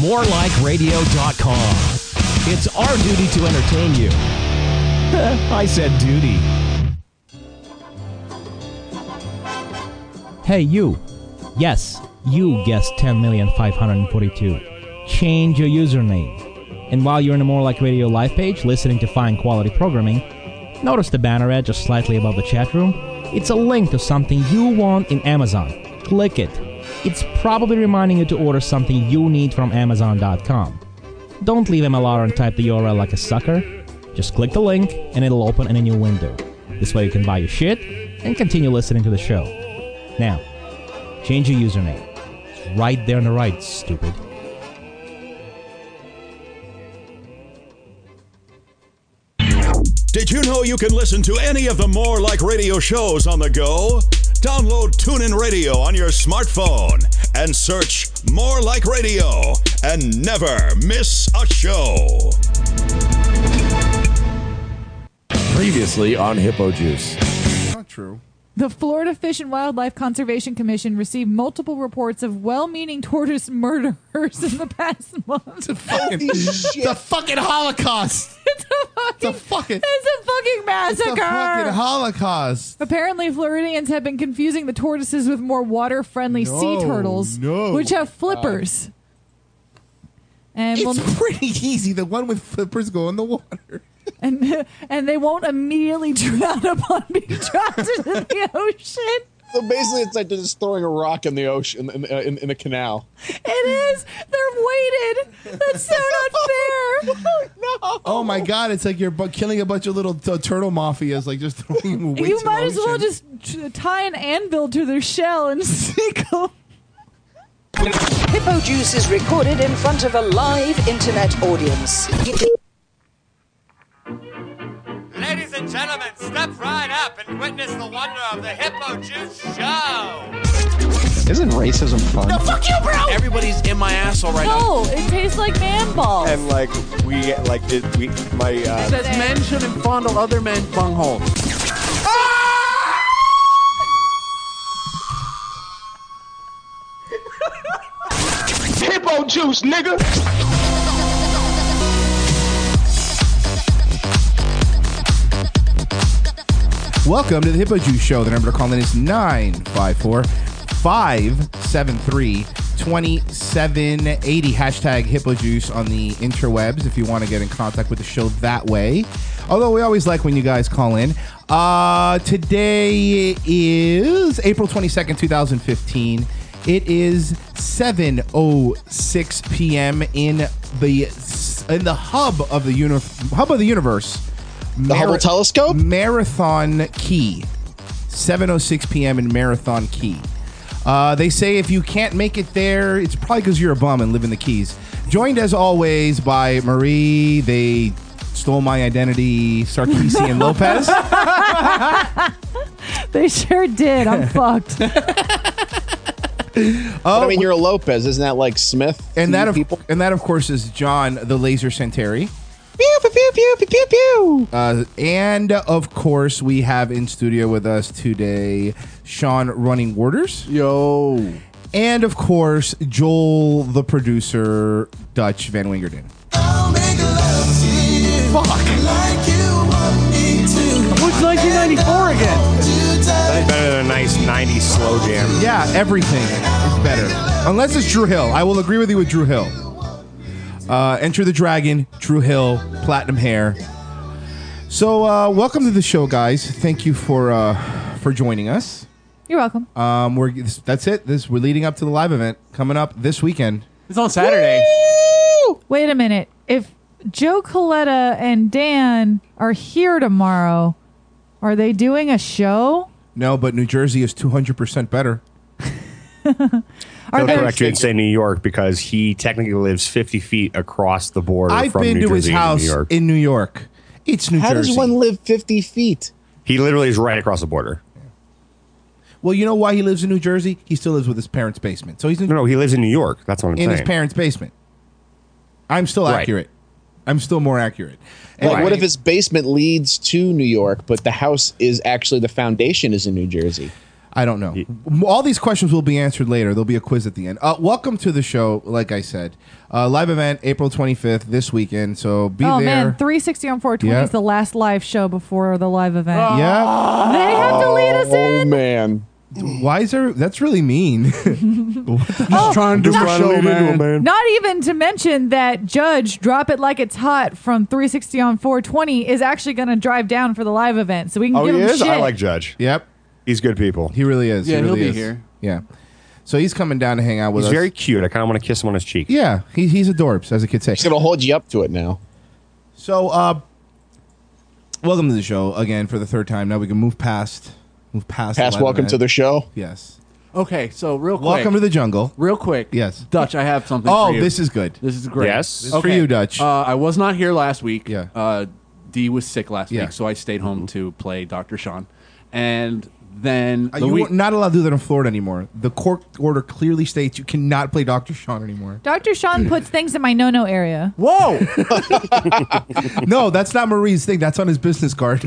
morelikeradio.com. It's our duty to entertain you. I said duty. Hey, you. Yes, you guessed 10,542. Change your username. And while you're in the More Like Radio live page, listening to fine quality programming, notice the banner ad just slightly above the chat room? It's a link to something you want in Amazon. Click it. It's probably reminding you to order something you need from Amazon.com. Don't leave MLR and type the URL like a sucker. Just click the link and it'll open in a new window. This way you can buy your shit and continue listening to the show. Now, change your username. It's right there on the right, stupid. Did you know you can listen to any of the More Like Radio shows on the go? Download TuneIn Radio on your smartphone and search More Like Radio and never miss a show. Previously on Hippo Juice. Not true. The Florida Fish and Wildlife Conservation Commission received multiple reports of well-meaning tortoise murderers in the past month. The fucking Holocaust. It's a fucking massacre. It's a fucking Holocaust. Apparently, Floridians have been confusing the tortoises with more water-friendly sea turtles, which have flippers. And it's pretty easy. The one with flippers go in the water. And they won't immediately drown upon being dropped into the ocean. So basically, it's like they're just throwing a rock in the ocean, in a canal. It is. They're weighted. That's so not fair. No. Oh my God! It's like you're killing a bunch of little turtle mafias, like just throwing weights. You might in as the well ocean. just tie an anvil to their shell and sink them. Hippo Juice is recorded in front of a live internet audience. Ladies and gentlemen, step right up and witness the wonder of the Hippo Juice Show. Isn't racism fun? No, fuck you, bro! Everybody's in my asshole right now. No, it tastes like man balls. And Says men shouldn't fondle other men's bungholes. Hippo Juice, nigga! Welcome to the Hippo Juice Show. The number to call in is 954-573-2780. Hashtag Hippo Juice on the interwebs if you want to get in contact with the show that way. Although we always like when you guys call in. Today is April 22nd, 2015. It is 7:06 p.m. in the hub of the universe. The Hubble telescope? Marathon Key. 7:06 p.m. in Marathon Key. They say if you can't make it there, it's probably because you're a bum and live in the Keys. Joined as always by Marie. They stole my identity, Sarkeesian Lopez. They sure did. I'm fucked. I mean, you're a Lopez. Isn't that like Smith? And that, of course, is John, the Laser Centauri. Pew, pew, pew, pew, pew, pew, pew. And, of course, we have in studio with us today Sean Running Waters. Yo. And, of course, Joel, the producer, Dutch Van Wingerden. Fuck. Like what's 1994 again? That's better than a nice 90s slow jam. Yeah, everything is better. Unless it's Drew Hill. I will agree with you with Drew Hill. Enter the Dragon, Drew Hill, platinum hair. So, welcome to the show, guys. Thank you for joining us. You're welcome. That's it. We're leading up to the live event coming up this weekend. It's on Saturday. Woo! Wait a minute. If Joe Coletta and Dan are here tomorrow, are they doing a show? No, but New Jersey is 200% better. I'll correct you and say New York because he technically lives 50 feet across the border I've from been New to his Jersey house New York. in New York. It's New Jersey. How does one live 50 feet? He literally is right across the border. Well, you know why he lives in New Jersey? He still lives with his parents' basement. So he's No, he lives in New York. That's what I'm saying. in his parents' basement. I'm still Right. accurate. I'm still more accurate. Like, what if his basement leads to New York, but the house is actually, the foundation is in New Jersey? I don't know. All these questions will be answered later. There'll be a quiz at the end. Welcome to the show, like I said. Live event, April 25th, this weekend, so be there. Oh, man, 360 on 420 is the last live show before the live event. Yeah. They have to lead us in. Oh, man. Why is there... That's really mean. Just trying to do a show, man. Not even to mention that Judge, Drop It Like It's Hot from 360 on 420 is actually going to drive down for the live event, so we can give him shit. I like Judge. Yep. He's good people. He really is. Yeah, he really he'll be is. here. Yeah. So he's coming down to hang out with us. He's very cute. I kind of want to kiss him on his cheek. Yeah, he's adorbs, as the kids say. He's going to hold you up to it now. So, welcome to the show again for the third time. Now we can move past the live welcome event. to the show. Yes. Okay, so real quick. Welcome to the jungle. Real quick. Yes. Dutch, I have something for you. Oh, this is good. This is great. Yes. This is for you, Dutch. I was not here last week. Yeah. Dee was sick last Yeah. week, so I stayed home to play Dr. Sean. And then You're not allowed to do that in Florida anymore. The court order clearly states you cannot play Dr. Sean anymore. Dr. Sean puts things in my no-no area. Whoa! No, that's not Marie's thing. That's on his business card.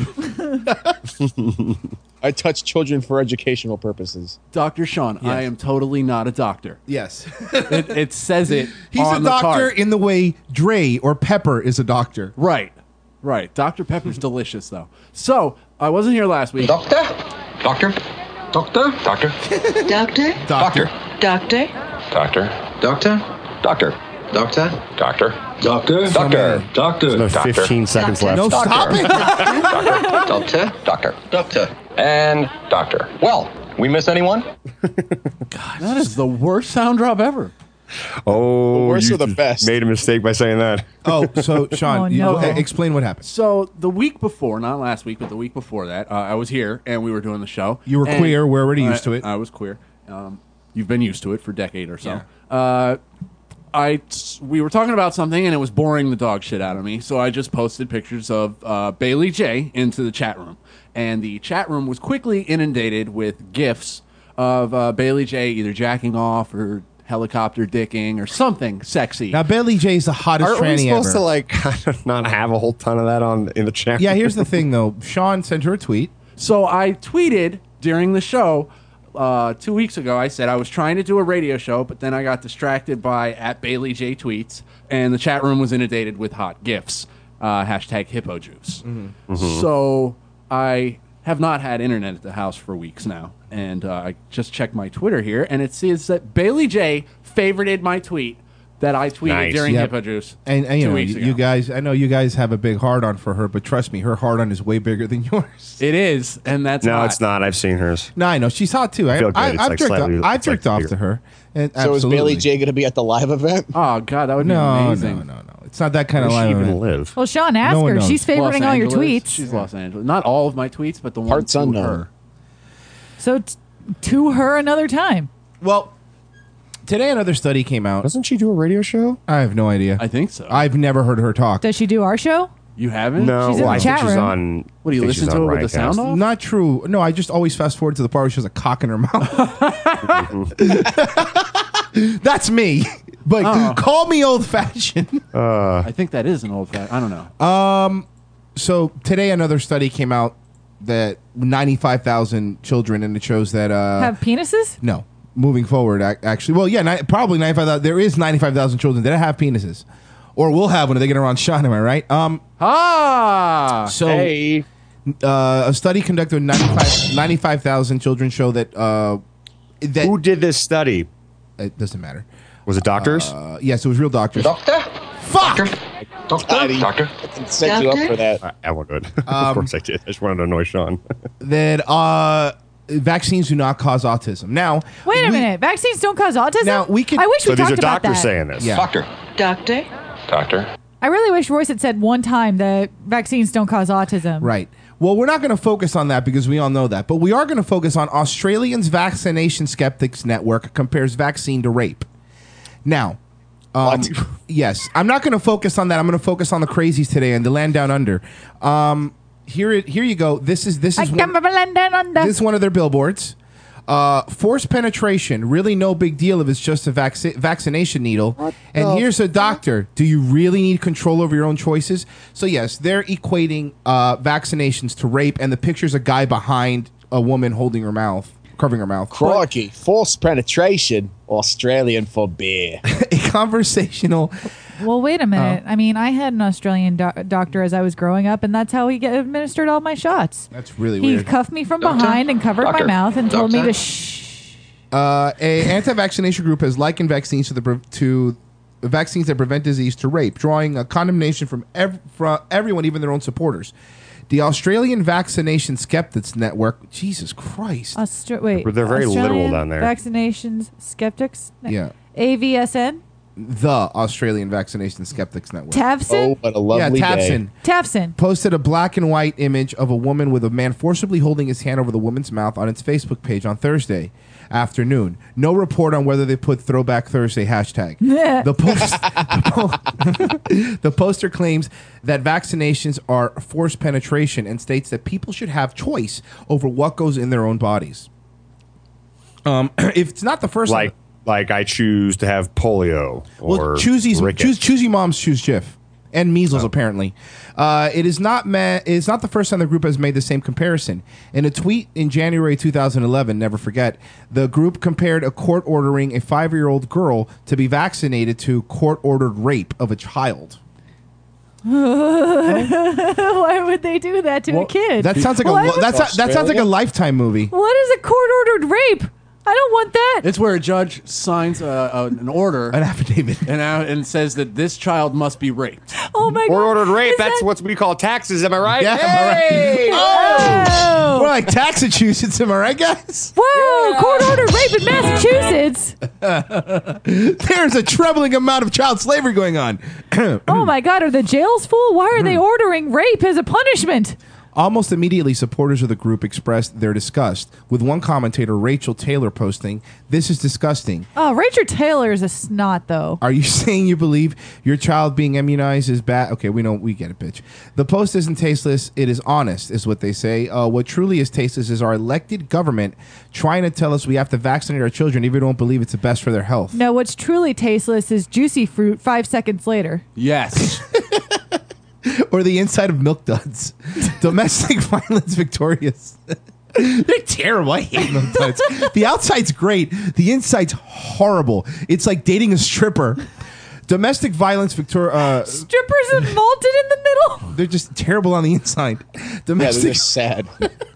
I touch children for educational purposes. Dr. Sean, Yes. I am totally not a doctor. Yes. It says it He's on a the doctor card. in the way Dre or Pepper is a doctor. Right. Dr. Pepper's delicious, though. So, I wasn't here last week. Doctor? Doctor? Doctor? Doctor? Doctor? Doctor. Doctor? Doctor? Doctor? Doctor? Doctor? Doctor? Doctor? Doctor? Doctor? There's 15 seconds left. No, stop it. Doctor? Doctor? Doctor? And doctor. Well, we miss anyone? That is the worst sound drop ever. Oh, The worst you or the best? made a mistake by saying that. Oh, so Sean, Oh, no. explain what happened. So, the week before, not last week, but the week bore that, I was here and we were doing the show. You were And queer. We're already used to it. I was queer. You've been used to it for a decade or so. We were talking about something and it was boring the dog shit out of me, so I just posted pictures of Bailey J into the chat room. And the chat room was quickly inundated with GIFs of Bailey J either jacking off or helicopter dicking or something sexy. Now, Bailey J is the hottest Aren't we tranny supposed ever. to like not have a whole ton of that in the chat? Yeah, here's the thing, though. Sean sent her a tweet. So I tweeted during the show 2 weeks ago. I said I was trying to do a radio show, but then I got distracted by @BaileyJ tweets, and the chat room was inundated with hot gifs. Hashtag hippo juice. So I have not had internet at the house for weeks now, and I just checked my Twitter here, and it says that Bailey J favorited my tweet that I tweeted Nice. during Yep. hippo juice. And you 2 know, weeks ago. you guys, I know you guys have a big hard on for her, but trust me, her hard on is way bigger than yours. It is, and that's No, why. it's not. I've seen hers. No, I know she's hot too. feel good. It's I've like jerked slightly- off, I've it's like jerked off bigger. to her. And So is absolutely. Bailey J going to be at the live event? Oh God, that would be No, amazing. no. It's not that kind Where of does she live. even event. live? Well, Sean, ask No one her. knows. She's favoriting Los all your Angeles. tweets. She's Los Angeles. Not all of my tweets, but the one Parts to unknown. her. So to her another time. Well, today another study came out. Doesn't she do a radio show? I have no idea. I think so. I've never heard her talk. Does she do our show? You haven't? No, She's in the I chat think she's room. on. What do you I think listen she's to on it with the Riotcast. sound off? Not true. No, I just always fast forward to the part where she has a cock in her mouth. That's me. But call me old fashioned. I think that is an old fact. I don't know. So today another study came out that 95,000 children, and it shows that Have penises? no, moving forward, actually, well, yeah, probably 95,000. There is 95,000 children that have penises, or will have when they get around Sean. Am I right? So Hey. a study conducted with 95,000 children show that that Who did this study? it doesn't matter. Was it doctors? Yes, it was real doctors. Doctor? Fuck. Doctor? Doctor? Set you up for that. I will good. Of course I did. I just wanted to annoy Sean. That vaccines do not cause autism. Now, Wait a minute. Vaccines don't cause autism? Now, we could- I wish So we these talked are about doctors that. saying this. Yeah. Doctor? Doctor? Doctor? I really wish Royce had said one time that vaccines don't cause autism. Right. Well, we're not going to focus on that because we all know that. But we are going to focus on Australians Vaccination Skeptics Network compares vaccine to rape. Now, What? yes, I'm not going to focus on that. I'm going to focus on the crazies today and the land down under. Here you go. This is I come from a land down under. this is one of their billboards. Forced penetration, really no big deal if it's just a vaccination needle. And here's a doctor. Do you really need control over your own choices? So yes, they're equating vaccinations to rape, and the picture's a guy behind a woman holding her mouth. covering her mouth. Crikey. Forced penetration. Australian for beer. A conversational... Well, wait a minute. I mean, I had an Australian doctor as I was growing up, and that's how he administered all my shots. That's really He weird. cuffed me from behind and covered my mouth and told me to shh. A anti-vaccination group has likened vaccines to vaccines that prevent disease to rape, drawing a condemnation from everyone, even their own supporters. The Australian Vaccination Skeptics Network. Jesus Christ. They're very literal down there. Vaccinations Skeptics? Yeah. AVSN? The Australian Vaccination Skeptics Network. Tavson? Oh, what a lovely Tavson. Tavson. Posted a black and white image of a woman with a man forcibly holding his hand over the woman's mouth on its Facebook page on Thursday afternoon. No report on whether they put Throwback Thursday hashtag. The poster claims that vaccinations are forced penetration and states that people should have choice over what goes in their own bodies. If it's not the first time. Like I choose to have polio or choosy moms choose Jif and measles apparently. It is not the first time the group has made the same comparison. In a tweet in January 2011, never forget, the group compared a court ordering a 5-year-old girl to be vaccinated to court-ordered rape of a child. Why would they do that to a kid? That sounds like that sounds like a Lifetime movie. What is a court-ordered rape? I don't want that. It's where a judge signs an order, an affidavit, and says that this child must be raped. Oh my God! Court-ordered rape. That's what we call taxes. Am I right? Yeah, hey! am I right? Oh, we're like Massachusetts. Am I right, guys? Whoa! Yeah. Court-ordered rape in Massachusetts. There's a troubling amount of child slavery going on. Oh my God! Are the jails full? Why are they ordering rape as a punishment? Almost immediately, supporters of the group expressed their disgust, with one commentator, Rachel Taylor, posting, "This is disgusting." Oh, Rachel Taylor is a snot, though. Are you saying you believe your child being immunized is bad? Okay, we get it, bitch. The post isn't tasteless. It is honest, is what they say. What truly is tasteless is our elected government trying to tell us we have to vaccinate our children if we don't believe it's the best for their health. No, what's truly tasteless is juicy fruit 5 seconds later. Yes. Or the inside of Milk Duds. Domestic violence victorious. They're terrible. I hate Milk Duds. The outside's great. The inside's horrible. It's like dating a stripper. Domestic violence victorious. Strippers are malted in the middle. They're just terrible on the inside. Domestic they're sad.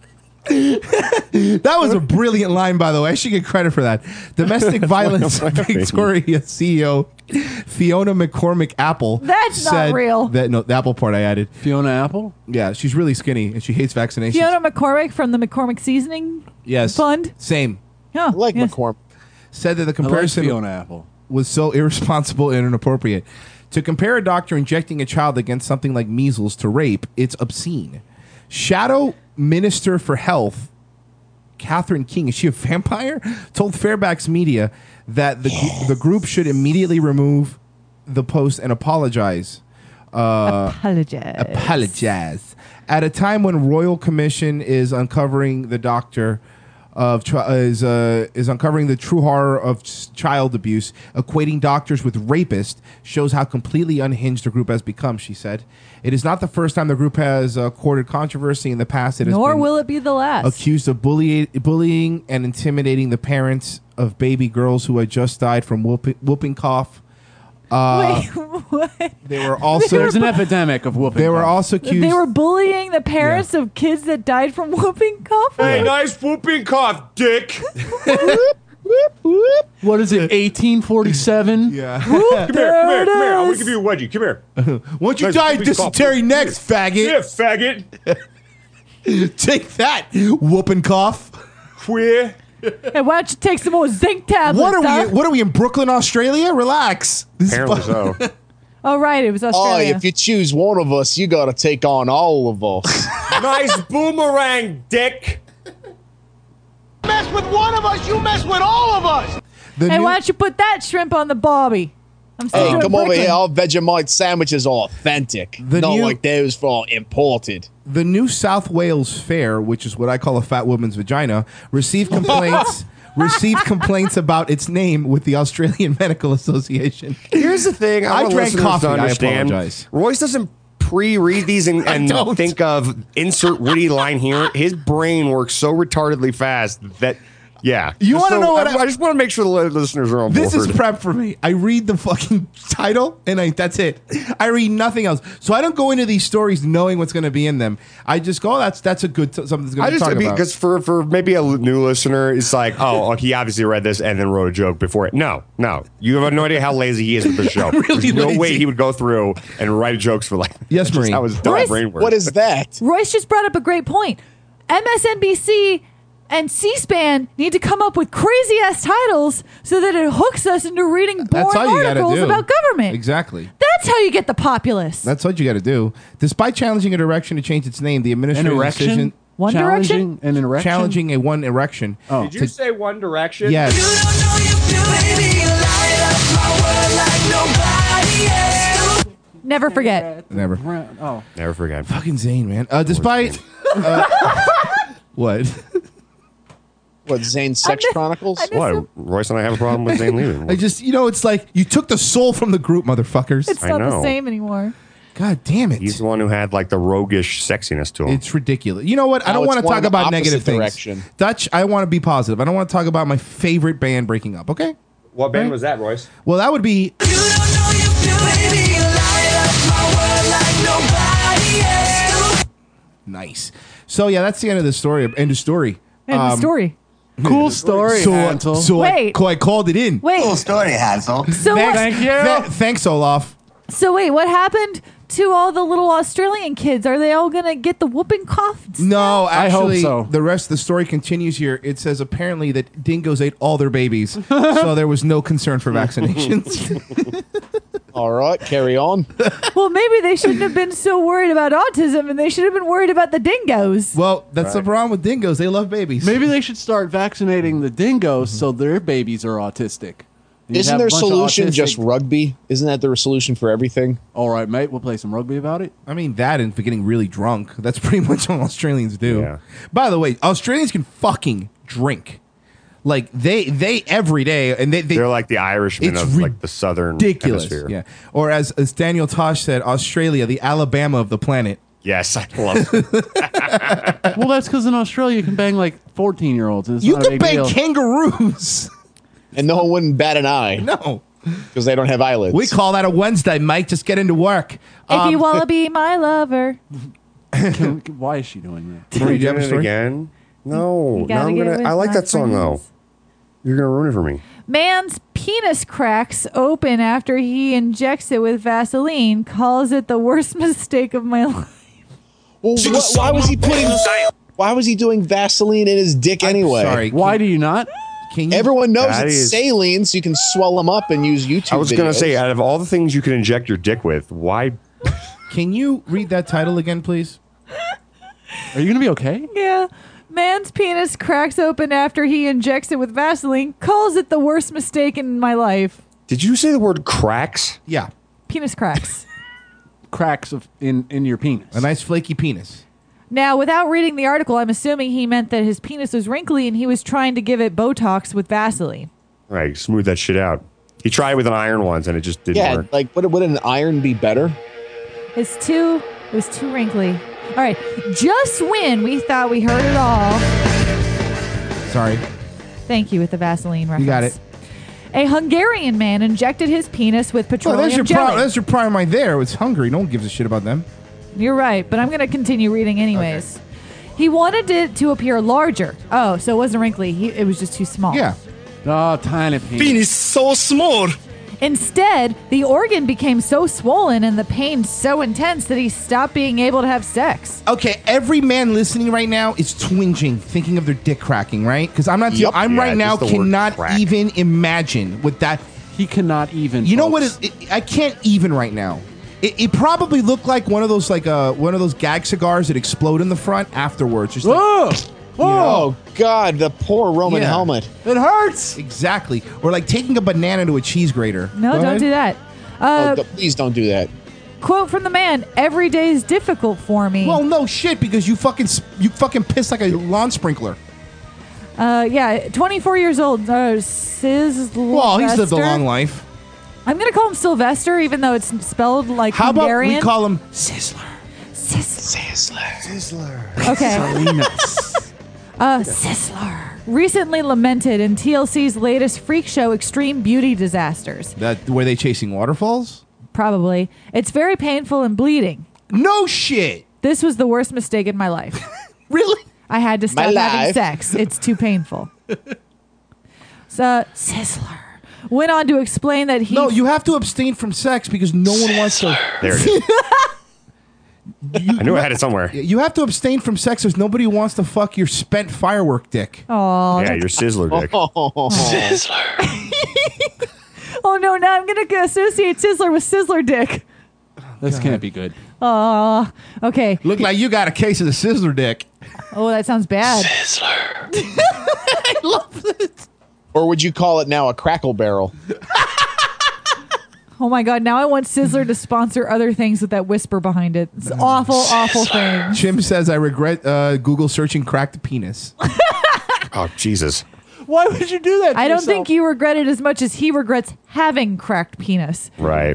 That was a brilliant line, by the way. I should get credit for that. Domestic violence Victoria CEO Fiona McCormick Apple. That's said not real. The Apple part I added. Fiona Apple? Yeah, she's really skinny and she hates vaccinations. Fiona McCormick from the McCormick Seasoning Fund? Same. Oh, McCormick. Said that the comparison Fiona Apple was so irresponsible and inappropriate. To compare a doctor injecting a child against something like measles to rape, it's obscene. Shadow Minister for Health, Catherine King, is she a vampire? Told Fairfax Media that the group should immediately remove the post and apologize. Apologize. At a time when Royal Commission is uncovering the doctor of is uncovering the true horror of child abuse, equating doctors with rapists shows how completely unhinged the group has become, she said. It is not the first time the group has courted controversy in the past. Nor will it be the last. Accused of bullying and intimidating the parents of baby girls who had just died from whooping cough. Wait, what? They were also there's an epidemic of whooping. They were also accused. They were bullying the parents of kids that died from whooping cough. Hey, nice whooping cough, dick. What is it? 1847. Yeah. Come here. I want to give you a wedgie. Come here. Won't you die of dysentery next, faggot? Yeah, faggot. Take that, whooping cough. Queer. And why don't you take some more zinc tablets? What are we in Brooklyn, Australia? Relax. Apparently so. Oh, right. It was Australia. Oh, if you choose one of us, you got to take on all of us. Nice boomerang, dick. Mess with one of us, you mess with all of us. And why don't you put that shrimp on the barbie? Hey, come over here. Our Vegemite sandwiches are authentic. Not like those for imported. The New South Wales Fair, which is what I call a fat woman's vagina, received complaints about its name with the Australian Medical Association. Here's the thing. I drank coffee. I apologize. Royce doesn't pre-read these and think of insert witty line here. His brain works so retardedly fast that Yeah. You Just want to know what? I just want to make sure the listeners are on board. This is prep for me. I read the fucking title and that's it. I read nothing else. So I don't go into these stories knowing what's going to be in them. I just go, that's a good something's going to talk about. Because for maybe a new listener, it's like, oh, he obviously read this and then wrote a joke before it. No. You have no idea how lazy he is with the show. Really There's no lazy. way he would go through and write jokes for like. Yes, Marie. How his dumb brain works. What is that? Royce just brought up a great point. MSNBC and C-SPAN need to come up with crazy-ass titles so that it hooks us into reading boring That's all you got to articles do. about government. Exactly. That's how you get the populace. That's what you got to do. Despite challenging a direction to change its name, the administrative decision. One Challenging Direction? an erection? Challenging a One Erection. Oh. Did you say One Direction? Yes. Never forget. Never. Oh. Never forget. Fucking Zayn, man. Despite. What? What, Zane Sex Chronicles? What? Royce and I have a problem with Zane leaving. I just, it's like you took the soul from the group, motherfuckers. It's not the same anymore. God damn it. He's the one who had like the roguish sexiness to him. It's ridiculous. You know what? I Now don't it's want to going talk the about negative opposite things. direction. Dutch, I want to be positive. I don't want to talk about my favorite band breaking up, okay? What band was that, Royce? Well, that would be. Nice. So, yeah, that's the end of the story. End of story. End of story. Cool story, Hansel. So I called it in. Wait. Cool story, Hansel. So Thanks, thanks, Olaf. So wait, what happened to all the little Australian kids? Are they all gonna get the whooping cough? No, I hope actually, so. the rest of the story continues here. It says apparently that dingoes ate all their babies, so there was no concern for vaccinations. All right, carry on. Well, maybe they shouldn't have been so worried about autism, and they should have been worried about the dingoes. Well, that's the problem with dingoes. They love babies. Maybe they should start vaccinating the dingoes so their babies are autistic. You'd Isn't have their a bunch of solution autistic- just rugby? Isn't that their solution for everything? All right, mate. We'll play some rugby about it. I mean, that and for getting really drunk. That's pretty much all Australians do. Yeah. By the way, Australians can fucking drink. Like, they every day. And they're like the Irishmen it's of like the southern ridiculous. hemisphere. Yeah. Or as Daniel Tosh said, Australia, the Alabama of the planet. Yes, I love it. Well, that's because in Australia you can bang like 14-year-olds. You can bang kangaroos. And no one wouldn't bat an eye. No. Because they don't have eyelids. We call that a Wednesday, Mike. Just get into work. If you want to be my lover, Why is she doing that? Marie, do you have a Doing it story? again? No, You gotta get with I like my that song though. friends. You're gonna ruin it for me. man's penis cracks open after he injects it with Vaseline. Calls it the worst mistake of my life. Well, why was he putting? Why was he doing Vaseline in his dick anyway? sorry. Why do you not? Everyone knows That it's is- saline, so you can swell them up and use YouTube. I was gonna videos. say, out of all the things you can inject your dick with, why? Can you read that title again, please? Are you gonna be okay? Yeah. Man's penis cracks open after he injects it with Vaseline. Calls it the worst mistake in my life. Did you say the word cracks? Yeah. Penis cracks. Cracks in your penis. A nice flaky penis. Now, without reading the article, I'm assuming he meant that his penis was wrinkly and he was trying to give it Botox with Vaseline. Right, smooth that shit out. He tried with an iron once, and it just didn't Yeah, work. like would an iron be better? It was too wrinkly. All right, just when we thought we heard it all. Sorry. Thank you with the Vaseline reference. You got it. A Hungarian man injected his penis with Oh, petroleum jelly. there's your prime right there. It's hungry. No one gives a shit about them. You're right, but I'm going to continue reading anyways. He wanted it to appear larger. Oh, so it wasn't wrinkly. It was just too small. Yeah. Oh, tiny penis. Penis so small. Instead, the organ became so swollen and the pain so intense that he stopped being able to have sex. Okay, every man listening right now is twinging, thinking of their dick cracking, right? Because I'm not. Yep. I'm Yeah, right now just the word cannot crack. even imagine what that. He cannot even. You know what? folks. I can't even right now. It probably looked like one of those gag cigars that explode in the front afterwards. Just like, Whoa! Oh God, the poor Roman Yeah. helmet. It hurts. exactly, or like taking a banana to a cheese grater. No, Go don't ahead. do that. Please don't do that. Quote from the man: "Every day is difficult for me." Well, no shit, because you fucking piss like a lawn sprinkler. Yeah, 24 years old. Sylvester. Well, he's lived a long life. I'm gonna call him Sylvester, even though it's spelled like How Hungarian. about we call him Sizzler? Okay. Sizzler recently lamented in TLC's latest freak show, Extreme Beauty Disasters. Were they chasing waterfalls? Probably. It's very painful and bleeding. No shit. This was the worst mistake in my life. Really? I had to stop My having life. sex. It's too painful. So, Sizzler went on to explain that he... No, you have to abstain from sex because no one wants to... There it is. I knew I had it somewhere. You have to abstain from sex because nobody wants to fuck your spent firework dick. Oh, Yeah, your Sizzler dick. oh no, now I'm going to associate Sizzler with Sizzler dick. This can't be good. Oh, okay. Look like you got a case of the Sizzler dick. Oh, that sounds bad. I love it. Or would you call it now a Crackle Barrel? Oh my God, now I want Sizzler to sponsor other things with that whisper behind it. It's awful, awful thing. Jim says, I regret Google searching cracked penis. Oh, Jesus. Why would you do that to I don't yourself? think you regret it as much as he regrets having cracked penis. Right.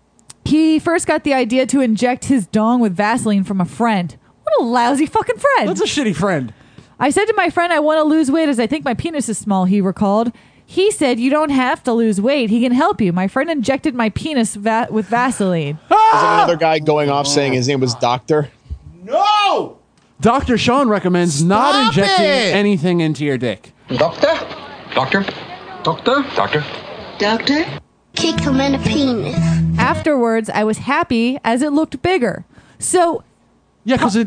He first got the idea to inject his dong with Vaseline from a friend. What a lousy fucking friend. That's a shitty friend. I said to my friend, I want to lose weight as I think my penis is small, he recalled. He said, you don't have to lose weight. He can help you. My friend injected my penis with Vaseline. There's another guy going off saying his name was Doctor. No! Dr. Sean recommends not injecting anything into your dick. Doctor? Doctor? Doctor? Doctor? Doctor? Kick him in the penis. Afterwards, I was happy as it looked bigger. So... Yeah, because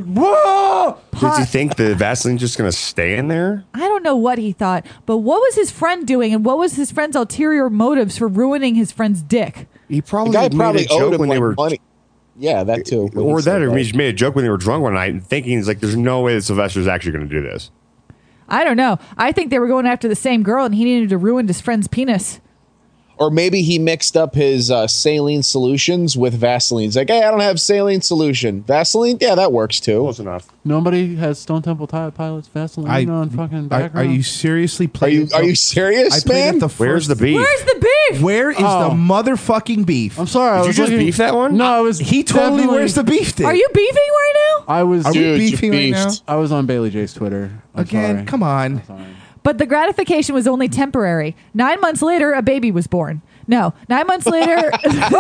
whoa! Does he think the Vaseline's just going to stay in there? I don't know what he thought, but what was his friend doing and what was his friend's ulterior motives for ruining his friend's dick? He probably The guy made probably a joke owed him when they like were... money. Yeah, that too. Or that, or he just made a joke when they were drunk one night and thinking, he's like, there's no way that Sylvester's actually going to do this. I don't know. I think they were going after the same girl and he needed to ruin his friend's penis. Or maybe he mixed up his saline solutions with Vaseline. He's like, hey, I don't have saline solution. Vaseline? Yeah, that works too. Close enough. Nobody has Stone Temple Pilots Vaseline on fucking background. Are you seriously playing? Are you serious, man? Where's the beef? Where's the beef? Where is the motherfucking beef? I'm sorry. Did you just beef that one? No, I was. He totally definitely- wears the beef dick. Are you beefing right now? I was. Are we Dude, you beefing right now? beefed. I was on Bailey J's Twitter. I'm Again, sorry. come on. But the gratification was only temporary. 9 months later, a baby was born. No, 9 months later.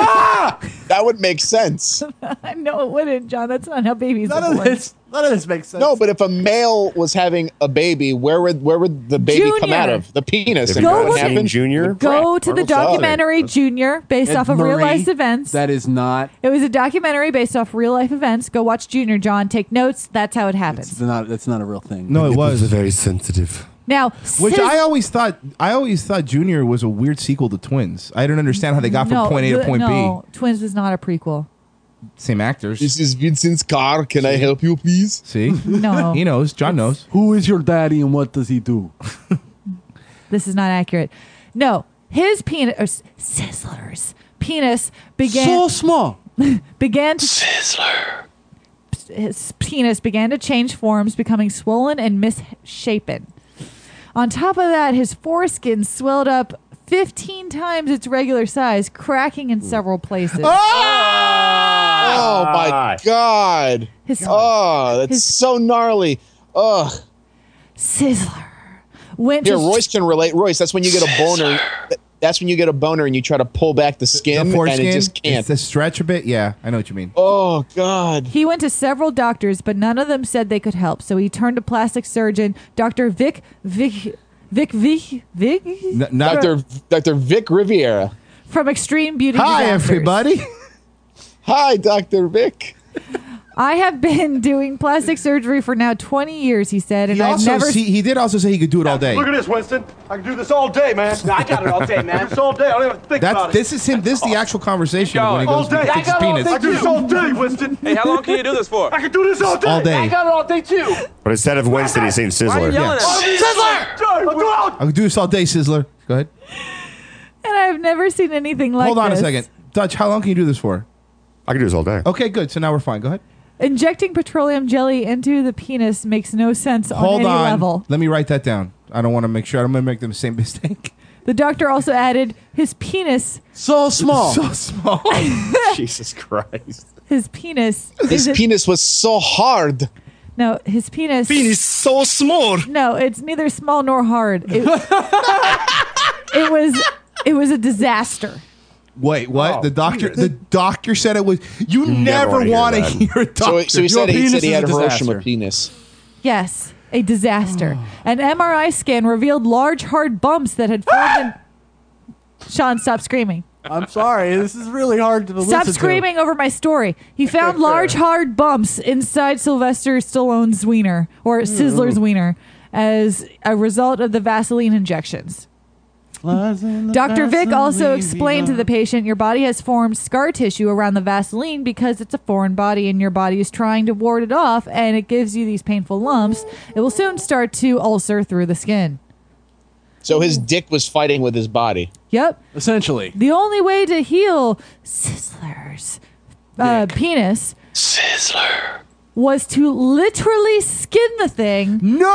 That would make sense. No, it wouldn't, John. That's not how babies are None born. of this makes sense. No, but if a male was having a baby, where would the baby come Junior. out of? The penis. If And you Go what look- happened? Junior? Go to the Arnold Schwarzenegger. documentary Junior, based off of Marie, real life events. That is not. It was a documentary based off real life events. Go watch Junior, John. Take notes. That's how it happens. That's not a real thing. No, it was. very sensitive. Now, Which I always thought Junior was a weird sequel to Twins. I don't understand how they got from point A to point no, Twins was not a prequel. B. Same actors. This is Vincent's car. Can I help you, please? See? No. He knows. John knows. Who is your daddy and what does he do? This is not accurate. No, his penis, or Sizzler's penis began So small. His penis began to change forms, becoming swollen and misshapen. On top of that, his foreskin swelled up 15 times its regular size, cracking in several places. Oh my God. That's so gnarly. Ugh. Sizzler went Here, to Royce can relate. Royce, that's when you get a boner. That's when you get a boner and you try to pull back the skin The foreskin, and it just can't. It's the stretch a bit. Yeah, I know what you mean. Oh God. He went to several doctors, but none of them said they could help. So he turned to plastic surgeon Dr. Vic Dr. Vic Riviera. from Extreme Beauty Hi, Disasters. everybody. Hi, Dr. Vic. I have been doing plastic surgery for now 20 years, he said, and I've never... He did also say he could do it all day. Look at this, Winston. I can do this all day, man. I got it all day, man. I do this all day. I don't even think about it. This is him. This is the actual conversation of when he goes all to day. fix his penis. I do this all day, Winston. Hey, how long can you do this for? I can do this all day. All day. I got it all day, too. But instead of Winston, he's saying Why are you Sizzler. yelling at me? Sizzler! I can do this all day, Sizzler. Go ahead. And I've never seen anything like Hold on this. a second. Dutch, how long can you do this for? I can do this all day. Okay, good. So now we're fine. Go ahead. Injecting petroleum jelly into the penis makes no sense Hold on any on. level. Let me write that down. I don't want to make sure. I'm going to make the same mistake. The doctor also added his penis. So small. So small. Jesus Christ. His penis. This penis was so hard. No, his penis. Penis so small. No, it's neither small nor hard. It was a disaster. Wait, what? Oh, the doctor said it was. You never want to hear a doctor. So he said he had a disaster. Hiroshima penis. Yes, a disaster. An MRI scan revealed large hard bumps that had formed in... Sean, stop screaming. I'm sorry. This is really hard to listen Stop to. screaming over my story. He found large hard bumps inside Sylvester Stallone's wiener, or Sizzler's wiener, as a result of the Vaseline injections. Dr. Vic also explained to the patient, your body has formed scar tissue around the Vaseline because it's a foreign body and your body is trying to ward it off, and it gives you these painful lumps. It will soon start to ulcer through the skin. So his dick was fighting with his body. Yep. Essentially. The only way to heal Sizzler's penis was to literally skin the thing. No!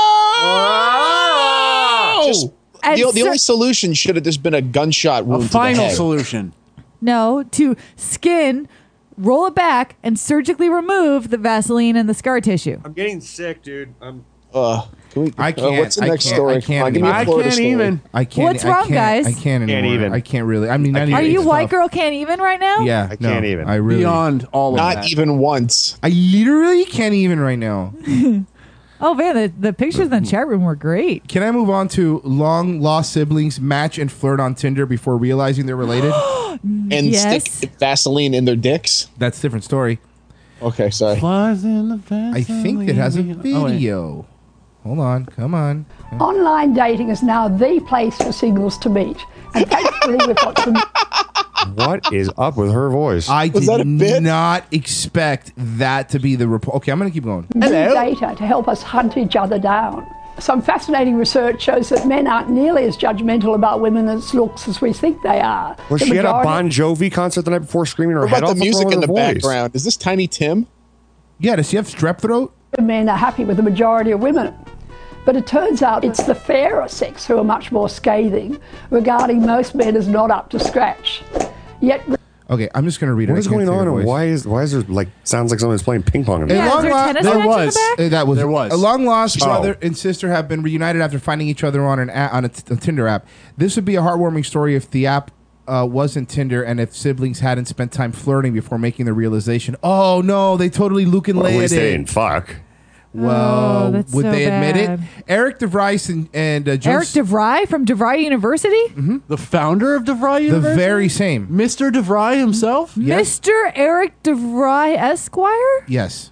Just, the only solution should have just been a gunshot wound. A final to the head. solution. No, to skin, roll it back, and surgically remove the Vaseline and the scar tissue. I'm getting sick, dude. I can't. What's the next story? I can't. Come on, give me a Florida story. I can't. What's wrong, guys? I can't anymore. I can't really. I mean, Are you white girl can't even right now? Yeah, I can't even. I really Beyond all of Not that. even once. I literally can't even right now. Oh man, the pictures in the chat room were great. Can I move on to long lost siblings match and flirt on Tinder before realizing they're related? And stick Vaseline in their dicks? That's a different story. Okay, sorry. Flies in the Vaseline. I think it has a video. Oh, Hold on, come on. Online dating is now the place for singles to meet. And thankfully we've got some... What is up with her voice? I did not expect that to be the report. Okay, I'm going to keep going. new data to help us hunt each other down. Some fascinating research shows that men aren't nearly as judgmental about women's looks as we think they are. Well, The she had a majority- Bon Jovi concert the night before, screaming her What head about off. the music in the voice. background? Is this Tiny Tim? Yeah, does she have strep throat? Men are happy with the majority of women. But it turns out it's the fairer sex who are much more scathing, regarding most men as not up to scratch. Yet... Okay, I'm just going to read it. What is going on? And why is there like sounds like someone's playing ping pong? In Yeah, is there a tennis match in the back? There was a long lost Oh. brother and sister have been reunited after finding each other on a Tinder app. This would be a heartwarming story if the app wasn't Tinder and if siblings hadn't spent time flirting before making the realization. Oh no, they totally Luke and Well, at Leia least they did. didn't fuck. Well, that's would so they admit bad. it? Eric DeVries and Joe Eric DeVry from DeVry University? The founder of DeVry the University? very same. Mr. DeVry himself? Yes. Mr. Eric DeVry Esquire? Yes.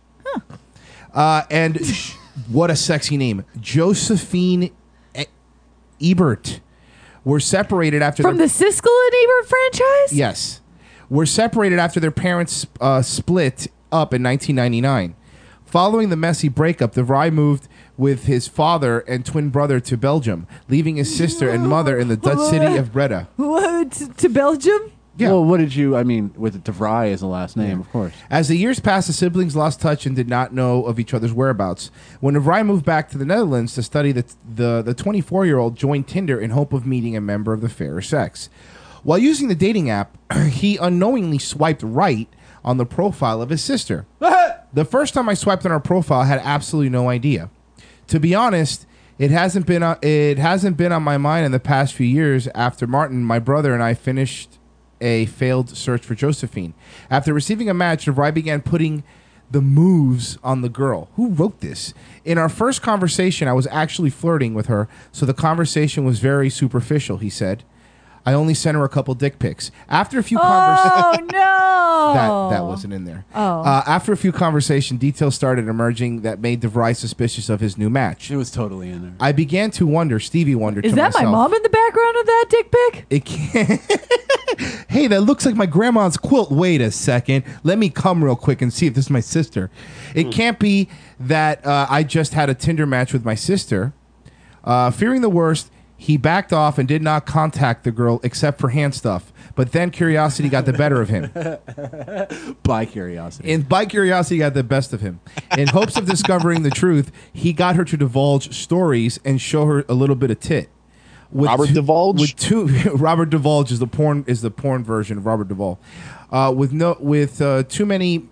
And what a sexy name. Josephine Ebert were separated after From the Siskel and Ebert franchise? Yes. Were separated after their parents split up in 1999. Following the messy breakup, DeVry moved with his father and twin brother to Belgium, leaving his sister and mother in the Dutch city of Breda. What? To Belgium? Yeah. Well, what did you, I mean, with DeVry as the last name, of course. As the years passed, the siblings lost touch and did not know of each other's whereabouts. When DeVry moved back to the Netherlands to study, the 24-year-old joined Tinder in hope of meeting a member of the fairer sex. While using the dating app, he unknowingly swiped right on the profile of his sister. The first time I swiped on her profile, I had absolutely no idea. To be honest, it hasn't been on my mind in the past few years after Martin, my brother, and I finished a failed search for Josephine. After receiving a match, DeVry began putting the moves on the girl. Who wrote this? In our first conversation, I was actually flirting with her, so the conversation was very superficial, he said. I only sent her a couple dick pics. After a few conversations... Oh, no! That wasn't in there. Oh. After a few conversations, details started emerging that made DeVry suspicious of his new match. It was totally in there. I began to wonder, Stevie wondered Is to that myself. my mom in the background of that dick pic? It can't. Hey, that looks like my grandma's quilt. Wait a second. Let me come real quick and see if this is my sister. It can't be that I just had a Tinder match with my sister. Fearing the worst, he backed off and did not contact the girl except for hand stuff. But then curiosity got the better of him. By curiosity. By curiosity got the best of him. In hopes of discovering the truth, he got her to divulge stories and show her a little bit of tit. Robert Divulge? Robert Divulge is the porn version of Robert Duvall. With too many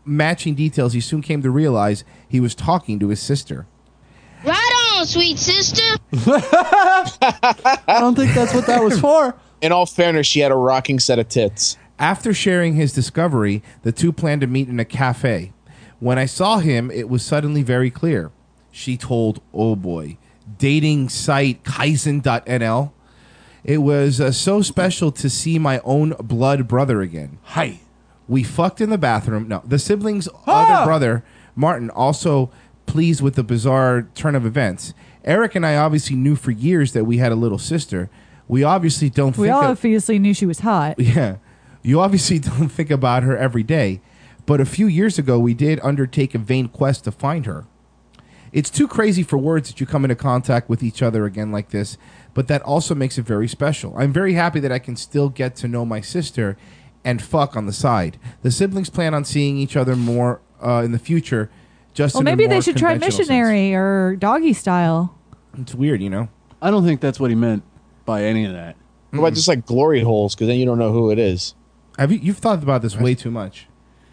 matching details, he soon came to realize he was talking to his sister. Right on, sweet sister. I don't think that's what that was for. In all fairness, she had a rocking set of tits. After sharing his discovery, the two planned to meet in a cafe. When I saw him, it was suddenly very clear. She told, oh boy, dating site Kaizen.nl. It was so special to see my own blood brother again. Hi. We fucked in the bathroom. No, the siblings' other brother, Martin, also pleased with the bizarre turn of events. Eric and I obviously knew for years that we had a little sister. We obviously don't We think obviously knew she was hot. Yeah. You obviously don't think about her every day. But a few years ago, we did undertake a vain quest to find her. It's too crazy for words that you come into contact with each other again like this, but that also makes it very special. I'm very happy that I can still get to know my sister and fuck on the side. The siblings plan on seeing each other more in the future. Just Well, in a maybe more they should try conventional missionary or doggy style. sense. It's weird, you know? I don't think that's what he meant by any of that. What about just like glory holes? Because then you don't know who it is. You've thought about this way too much.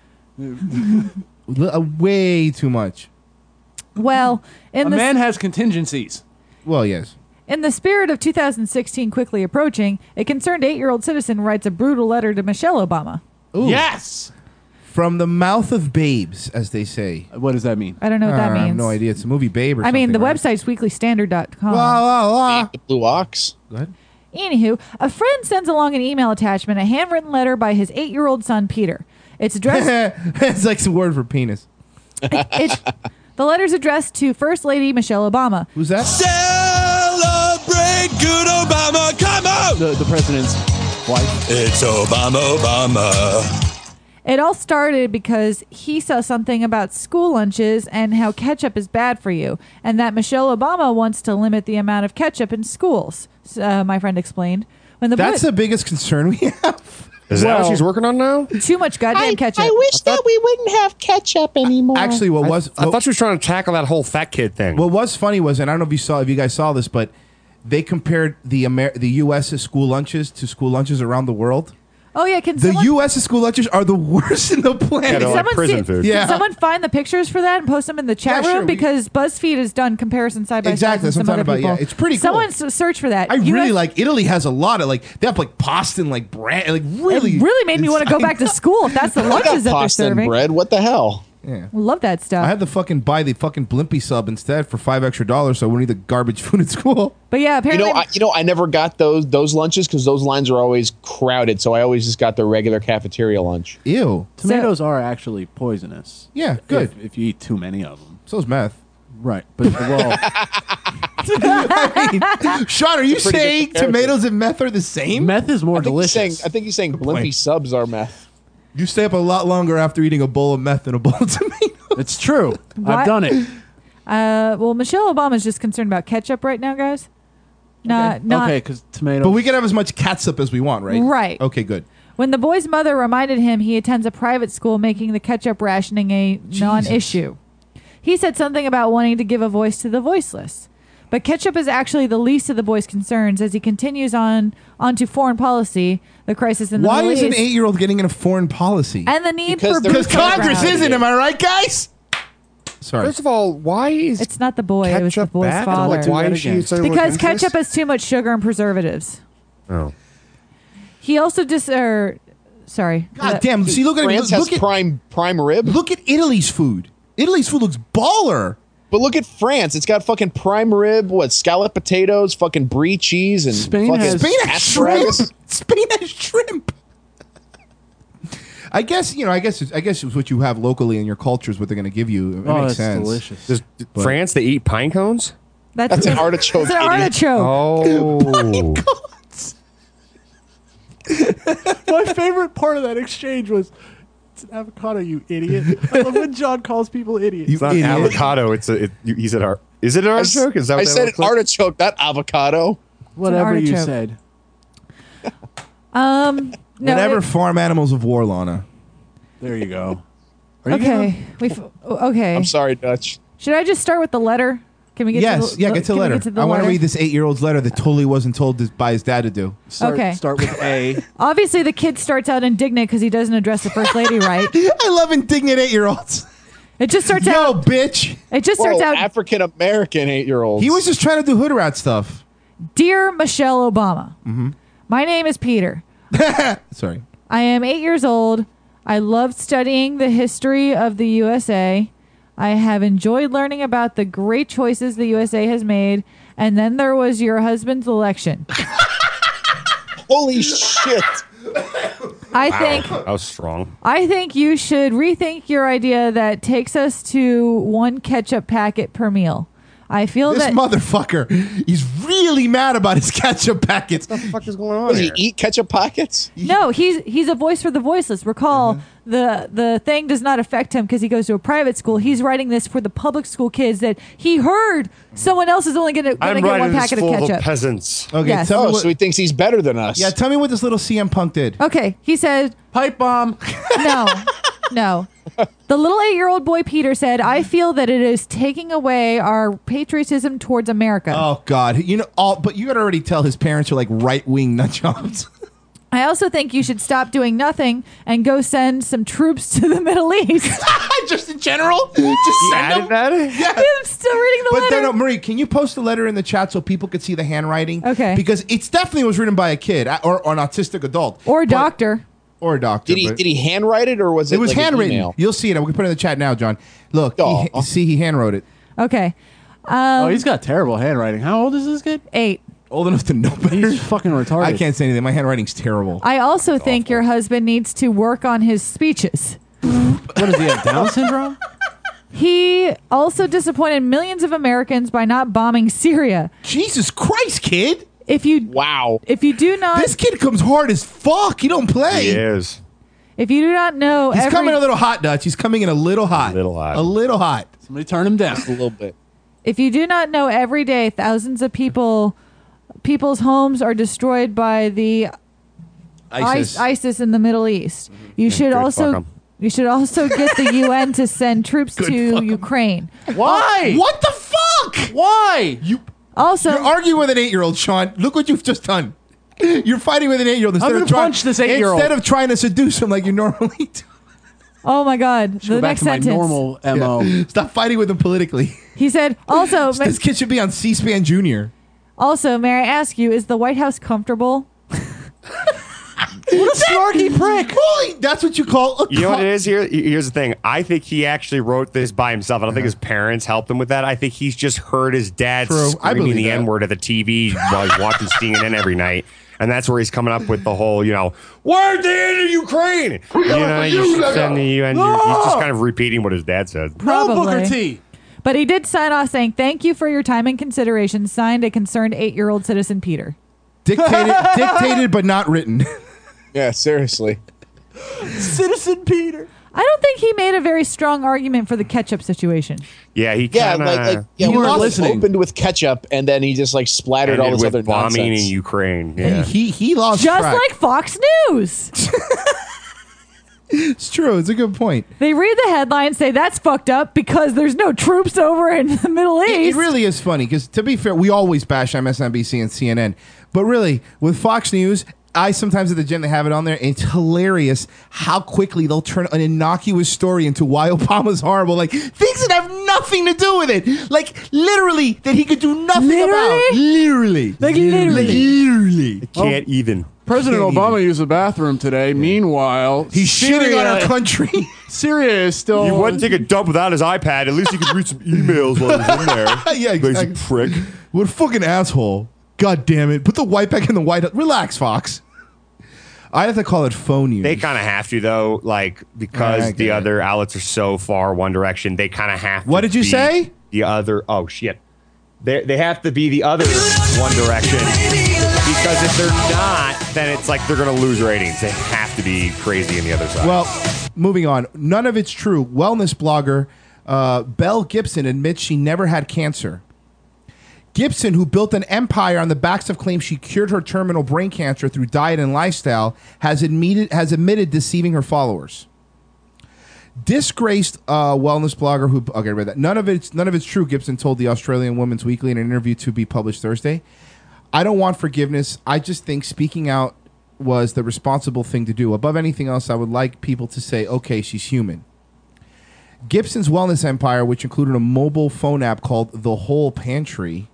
Way too much. Well, A man has contingencies. Well, yes. In the spirit of 2016 quickly approaching, a concerned 8-year-old citizen writes a brutal letter to Michelle Obama. Ooh. Yes! From the mouth of babes, as they say. What does that mean? I don't know what that I have means. no idea. It's a movie Babe or I something. mean, the right? website's weeklystandard.com. The Blue Ox. Go ahead. Anywho, a friend sends along an email attachment, a handwritten letter by his 8-year-old son, Peter. It's addressed... It's like some word for penis. The letter's addressed to First Lady Michelle Obama. Who's that? Celebrate good Obama. Come on! The president's wife. It's Obama. It all started because he saw something about school lunches and how ketchup is bad for you, and that Michelle Obama wants to limit the amount of ketchup in schools, my friend explained. That's the biggest concern we have. Is that what she's working on now? Too much goddamn ketchup. I wish that we wouldn't have ketchup anymore. Actually, I thought she was trying to tackle that whole fat kid thing. What was funny was, and I don't know if you guys saw this, but they compared the U.S.'s school lunches to school lunches around the world. Oh, yeah. Can The someone, U.S.'s school lunches are the worst in the planet. Yeah, like prison food. Can someone find the pictures for that and post them in the chat Yeah, room? sure, because BuzzFeed has done comparison side by Exactly, side. that's what I'm talking about. Yeah, it's pretty cool. Someone search for that. I really like Italy has a lot of they have like pasta and like bread, like really. It really made me want to go back to school if that's the lunches that they're Pasta and serving. bread. What the hell? Yeah. Love that stuff. I had to buy the Blimpie sub instead for $5 extra, so I wouldn't eat the garbage food at school. But yeah, apparently, I never got those lunches because those lines are always crowded. So I always just got the regular cafeteria lunch. Ew. Tomatoes are actually poisonous. Yeah, good. If you eat too many of them. So's meth. Right, but well, Sean, are you It's a pretty saying good comparison. tomatoes and meth are the same? meth is more I think he's delicious. saying, I think he's saying Blimpie subs are meth. You stay up a lot longer after eating a bowl of meth than a bowl of tomatoes. It's true. What? I've done it. well, Michelle Obama's just concerned about ketchup right now, guys. Not Okay, because tomatoes. But we can have as much catsup as we want, right? Right. Okay, good. When the boy's mother reminded him he attends a private school, making the ketchup rationing a non-issue. He said something about wanting to give a voice to the voiceless. But ketchup is actually the least of the boy's concerns as he continues onto foreign policy, the crisis in the Why Middle is an East, 8-year-old getting into foreign policy? and the need Because for they're- Because boots on the Congress ground. isn't, am I right, guys? Sorry. First of all, why is It's not the boy; it was the ketchup boy's bad? father. Why is she so Because against ketchup this? has too much sugar and preservatives. Oh. He also sorry. God damn. See, look at France it. has prime rib. Look at Italy's food. Italy's food looks baller. But look at France. It's got fucking prime rib, scalloped potatoes, fucking brie cheese, and Spain fucking has- Spain has shrimp. asparagus. Spain has shrimp. I guess it's what you have locally in your culture is what they're going to give you. It Oh, makes that's sense. delicious. Does France, they eat pine cones? That's an artichoke. It's an idiot. artichoke. Oh. My favorite part of that exchange was, "It's an avocado, you idiot." I love when John calls people idiots. It's not idiot. avocado. He said, is it an artichoke? Is that what I that said an looks like? artichoke, not avocado. Whatever you artichoke. said. No, Whatever farm animals of war, Lana. There you go. Are you Okay. Okay. I'm sorry, Dutch. Should I just start with the letter? Can we get Yes, to the, yeah, get to the letter. I want to read this 8-year-old's letter that totally wasn't told by his dad to do. Start with A. Obviously, the kid starts out indignant because he doesn't address the first lady right. I love indignant 8-year-olds. It just starts Yo, out. bitch. It just starts out. African American 8-year-olds. He was just trying to do hood rat stuff. Dear Michelle Obama, my name is Peter. Sorry. I am 8 years old. I loved studying the history of the USA. I have enjoyed learning about the great choices the USA has made. And then there was your husband's election. Holy shit. I think that was strong. I think you should rethink your idea that takes us to 1 ketchup packet per meal. I feel This that motherfucker, he's really mad about his ketchup packets. What the fuck is going on Does he here? eat ketchup pockets? No, he's a voice for the voiceless. Recall, the thing does not affect him because he goes to a private school. He's writing this for the public school kids that he heard someone else is only going to get 1 packet of ketchup. Peasants. Okay, Yes. tell me what, So he thinks he's better than us. yeah, tell me what this little CM Punk did. Okay, he said, Pipe bomb. no. The little 8-year-old boy Peter said, I feel that it is taking away our patriotism towards America. Oh God, but you gotta already tell his parents are like right-wing nutjobs. I also think you should stop doing nothing and go send some troops to the Middle East. Just in general, just send them. Yeah. I'm still reading the But letter. no, Marie, can you post the letter in the chat so people could see the handwriting? Okay. Because it's definitely was written by a kid or an autistic adult or a doctor. or a doctor. Did he handwrite it or was it? It was like an handwritten. email? You'll see it. We can put it in the chat now, John. Look, Oh. he handwrote it. Okay. Oh, he's got terrible handwriting. How old is this kid? 8. Old enough to know better. He's fucking retarded. I can't say anything. My handwriting's terrible. I also think your husband needs to work on his speeches. What does he have? Down syndrome? He also disappointed millions of Americans by not bombing Syria. Jesus Christ, kid! If you Wow. if you do not This kid comes hard as fuck. He don't play. He is. if you do not know He's coming a little hot, Dutch. He's coming in a little hot. Little hot. A little hot. Somebody turn him down. Just a little bit. if you do not know every day thousands of people's homes are destroyed by the ISIS in the Middle East. You should Good, fuck also 'em. you should also get the UN to send troops Good, to fuck 'em. Ukraine. Why? What the fuck? Why? You're Also, arguing with an 8-year-old, Sean. Look what you've just done. You're fighting with an 8-year-old instead I'm of gonna punch this 8-year-old. Instead of trying to seduce him like you normally do. oh my God, Go the back next to my sentence. normal MO. Yeah. Stop fighting with him politically. He said, also, This kid should be on C-SPAN Junior. also, may I ask you, is the White House comfortable? What a snarky prick! Holy, that's what you call a You know what it is here? Here's the thing. I think he actually wrote this by himself. I don't think his parents helped him with that. I think he's just heard his dad True. I screaming believe the that. N-word at the TV while he's watching CNN every night. And that's where he's coming up with the whole, where's the end of Ukraine? You should send the UN. He's just kind of repeating what his dad said. Probably. No Booker T. But he did sign off saying, thank you for your time and consideration, signed a concerned 8-year-old citizen Peter. Dictated but not written. Yeah, seriously. Citizen Peter. I don't think he made a very strong argument for the ketchup situation. Yeah, he Yeah, kind of like You we weren't were listening. opened with ketchup and then he just like splattered all ended this with other bombing nonsense. in Ukraine. Yeah. He lost Just track. like Fox News. It's true. It's a good point. They read the headline, say that's fucked up because there's no troops over in the Middle East. It really is funny because, to be fair, we always bash MSNBC and CNN. But really, with Fox News, I sometimes at the gym, they have it on there. And it's hilarious how quickly they'll turn an innocuous story into why Obama's horrible. Like, things that have nothing to do with it. Like, literally, that he could do nothing about. Literally. Like, literally. Can't even. President Can't Obama even. used the bathroom today. Meanwhile, He's shitting on our country. Syria is still. He wouldn't take a dump without his iPad. At least he could read some emails while he was in there. Yeah, exactly. Lazy prick. What a fucking asshole. God damn it. Put the white back in the White House. Relax, Fox. I have to call it phone news. They kind of have to, though, because I the get it. other outlets are so far one direction. They kind of have to. What did you be say? The other. Oh, shit. They have to be the other one direction. Because if they're not, then it's like they're going to lose ratings. They have to be crazy on the other side. Well, moving on. None of it's true. Wellness blogger Belle Gibson admits she never had cancer. Gibson, who built an empire on the backs of claims she cured her terminal brain cancer through diet and lifestyle, has admitted deceiving her followers. Disgraced wellness blogger who okay, I read that. None of it's true, Gibson told the Australian Women's Weekly in an interview to be published Thursday. I don't want forgiveness. I just think speaking out was the responsible thing to do. Above anything else, I would like people to say, okay, she's human. Gibson's wellness empire, which included a mobile phone app called The Whole Pantry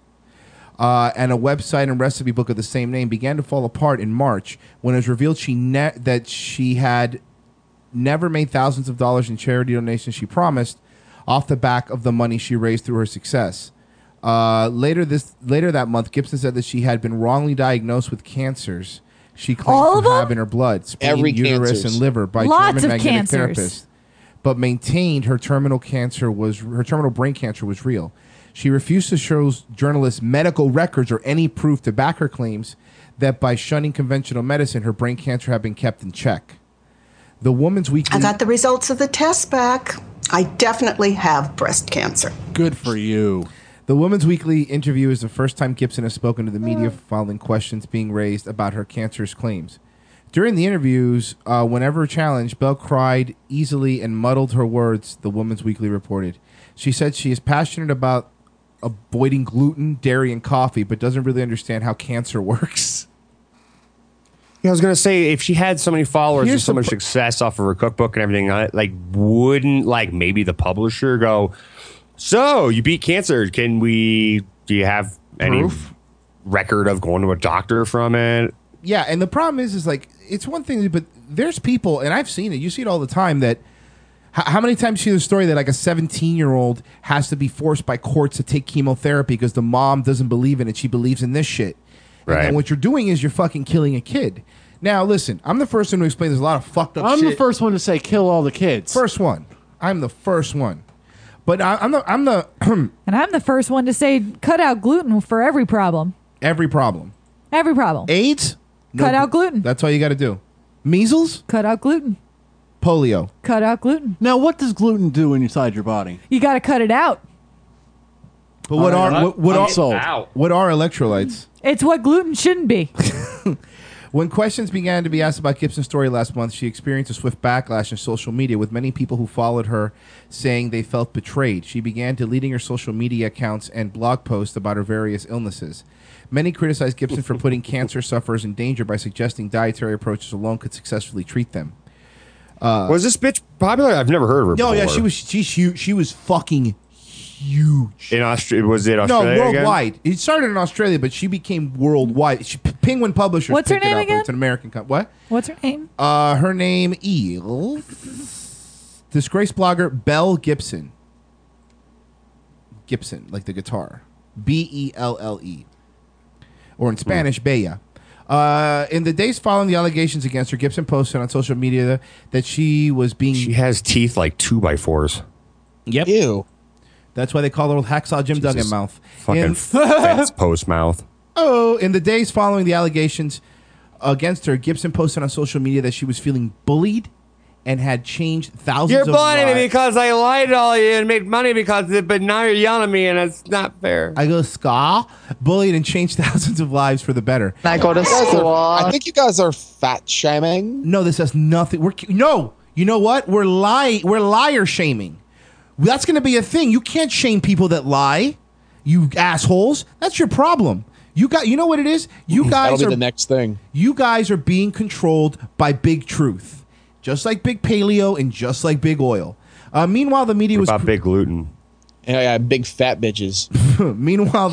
and a website and recipe book of the same name, began to fall apart in March when it was revealed that she had never made thousands of dollars in charity donations she promised off the back of the money she raised through her success. Later that month, Gibson said that she had been wrongly diagnosed with cancers she claimed to have in her blood, spleen, uterus, cancers. and liver by Lots German of magnetic cancers. therapists, but maintained her terminal brain cancer was real. She refused to show journalists medical records or any proof to back her claims that by shunning conventional medicine, her brain cancer had been kept in check. The Woman's Weekly... I got the results of the test back. I definitely have breast cancer. Good for you. The Woman's Weekly interview is the first time Gibson has spoken to the media following questions being raised about her cancerous claims. During the interviews, whenever challenged, Bell cried easily and muddled her words, the Woman's Weekly reported. She said she is passionate about avoiding gluten, dairy, and coffee, but doesn't really understand how cancer works. Yeah, I was gonna say, if she had so many followers and so much success off of her cookbook and everything, wouldn't maybe the publisher go, so you beat cancer? Do you have any record of going to a doctor from it? Yeah, and the problem is it's one thing, but there's people, and I've seen it. You see it all the time that. How many times you see the story that a 17-year-old has to be forced by courts to take chemotherapy because the mom doesn't believe in it? She believes in this shit. Right. And what you're doing is you're fucking killing a kid. Now, listen, I'm the first one to explain there's a lot of fucked up shit. I'm the first one to say kill all the kids. First one. I'm the first one. But I'm the and I'm the first one to say cut out gluten for every problem. Every problem. Every problem. AIDS? Cut out gluten. That's all you got to do. Measles? Cut out gluten. Polio. Cut out gluten. Now, what does gluten do inside your body? You got to cut it out. But what are electrolytes? It's what gluten shouldn't be. When questions began to be asked about Gibson's story last month, she experienced a swift backlash in social media, with many people who followed her saying they felt betrayed. She began deleting her social media accounts and blog posts about her various illnesses. Many criticized Gibson for putting cancer sufferers in danger by suggesting dietary approaches alone could successfully treat them. Was this bitch popular? I've never heard of her before. Yeah, she's huge. She was fucking huge. In Australia? Was it Australia? No, worldwide. It started in Australia, but she became worldwide. Penguin Publishers. What's her name again? It's an American company. What? What's her name? Her name is disgraced blogger Belle Gibson. Gibson, like the guitar. Belle. Or in Spanish, Bella. In the days following the allegations against her, Gibson posted on social media that she was being... She has teeth like 2x4s. Yep. Ew. That's why they call her Hacksaw Jim Duggan mouth. Fucking fence post mouth. Oh, in the days following the allegations against her, Gibson posted on social media that she was feeling bullied and had changed thousands You're of bullying me lives. because I lied to all you and made money because of it, but now you're yelling at me and it's not fair. I go, Ska, bullied and changed thousands of lives for the better. I go to school. I think you guys are fat shaming. No, this has nothing. No, you know what? We're liar shaming. That's going to be a thing. You can't shame people that lie. You assholes. That's your problem. You know what it is? You guys That'll be are the next thing. You guys are being controlled by Big Truth, just like Big Paleo and just like Big Oil. Meanwhile, the media was about big gluten. Yeah, big fat bitches. Meanwhile,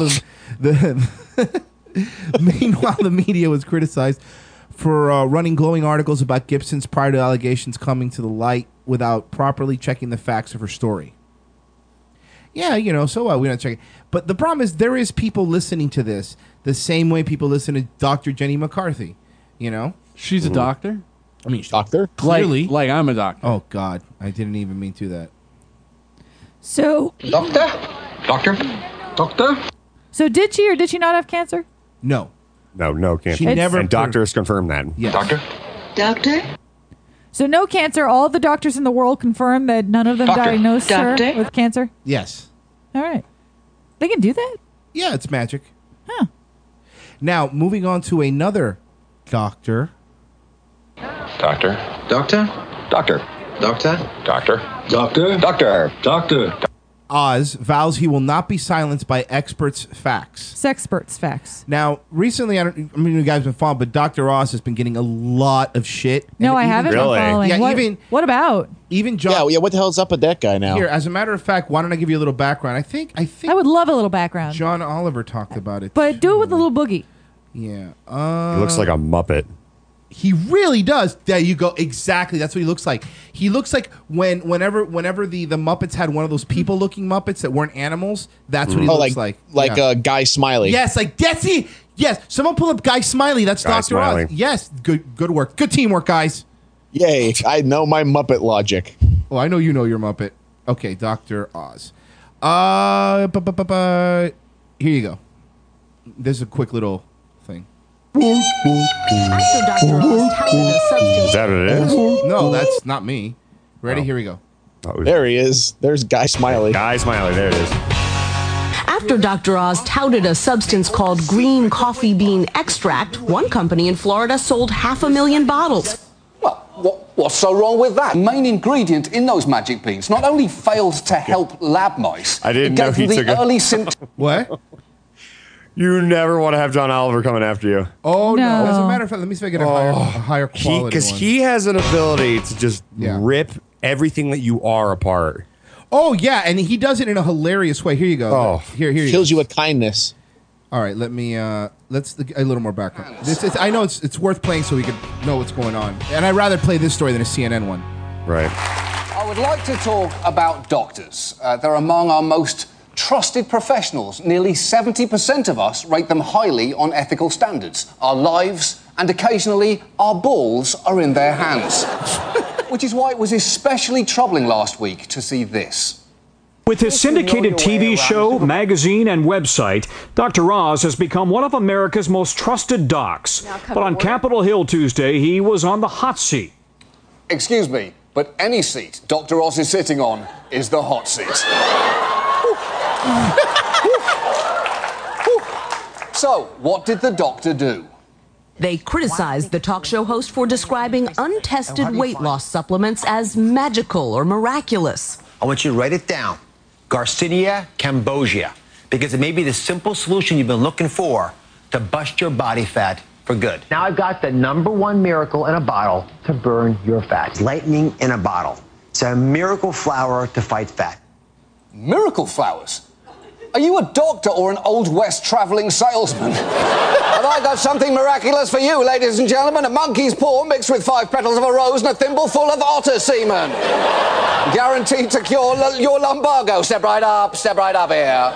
meanwhile, the media was criticized for running glowing articles about Gibson's prior to allegations coming to the light without properly checking the facts of her story. Yeah, so what? We don't check it. But the problem is there is people listening to this the same way people listen to Dr. Jenny McCarthy, She's a doctor? I mean, doctor? Clearly. Like I'm a doctor. Oh, God. I didn't even mean to that. So... Doctor? So did she or did she not have cancer? No. No cancer. She never... And doctors confirmed that. Yes. Doctor? So no cancer. All the doctors in the world confirm that none of them diagnosed her with cancer? Yes. All right. They can do that? Yeah, it's magic. Huh. Now, moving on to another doctor. Doctor? Doctor? Doctor? Doctor? Doctor? Doctor? Oz vows he will not be silenced by experts' facts. Sexperts' facts. Now, recently, I mean, you guys have been following, but Dr. Oz has been getting a lot of shit. No, And I haven't been following. Yeah, what about? Even John. Yeah, what the hell's up with that guy now? Here, as a matter of fact, why don't I give you a little background? I think I would love a little background. John Oliver talked about it. But do it with a little boogie. Yeah. He looks like a Muppet. He really does. There you go. Exactly. That's what he looks like. He looks like whenever the Muppets had one of those people-looking Muppets that weren't animals. That's what he looks like. Like Guy Smiley. Yes, like Desi. Yes. Someone pull up Guy Smiley. That's Guy Dr. Oz. Smiley. Yes. Good work. Good teamwork, guys. Yay. I know my Muppet logic. Oh, I know you know your Muppet. Okay, Dr. Oz. Here you go. There's a quick little thing. Is that what it is? No, that's not me. Ready? Here we go. There he is. There's Guy Smiley. Guy Smiley. There it is. After Dr. Oz touted a substance called green coffee bean extract, one company in Florida sold 500,000 bottles. What's so wrong with that? The main ingredient in those magic beans not only failed to help lab mice, I didn't it know gave he them took the a- early symptoms. What? You never want to have John Oliver coming after you. Oh, no. As a matter of fact, let me see if I get a higher quality Because one. he has an ability to just rip everything that you are apart. Oh, yeah, and he does it in a hilarious way. Here you go. Oh. Here you Kills go. you with kindness. All right, let me, let's, a little more background. I know it's worth playing so we can know what's going on. And I'd rather play this story than a CNN one. Right. I would like to talk about doctors. They're among our most trusted professionals. Nearly 70% of us rate them highly on ethical standards. Our lives and occasionally our balls are in their hands. Which is why it was especially troubling last week to see this. With his syndicated TV show, magazine, and website, Dr. Oz has become one of America's most trusted docs. But on Capitol Hill Tuesday, he was on the hot seat. Excuse me, but any seat Dr. Oz is sitting on is the hot seat. So, what did the doctor do? They criticized the talk show host for describing untested weight loss supplements as magical or miraculous. I want you to write it down. Garcinia cambogia. Because it may be the simple solution you've been looking for to bust your body fat for good. Now I've got the #1 miracle in a bottle to burn your fat. Lightning in a bottle. It's a miracle flower to fight fat. Miracle flowers? Are you a doctor or an Old West travelling salesman? Have I got something miraculous for you, ladies and gentlemen? A monkey's paw mixed with 5 petals of a rose and a thimble full of otter semen. Guaranteed to cure your lumbago. Step right up here.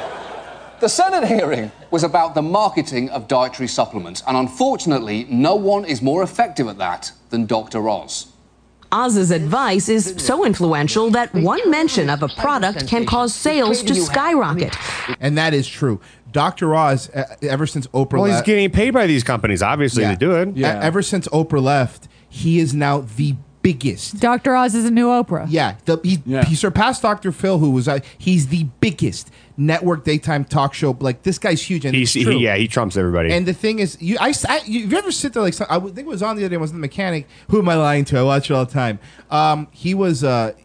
The Senate hearing was about the marketing of dietary supplements, and unfortunately, no one is more effective at that than Dr. Oz. Oz's advice is so influential that one mention of a product can cause sales to skyrocket. And that is true. Dr. Oz, ever since Oprah Well, he's left... getting paid by these companies, obviously, to do it. Ever since Oprah left, he is now the biggest. Dr. Oz is a new Oprah. Yeah, he surpassed Dr. Phil, who was he's the biggest network daytime talk show. Like, this guy's huge, and it's true. He trumps everybody. And the thing is, if you ever sit there, like, I think it was on the other day, it was the mechanic. Who am I lying to? I watch it all the time. He was,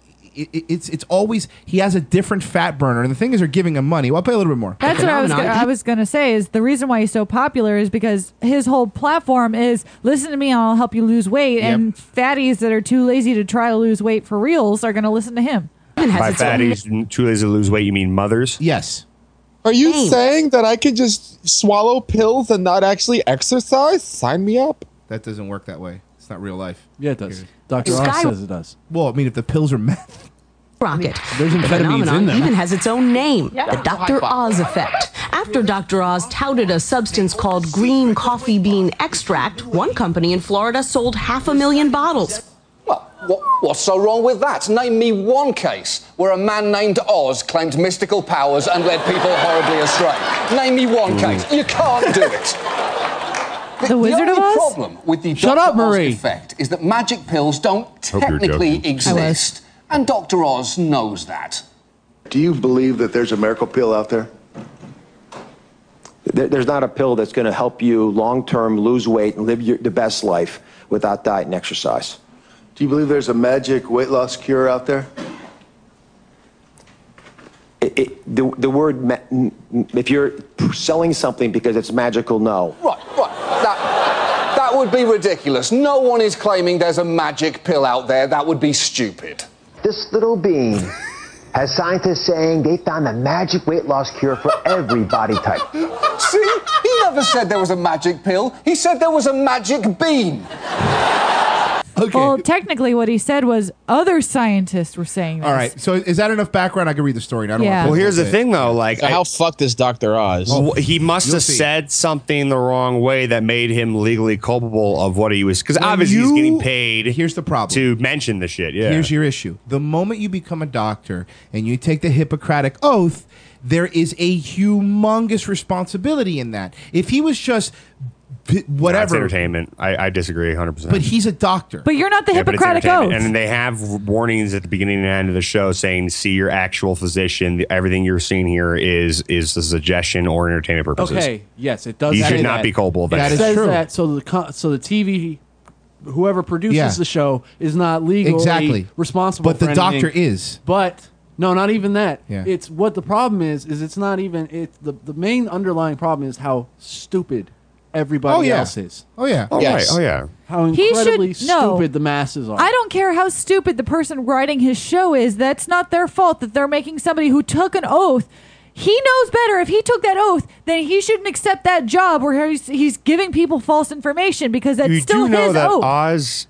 it's always, he has a different fat burner. And the thing is, they're giving him money. Well, I'll play a little bit more. That's what I was going to say is the reason why he's so popular is because his whole platform is listen to me and I'll help you lose weight. Yep. And fatties that are too lazy to try to lose weight for reals are going to listen to him. By fatties, too lazy to lose weight, you mean mothers? Yes. Are you saying that I could just swallow pills and not actually exercise? Sign me up. That doesn't work that way. It's not real life. Yeah, it does. Dr. Oz says it does. Well, I mean, if the pills are meth. Rocket. There's The amphetamines phenomenon in them. even has its own name, the Dr. Oz effect. After Dr. Oz touted a substance called green coffee bean extract, one company in Florida sold 500,000 bottles. What's so wrong with that? Name me one case where a man named Oz claimed mystical powers and led people horribly astray. Name me one case. You can't do it. The Wizard of only Oz? problem with the Shut Dr. up, Marie. Oz effect is that magic pills don't you're technically joking. exist, and Dr. Oz knows that. Do you believe that there's a miracle pill out there? There's not a pill that's going to help you long-term lose weight and live the best life without diet and exercise. Do you believe there's a magic weight loss cure out there? The word, if you're selling something because it's magical, no. Right. That would be ridiculous. No one is claiming there's a magic pill out there. That would be stupid. This little bean has scientists saying they found the magic weight loss cure for every body type. See? He never said there was a magic pill. He said there was a magic bean. Okay. Well, technically, what he said was other scientists were saying this. All right. So is that enough background? I can read the story. I don't Yeah. want Well, here's the thing, though. Like, So how fucked is Dr. Oz? Well, he must You'll have see. said something the wrong way that made him legally culpable of what he was. Because obviously he's getting paid. Here's the problem. To mention the shit. Yeah. Here's your issue. The moment you become a doctor and you take the Hippocratic Oath, there is a humongous responsibility in that. If he was just That's whatever, entertainment. I disagree 100%. but he's a doctor. But you're not the Yeah, but it's Hippocratic Oath. entertainment. And they have warnings at the beginning and end of the show saying, see your actual physician. Everything you're seeing here is a suggestion or entertainment purposes. Okay, yes, it does. You say should not that. be culpable of It that. is says true. that so the TV, whoever produces Yeah. the show, is not legally Exactly. responsible. But the for doctor anything. is. But no, not even that. Yeah. It's what the problem is it's not even. It's the main underlying problem is how stupid everybody else is. Oh yeah. Oh, Yes. right. Oh, yeah. How He incredibly should know. stupid the masses are. I don't care how stupid the person writing his show is. That's not their fault that they're making somebody who took an oath. He knows better. If he took that oath, then he shouldn't accept that job where he's giving people false information because that's You still do know his that oath.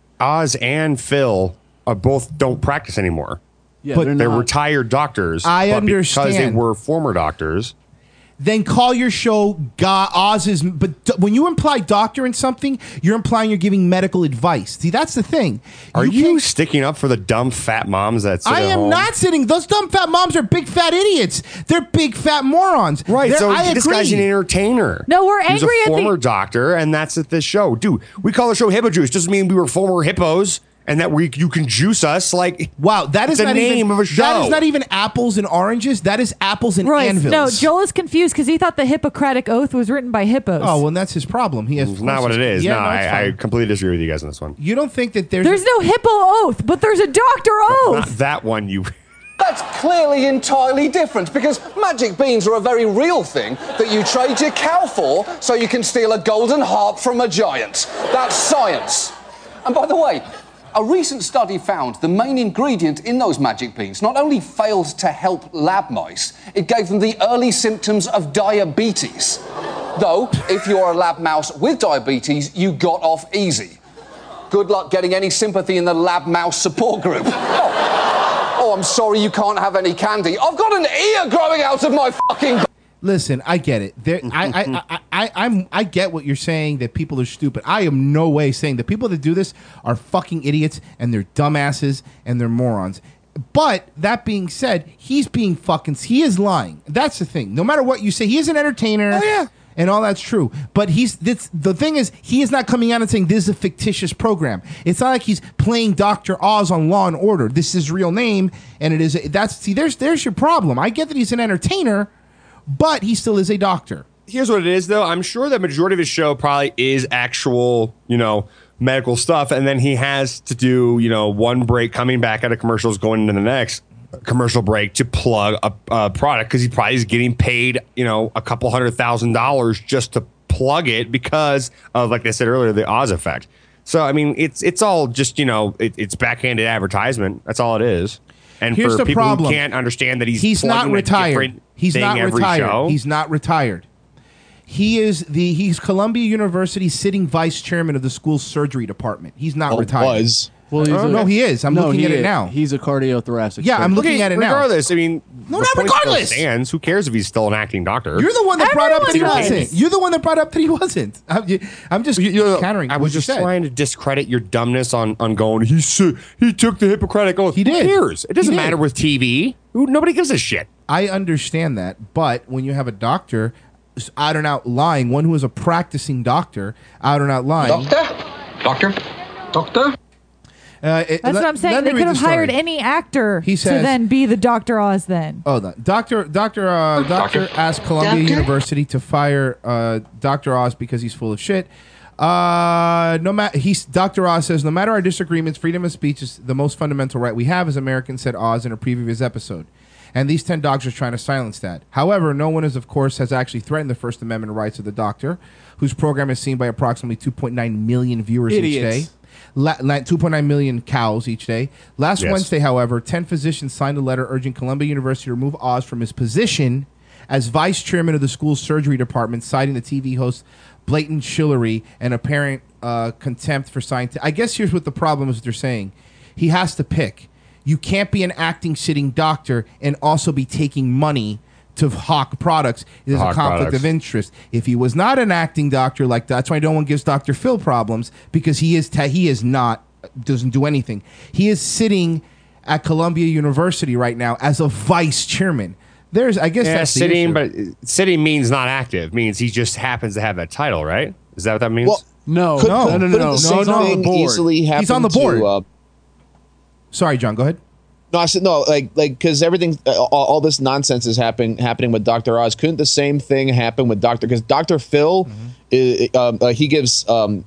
Oz and Phil both don't practice anymore. Yeah, But They're not. retired doctors. I but because they understand. were former doctors. Then call your show Oz's. But when you imply doctor in something, you're implying you're giving medical advice. See, that's the thing. Are you can't- sticking up for the dumb fat moms that sit I at am home? not sitting. Those dumb fat moms are big fat idiots. They're big fat morons. Right, They're- so I this agree. guy's an entertainer. No, we're He's angry a at the- former doctor, and that's at this show. Dude, we call the show Hippo Juice. Doesn't mean we were former hippos, and that you can juice us. Like, Wow, that is the not name even, of a show. That is not even apples and oranges. That is apples and Right. anvils. No, Joel is confused because he thought the Hippocratic Oath was written by hippos. Oh well, that's his problem. He has It's not what it is. Yeah, no, it's I fine. completely disagree with you guys on this one. You don't think that there's There's no hippo oath, but there's a doctor oath. Not that one, you. That's clearly entirely different because magic beans are a very real thing that you trade your cow for so you can steal a golden harp from a giant. That's science. And by the way, a recent study found the main ingredient in those magic beans not only failed to help lab mice, it gave them the early symptoms of diabetes. Though, if you're a lab mouse with diabetes, you got off easy. Good luck getting any sympathy in the lab mouse support group. Oh, I'm sorry you can't have any candy. I've got an ear growing out of my fucking... Listen, I get it. I get what you're saying, that people are stupid. I am no way saying the people that do this are fucking idiots and they're dumbasses and they're morons. But that being said, he is lying. That's the thing. No matter what you say, he is an entertainer. Oh, yeah. And all that's true. But the thing is, he is not coming out and saying this is a fictitious program. It's not like he's playing Dr. Oz on Law and Order. This is his real name, and it is there's your problem. I get that he's an entertainer, but he still is a doctor. Here's what it is, though. I'm sure the majority of his show probably is actual, medical stuff, and then he has to do, one break, coming back out of commercials, going into the next commercial break to plug a product because he probably is getting paid, a couple $100,000 just to plug it because of, like I said earlier, the Oz effect. So, I mean, it's all just, it's backhanded advertisement. That's all it is. And Here's for the people problem. who can't understand that He's not plugging a retired. different He's thing not every retired. show. He's not retired. He's Columbia University's sitting vice chairman of the school's surgery department. He's not retired. Well, No, he is. I'm looking at it now. He's a cardiothoracic. Yeah, I'm looking at it now. Regardless, I mean, No, the not point still regardless. stands. Who cares if he's still an acting doctor? You're the one that brought up that he Everyone wasn't. does. You're the one that brought up that he wasn't. I'm just countering. I what was you just said. trying to discredit your dumbness on going. He took the Hippocratic Oath. He did. Who cares? It doesn't He did. matter with TV. Nobody gives a shit. I understand that, but when you have a doctor out and out lying, one who is a practicing doctor out and out lying. Doctor? That's what I'm saying. They could have hired any actor He to says- then be the Dr. Oz then. Oh, no. Doctor asked Columbia Doctor? University to fire Dr. Oz because he's full of shit. Dr. Oz says, no matter our disagreements, freedom of speech is the most fundamental right we have as Americans, said Oz in a previous episode. And these 10 doctors are trying to silence that. However, no one has actually threatened the First Amendment rights of the doctor, whose program is seen by approximately 2.9 million viewers each day. 2.9 million cows each day. Last Wednesday, however, 10 physicians signed a letter urging Columbia University to remove Oz from his position as vice chairman of the school's surgery department, citing the TV host blatant shillery and apparent contempt for science. I guess here's what the problem is. They're saying he has to pick. You can't be an acting sitting doctor and also be taking money to hawk products. There's a conflict of interest. If he was not an acting doctor like that's why no one gives Dr. Phil problems, because he doesn't do anything. He is sitting at Columbia University right now as a vice chairman. That's sitting, but sitting means not active. Means he just happens to have that title, right? Is that what that means? Well, no. He's on the board. Sorry, John. Go ahead. No, I said no. Like because everything, all this nonsense is happening with Dr. Oz. Couldn't the same thing happen with Because Dr. Phil, he gives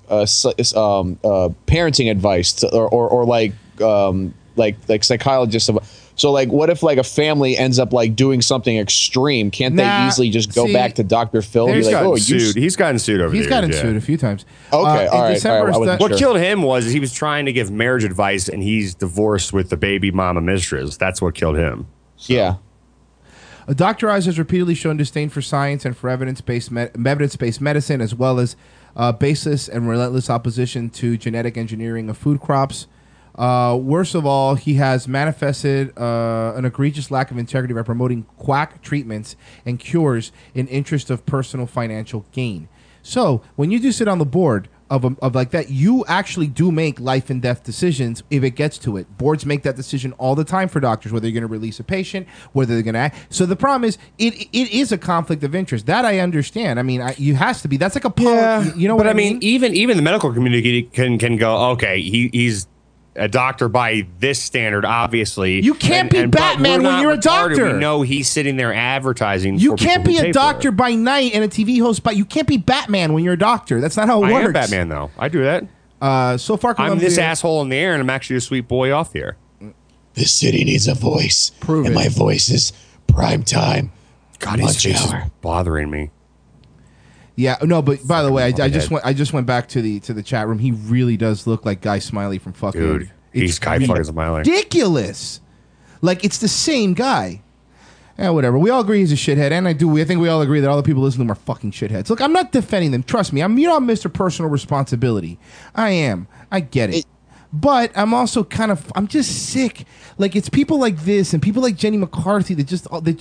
parenting advice or like psychologists. So, like, what if, like, a family ends up, like, doing something extreme? Can't they easily just go back to Dr. Phil and be like, He's gotten sued over there. He's gotten sued a few times. Okay, all right. What killed him was he was trying to give marriage advice, and he's divorced with the baby mama mistress. That's what killed him. So. Yeah. Dr. Oz has repeatedly shown disdain for science and for evidence-based medicine, as well as baseless and relentless opposition to genetic engineering of food crops. Worst of all, he has manifested an egregious lack of integrity by promoting quack treatments and cures in interest of personal financial gain. So, when you do sit on the board of like that, you actually do make life and death decisions if it gets to it. Boards make that decision all the time for doctors, whether you're going to release a patient, whether they're going to act. So the problem is, it is a conflict of interest. That I understand. I mean, you has to be. That's like a you know what I mean? Even the medical community can go, okay, he's a doctor by this standard, obviously. You can't be Batman when you're a doctor. We know he's sitting there advertising. You can't be a doctor by night and a TV host, but you can't be Batman when you're a doctor. That's not how it works. I am Batman, though. I do that. So far, I'm this asshole in the air, and I'm actually a sweet boy off the air. This city needs a voice. And my voice is prime time. God, his face is bothering me. Yeah, no, but by the way, I just went back to the chat room. He really does look like Guy Smiley from fucking. Dude, he's Guy fucking Smiley. Ridiculous. Like it's the same guy. Yeah, whatever. We all agree he's a shithead, and I think we all agree that all the people listening to him are fucking shitheads. Look, I'm not defending them. Trust me, I'm Mr. Personal Responsibility. I am. I get it. But I'm also I'm just sick. Like it's people like this and people like Jenny McCarthy that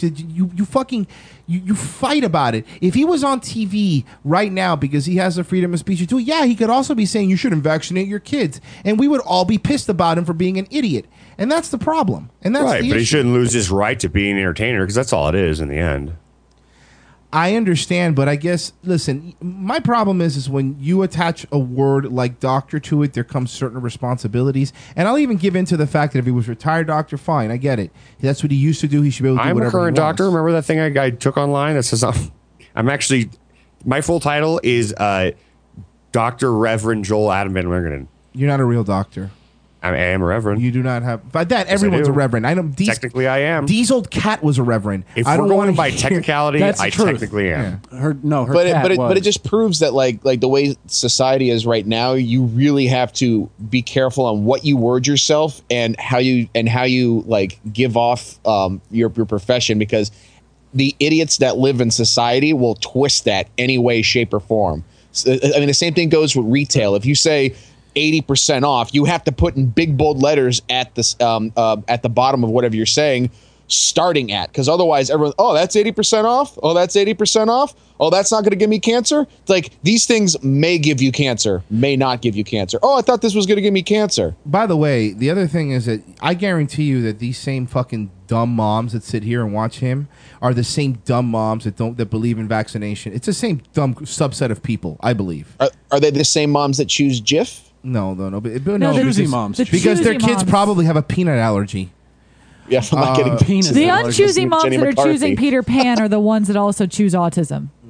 you fight about it. If he was on TV right now because he has the freedom of speech to do it, yeah, he could also be saying you shouldn't vaccinate your kids, and we would all be pissed about him for being an idiot. And that's the problem. And that's right. The but issue. He shouldn't lose his right to be an entertainer because that's all it is in the end. I understand, but I guess, listen, my problem is when you attach a word like doctor to it, there comes certain responsibilities. And I'll even give in to the fact that if he was retired doctor, fine, I get it. That's what he used to do. He should be able to do whatever I'm a current doctor. Remember that thing I took online that says I'm actually, my full title is Dr. Reverend Joel Adam Van Wingeren. You're not a real doctor. I am a reverend. You do not have. By that, everyone's a reverend. I know. Technically, I am. Dee's old cat was a reverend. If we're going by technicality, I technically am. Yeah. But it just proves that like the way society is right now, you really have to be careful on what you word yourself and how you like give off your profession, because the idiots that live in society will twist that any way, shape, or form. I mean, the same thing goes with retail. If you say 80% off, you have to put in big bold letters at the bottom of whatever you're saying, starting at, because otherwise everyone, oh, that's 80% off. Oh, that's 80% off. Oh, that's not going to give me cancer. It's like these things may give you cancer, may not give you cancer. Oh, I thought this was going to give me cancer. By the way, the other thing is that I guarantee you that these same fucking dumb moms that sit here and watch him are the same dumb moms that believe in vaccination. It's the same dumb subset of people, I believe. Are they the same moms that choose Jif? No, choosy moms. Because their kids probably have a peanut allergy. Yeah, I'm not getting penis. The unchoosy moms that are choosing Peter Pan are the ones that also choose autism.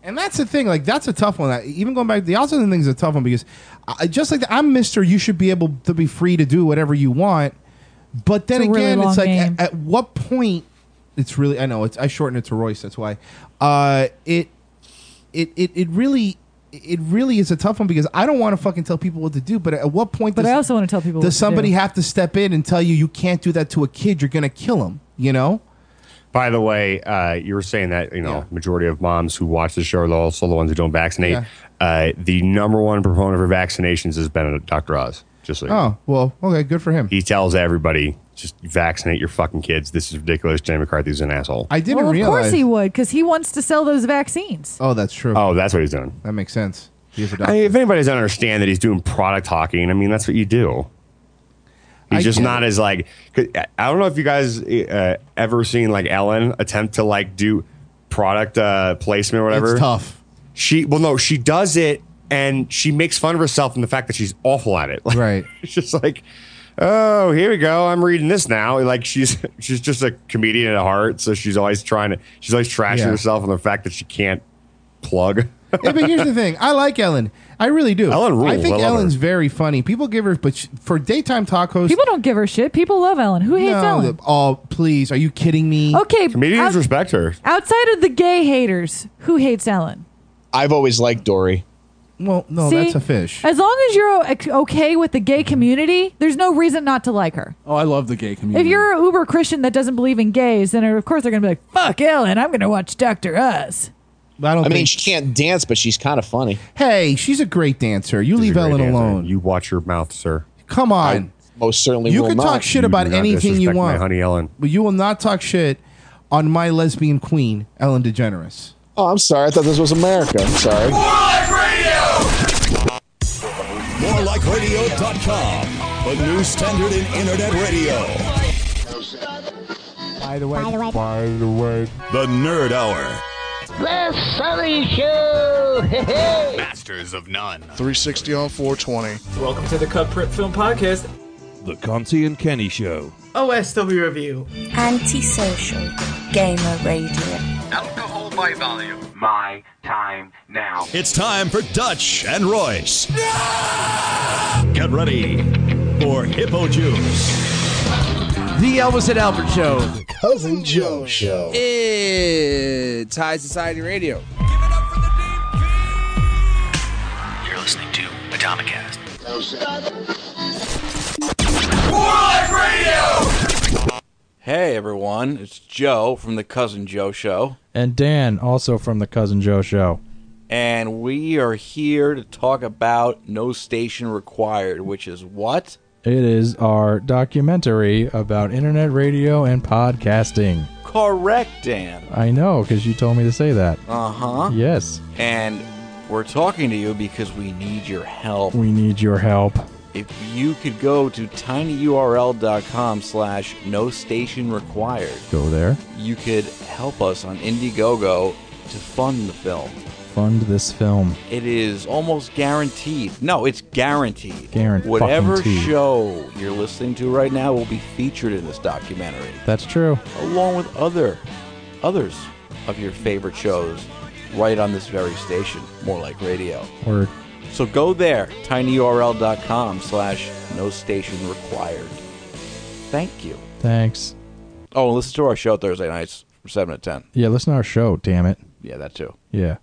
And that's the thing. Like, that's a tough one. Even going back, the autism thing is a tough one because just like I'm Mr. You should be able to be free to do whatever you want. But then again, it's like at what point? It's really. I know. I shortened it to Royce. That's why. It really is a tough one because I don't want to fucking tell people what to do. But at what point? But I also want to tell people. Does somebody have to step in and tell you can't do that to a kid? You're gonna kill him. You know. By the way, you were saying that majority of moms who watch the show are also the ones who don't vaccinate. Yeah. The number one proponent for vaccinations has been Dr. Oz. Just so you know. Well, okay, good for him. He tells everybody, just vaccinate your fucking kids. This is ridiculous. Jenny McCarthy's an asshole. I didn't realize. Of course he would, because he wants to sell those vaccines. Oh, that's true. Oh, that's what he's doing. That makes sense. He's a I mean, if anybody doesn't understand that he's doing product talking, I mean, that's what you do. He's just not as like. I don't know if you guys ever seen like Ellen attempt to like do product placement or whatever. It's tough. She does it and she makes fun of herself and the fact that she's awful at it. Like, right. It's just like, oh, here we go. I'm reading this now. Like she's just a comedian at heart, so she's always trashing herself on the fact that she can't plug. Yeah, but here's the thing. I like Ellen. I really do. Ellen rules. I think I love Ellen's her. very funny. People give her, but for daytime talk host, People don't give her shit. People love Ellen. Who hates Ellen? Oh, please. Are you kidding me? Okay. Comedians respect her. Outside of the gay haters, who hates Ellen? I've always liked Dory. Well, no, See? that's a fish. As long as you're okay with the gay community, there's no reason not to like her. Oh, I love the gay community. If you're an uber Christian that doesn't believe in gays, then of course they're going to be like, fuck Ellen, I'm going to watch Dr. Oz. I mean, she can't dance, but she's kind of funny. Hey, she's a great dancer. You leave Ellen alone. You watch your mouth, sir. Come on. I most certainly You will can not. talk shit You about do not anything you disrespect my want. honey Ellen. But you will not talk shit on my lesbian queen, Ellen DeGeneres. Oh, I'm sorry. I thought this was America. I'm sorry. MoreLikeRadio.com, the new standard in internet radio. By the way. The Nerd Hour. The Sully Show! Hey! Masters of None. 360 on 420. Welcome to the Cut Print Film Podcast. The Conti and Kenny Show. OSW Review. Antisocial. Gamer Radio. Alcohol by volume. My time now. It's time for Dutch and Royce. Get ready for Hippo Juice. The Elvis and Albert Show. The Cousin Joe Show. It's High Society Radio. You're listening to Atomicast. Hey everyone, it's Joe from the Cousin Joe Show. And Dan, also from the Cousin Joe Show. And we are here to talk about No Station Required, which is what? It is our documentary about internet radio and podcasting. Correct, Dan. I know, because you told me to say that. Uh-huh. Yes. And we're talking to you because we need your help. We need your help. If you could go to tinyurl.com/no station required. Go there. You could help us on Indiegogo to fund the film. Fund this film. It is almost guaranteed. No, it's guaranteed. Guaranteed. Whatever show you're listening to right now will be featured in this documentary. That's true. Along with others of your favorite shows right on this very station, More Like Radio. Word. So go there, tinyurl.com/no station required. Thank you. Thanks. Oh, and listen to our show Thursday nights from 7 to 10. Yeah, listen to our show, damn it. Yeah, that too. Yeah.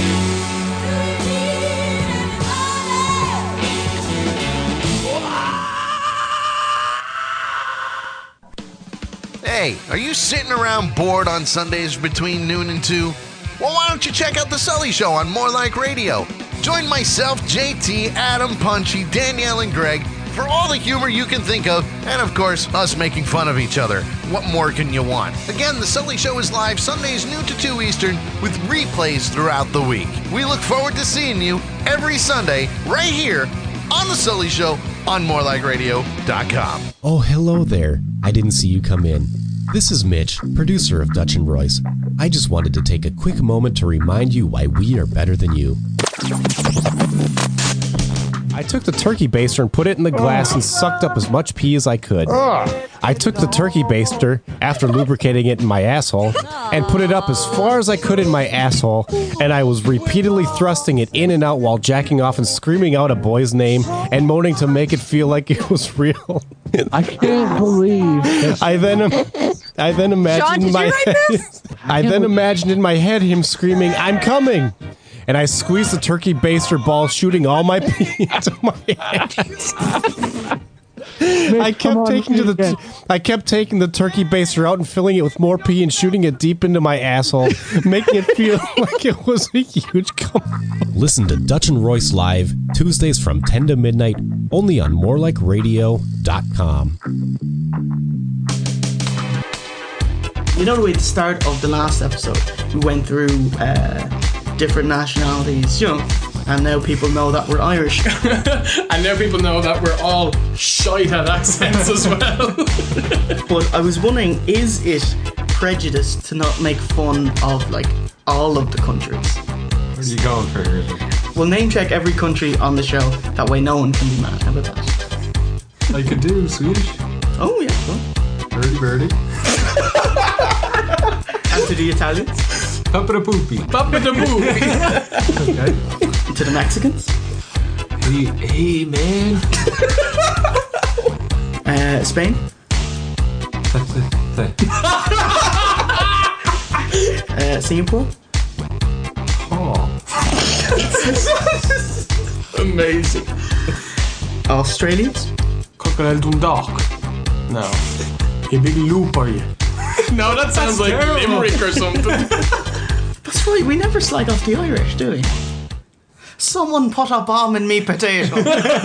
Hey, are you sitting around bored on Sundays between noon and 2? Well, why don't you check out The Sully Show on More Like Radio? Join myself, JT, Adam, Punchy, Danielle, and Greg for all the humor you can think of, and of course, us making fun of each other. What more can you want? Again, The Sully Show is live Sundays noon to 2 Eastern with replays throughout the week. We look forward to seeing you every Sunday right here on The Sully Show on morelikeradio.com. Oh, hello there. I didn't see you come in. This is Mitch, producer of Dutch and Royce. I just wanted to take a quick moment to remind you why we are better than you. I took the turkey baster and put it in the glass and sucked up as much pee as I could. I took the turkey baster, after lubricating it in my asshole, and put it up as far as I could in my asshole, and I was repeatedly thrusting it in and out while jacking off and screaming out a boy's name and moaning to make it feel like it was real. I can't believe this. I then imagined Sean, did you write this? I then imagined in my head him screaming, "I'm coming!" And I squeezed the turkey baster ball, shooting all my pee into my hands. I kept taking the turkey baster out and filling it with more pee and shooting it deep into my asshole, making it feel like it was a huge cum. Listen to Dutch and Royce live Tuesdays from 10 to midnight, only on morelikeradio.com. You know the way at the start of the last episode, we went through different nationalities, you know, and now people know that we're Irish. And now people know that we're all shite at accents as well. But I was wondering, is it prejudice to not make fun of, like, all of the countries? Where are you going for here? We'll name check every country on the show, that way no one can be mad. How about that? I could do Swedish. Oh, yeah, well. Birdie. And to the Italians? Papa da poopy. Papa da poopy. Okay. To the Mexicans? Hey, man. Spain? Singapore? Oh. Amazing. Australians? Crocodile Dundalk. No. You big loop, are you? No, that sounds like Limerick or something. That's right, we never slag off the Irish, do we? Someone put a bomb in me potato.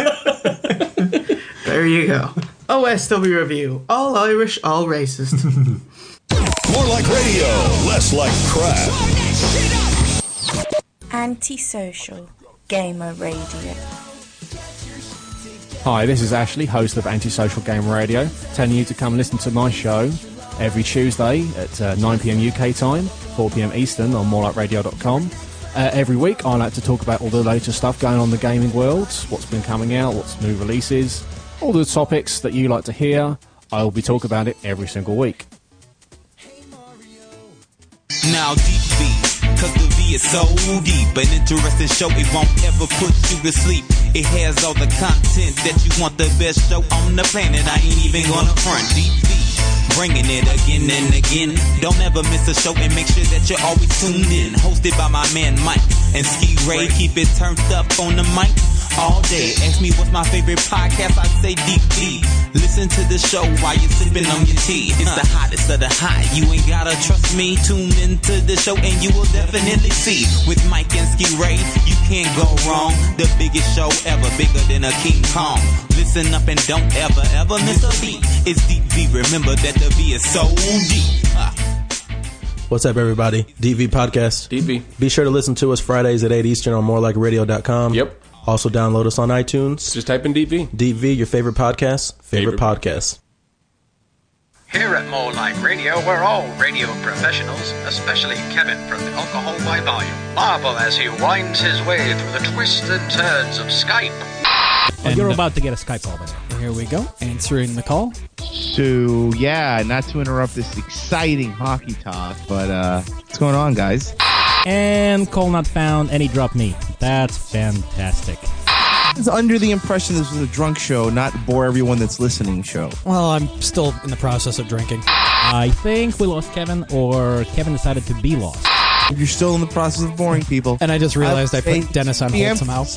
There you go. OSW review. All Irish, all racist. More like radio, less like crap. Antisocial Gamer Radio. Hi, this is Ashley, host of Antisocial Gamer Radio, telling you to come listen to my show every Tuesday at 9 p.m. UK time, 4 p.m. Eastern on morelikeradio.com. Every week I like to talk about all the latest stuff going on in the gaming world, what's been coming out, what's new releases, all the topics that you like to hear. I will be talking about it every single week. Now deep V, cause the V is so deep. An interesting show, it won't ever put you to sleep. It has all the content that you want, the best show on the planet. I ain't even gonna front. Deep V, bringing it again and again. Don't ever miss a show and make sure that you're always tuned in. Hosted by my man Mike and Ski Ray. Keep it turned up on the mic all day. Ask me what's my favorite podcast, I say Deep V. Listen to the show while you're sipping on your tea. It's the hottest of the hot. You ain't gotta trust me. Tune into the show and you will definitely see. With Mike and Ski Ray, you can't go wrong. The biggest show ever, bigger than a King Kong. Listen up and don't ever miss a beat. It's Deep V. Remember that the V is so deep. What's up, everybody? DV Podcast. DV. Be sure to listen to us Fridays at 8 Eastern on morelikeradio.com. Yep. Also download us on iTunes. Just type in DV. DV, your favorite podcast. Favorite podcast. Here at More Like Radio, we're all radio professionals, especially Kevin from the Alcohol by Volume. Marvel as he winds his way through the twists and turns of Skype. And you're about to get a Skype call by now. Here we go. Answering the call. So, yeah, not to interrupt this exciting hockey talk, but what's going on, guys? And call not found, and he dropped me. That's fantastic. I was under the impression this was a drunk show, not bore everyone that's listening show. Well, I'm still in the process of drinking. I think we lost Kevin, or Kevin decided to be lost. You're still in the process of boring people. And I just realized I put Dennis on hold somehow.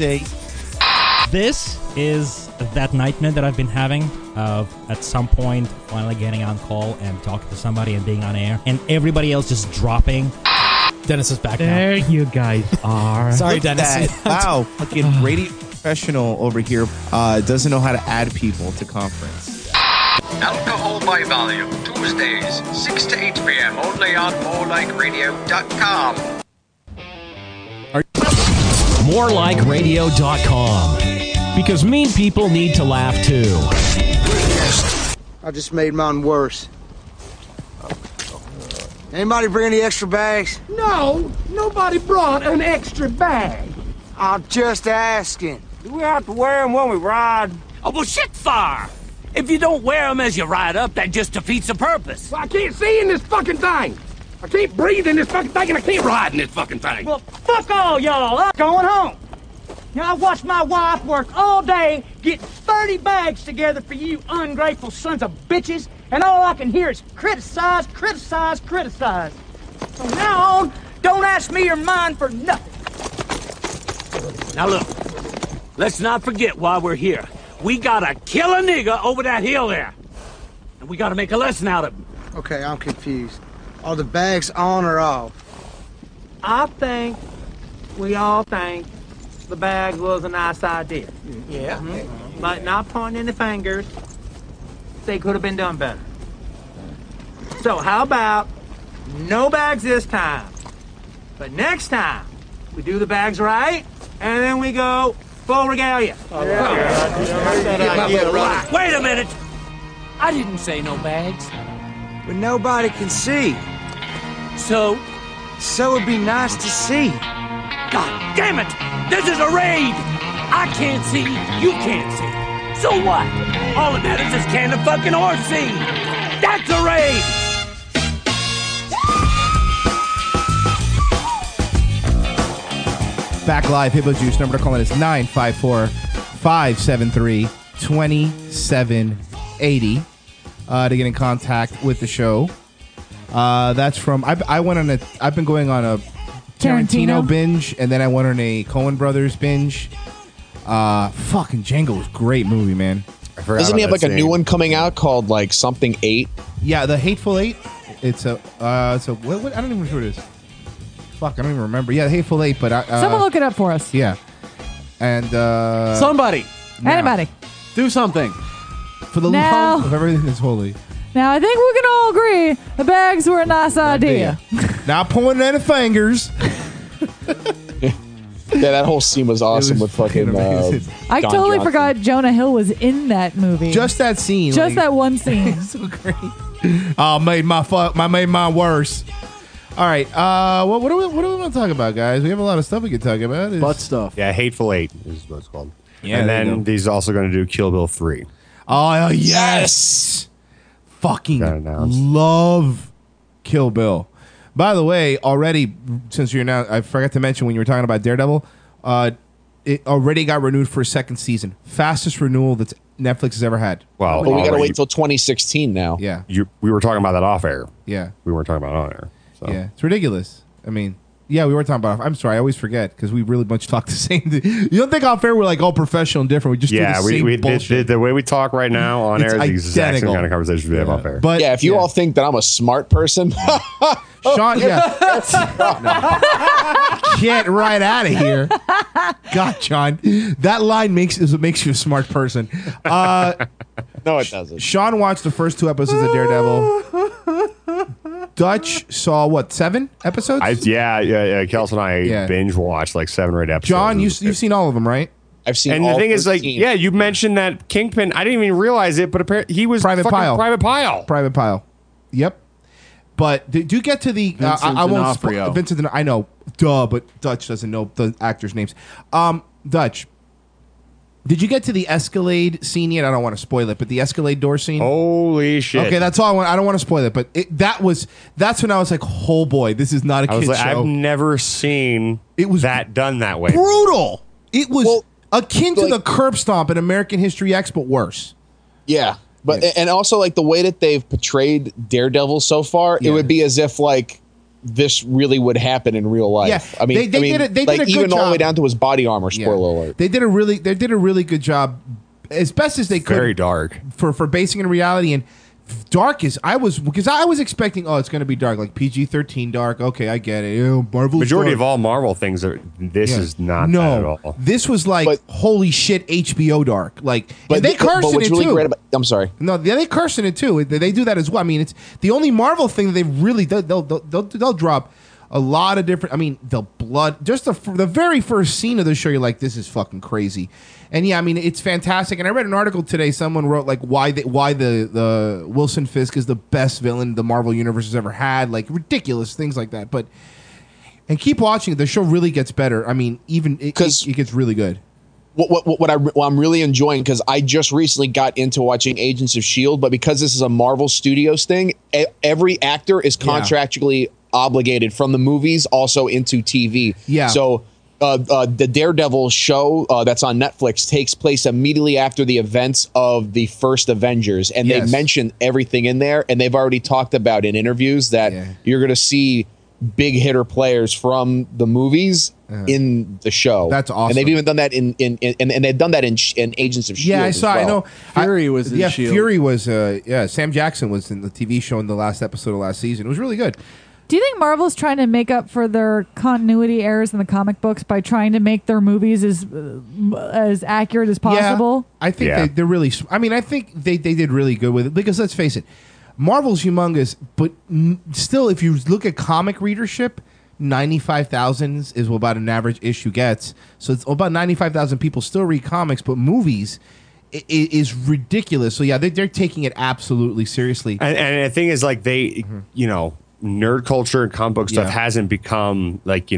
This is that nightmare that I've been having of at some point finally getting on call and talking to somebody and being on air, and everybody else just dropping. Dennis is back now. There you guys are. Sorry, Dennis. Wow, fucking radio professional over here doesn't know how to add people to conference. Alcohol by Volume, Tuesdays, 6 to 8 p.m. only on morelikeradio.com. morelikeradio.com. Because mean people need to laugh too. I just made mine worse. Anybody bring any extra bags? No, nobody brought an extra bag. I'm just asking. Do we have to wear them when we ride? Oh, well, shit fire! If you don't wear them as you ride up, that just defeats the purpose. Well, I can't see in this fucking thing. I can't breathe in this fucking thing, and I can't ride in this fucking thing. Well, fuck all y'all. I'm going home. Now, I watched my wife work all day getting 30 bags together for you ungrateful sons of bitches, and all I can hear is criticize, criticize, criticize. From now on, don't ask me or mine for nothing. Now, look. Let's not forget why we're here. We gotta kill a nigga over that hill there. And we gotta make a lesson out of him. Okay, I'm confused. Are the bags on or off? I think we all think the bag was a nice idea. Yeah. But not pointing any fingers. They could have been done better. So how about no bags this time? But next time, we do the bags right, and then we go full regalia. Wait a minute! I didn't say no bags. But nobody can see. So? So it'd be nice to see. God damn it! This is a raid! I can't see, you can't see. So what? All that matters is can the fucking horse see? That's a raid! Back live, Hippo Juice. Number to call in is 954-573-2780 to get in contact with the show. That's from, I've been going on a Tarantino binge, and then I went on a Coen Brothers binge. Fucking Django was a great movie, man. Doesn't he have like a new one coming out called like something 8? Yeah, The Hateful Eight. It's a, what, I don't even know what it is. Fuck, I don't even remember. Yeah, The Hateful Eight, but Someone look it up for us. Yeah. And somebody. Anybody. Do something. For the love of everything that's holy. Now, I think we can all agree the bags were a nice idea. Not pointing any fingers. Yeah, that whole scene was awesome with fucking. I Don totally Johnson. forgot Jonah Hill was in that movie. Just that scene. Just that one scene. So great. Oh, made mine worse. All right. What do we want to talk about, guys? We have a lot of stuff we could talk about. Butt stuff. Yeah, Hateful Eight is what it's called. Yeah, and there you then go. he's also going to do Kill Bill 3. Oh, yes. Fucking love Kill Bill. By the way, already, since you're now, I forgot to mention when you were talking about Daredevil, it already got renewed for a second season. Fastest renewal that Netflix has ever had. Well, but we got to wait till 2016 now. Yeah. We were talking about that off air. Yeah. We weren't talking about it on air. So. Yeah, it's ridiculous. I mean, yeah, we were talking about. I'm sorry, I always forget because we really much talk the same. You don't think off air we're like all professional and different? We just do the same bullshit. The way we talk right now on It's air is the exact same identical. kind of conversation we have off air. But yeah, if you all think that I'm a smart person, Sean, get right out of here. God, John, that line makes you a smart person. no, it doesn't. Sean watched the first 2 episodes of Daredevil. Dutch saw what, 7 episodes? Kels and I binge watched like 7 or 8 episodes. John, you've seen all of them, right? I've seen. And all the thing is, like, 13. yeah, you mentioned that Kingpin. I didn't even realize it, but apparently he was Private fucking Pile. Private Pile. Private Pile. Yep. But do you get to the? I won't. D'Onofrio. Vincent. I know. Duh. But Dutch doesn't know the actors' names. Dutch. Did you get to the Escalade scene yet? I don't want to spoil it, but the Escalade door scene. Holy shit! Okay, that's all I want. I don't want to spoil it, but that's when I was like, oh boy, this is not a kid show. I've never seen that done that way. Brutal. It was akin to the curb stomp in American History X, but worse. Yeah, but and also like the way that they've portrayed Daredevil so far, it would be as if like this really would happen in real life. Yeah, I mean, they did a like good even all the way job. down to his body armor. Spoiler alert. They did a really good job, as best as they could. Very dark for basing it in reality. And dark is I was expecting it's going to be dark, like PG-13 dark. Okay, I get it. Marvel's Majority dark. of all Marvel things are. This is not that at all. This was like holy shit HBO dark. Like, and they curse in what's it really too. great about, I'm sorry. No, they curse in it too. They do that as well. I mean, it's the only Marvel thing that they really they'll drop a lot of different. I mean, the blood. Just the very first scene of the show, you're like, this is fucking crazy. And yeah, I mean, it's fantastic. And I read an article today. Someone wrote like why the Wilson Fisk is the best villain the Marvel universe has ever had. Like ridiculous things like that. And keep watching. The show really gets better. I mean, even it gets really good. what I'm really enjoying, because I just recently got into watching Agents of S.H.I.E.L.D., but because this is a Marvel Studios thing, every actor is contractually obligated from the movies also into TV. Yeah. So the Daredevil show that's on Netflix takes place immediately after the events of the first Avengers, and they mention everything in there, and they've already talked about in interviews that you're going to see big hitter players from the movies in the show. That's awesome. And they've even done that in they've done that in Agents of S.H.I.E.L.D. Yeah, I saw. as well. I know. Fury was in S.H.I.E.L.D. Fury was. Sam Jackson was in the TV show in the last episode of last season. It was really good. Do you think Marvel's trying to make up for their continuity errors in the comic books by trying to make their movies as accurate as possible? Yeah, I think they're really. I mean, I think they did really good with it, because let's face it, Marvel's humongous, but still, if you look at comic readership, 95,000 is what about an average issue gets. So it's about 95,000 people still read comics, but movies is ridiculous. So yeah, they're taking it absolutely seriously. And the thing is, like, they, nerd culture and comic book stuff hasn't become like,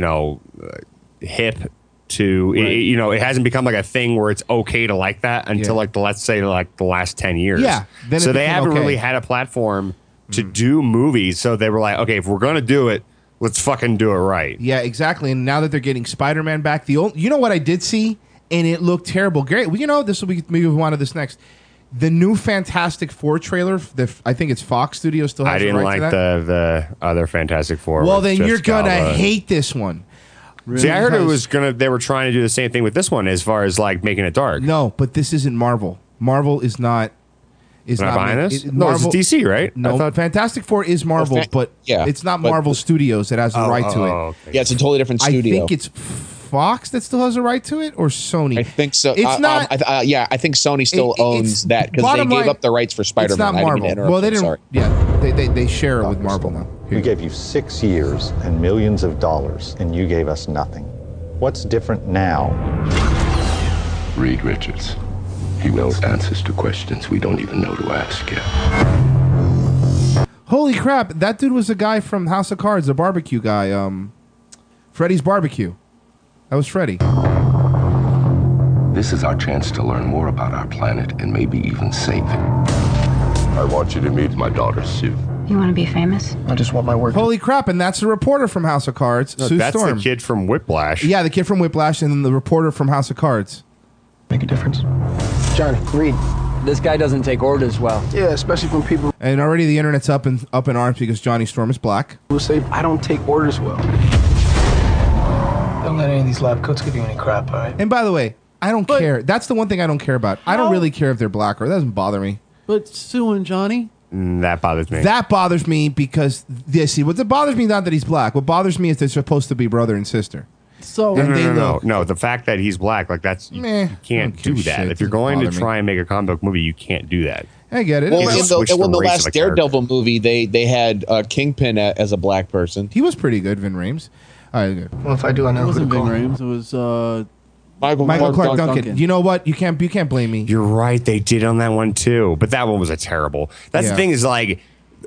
hip to, it hasn't become like a thing where it's okay to like that until like let's say like the last 10 years. Yeah. Then so they haven't really had a platform to do movies. So they were like, okay, if we're going to do it, let's fucking do it right. Yeah, exactly. And now that they're getting Spider-Man back, you know what I did see? And it looked terrible. Great. Well, this will be, maybe we wanted this next. The new Fantastic Four trailer, I think it's Fox Studios still has I didn't the right like to that. the other Fantastic Four. Well, with then you're Jessica going to Alba. hate this one. See, I heard they were trying to do the same thing with this one as far as like making it dark. No, but this isn't Marvel. Marvel is not. Not buying this? No, Marvel, it's DC, right? No, Fantastic Four is Marvel, but it's not Marvel Studios that has the right to it. Okay. Yeah, it's a totally different studio. I think it's Fox that still has the right to it, or Sony. I think so. It's not. I think Sony still owns that because they bottom gave line, up the rights for Spider-Man. It's not Marvel. Well, they didn't. Sorry. Yeah, they share it with Marvel now. We gave you 6 years and millions of dollars, and you gave us nothing. What's different now? Reed Richards. He knows answers to questions we don't even know to ask yet. Holy crap! That dude was the guy from House of Cards, the barbecue guy. Freddy's Barbecue. That was Freddy. This is our chance to learn more about our planet and maybe even save it. I want you to meet my daughter, Sue. You want to be famous? I just want my work. Holy crap! And that's the reporter from House of Cards, Sue that's Storm. the kid from Whiplash. Yeah, the kid from Whiplash, and then the reporter from House of Cards. Make a difference. Johnny, Reed, this guy doesn't take orders well. Yeah, especially from people And already the internet's up in arms because Johnny Storm is black. who say I don't take orders well. Don't let any of these lab coats give you any crap, all right? And by the way, I don't care. That's the one thing I don't care about. I don't really care if they're black, or it doesn't bother me. But Sue and Johnny? That bothers me. That bothers me because see, what bothers me not that he's black. What bothers me is they're supposed to be brother and sister. So No. The fact that he's black, like that's you can't do that. shit. If you're Doesn't going to bother me. try and make a comic book movie, you can't do that. I get it. Well, You in just switch the the race last of a character. Daredevil movie, they had Kingpin as a black person. He was pretty good, Vin Rames. All right, good. Well, if I do, I It know who to wasn't Vin call. Rames. It was Michael Clark Duncan. You know what? You can't blame me. You're right. They did on that one too, but that one was a terrible. That's Yeah. the thing is like,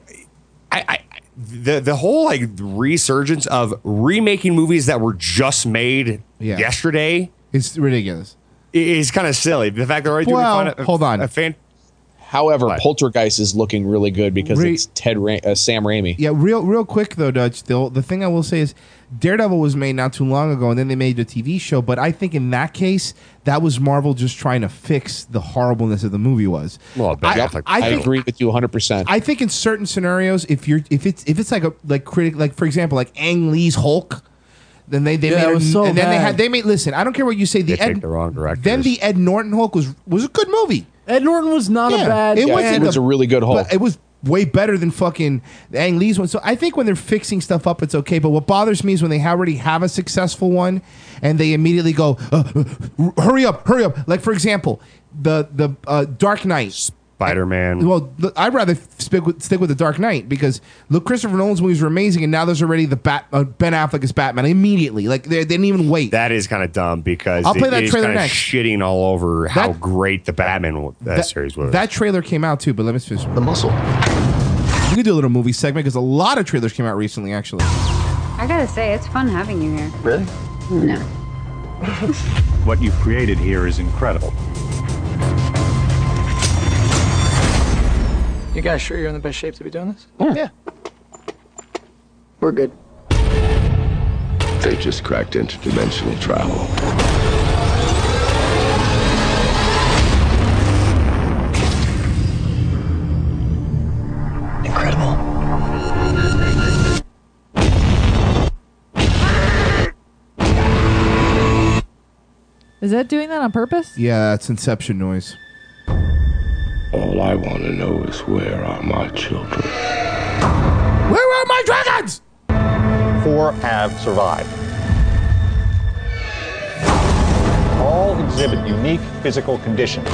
the whole like resurgence of remaking movies that were just made yesterday. It's ridiculous. Is kind of silly. The fact they're already doing hold on. a fan. However, Poltergeist is looking really good because it's Sam Raimi. Yeah, real quick though, Dutch. The thing I will say is, Daredevil was made not too long ago, and then they made a TV show. But I think in that case, that was Marvel just trying to fix the horribleness of the movie. Was I agree with you 100%. I think in certain scenarios, if it's like for example, like Ang Lee's Hulk. Then they made it was so and then bad. they made listen. I don't care what you say. They take the wrong directors. Then the Ed Norton Hulk was a good movie. Ed Norton was not a bad. It it was a really good Hulk. But it was way better than fucking Ang Lee's one. So I think when they're fixing stuff up, it's okay. But what bothers me is when they already have a successful one and they immediately go, hurry up. Like for example, the Dark Knight. Spider-Man. Well, I'd rather stick with the Dark Knight because look, Christopher Nolan's movies were amazing, and now there's already the Ben Affleck as Batman immediately. Like they didn't even wait. That is kind of dumb because I'll play that it is trailer kinda next. shitting all over how great the Batman series was. That trailer came out too, but let me finish. The Muscle. We could do a little movie segment because a lot of trailers came out recently, actually. I gotta say, it's fun having you here. Really? No. What you've created here is incredible. You guys sure you're in the best shape to be doing this? Yeah. We're good. They just cracked interdimensional travel. Incredible. Is that doing that on purpose? Yeah, that's Inception noise. All I want to know is where are my children? Where are my dragons? 4 have survived. All exhibit unique physical conditions.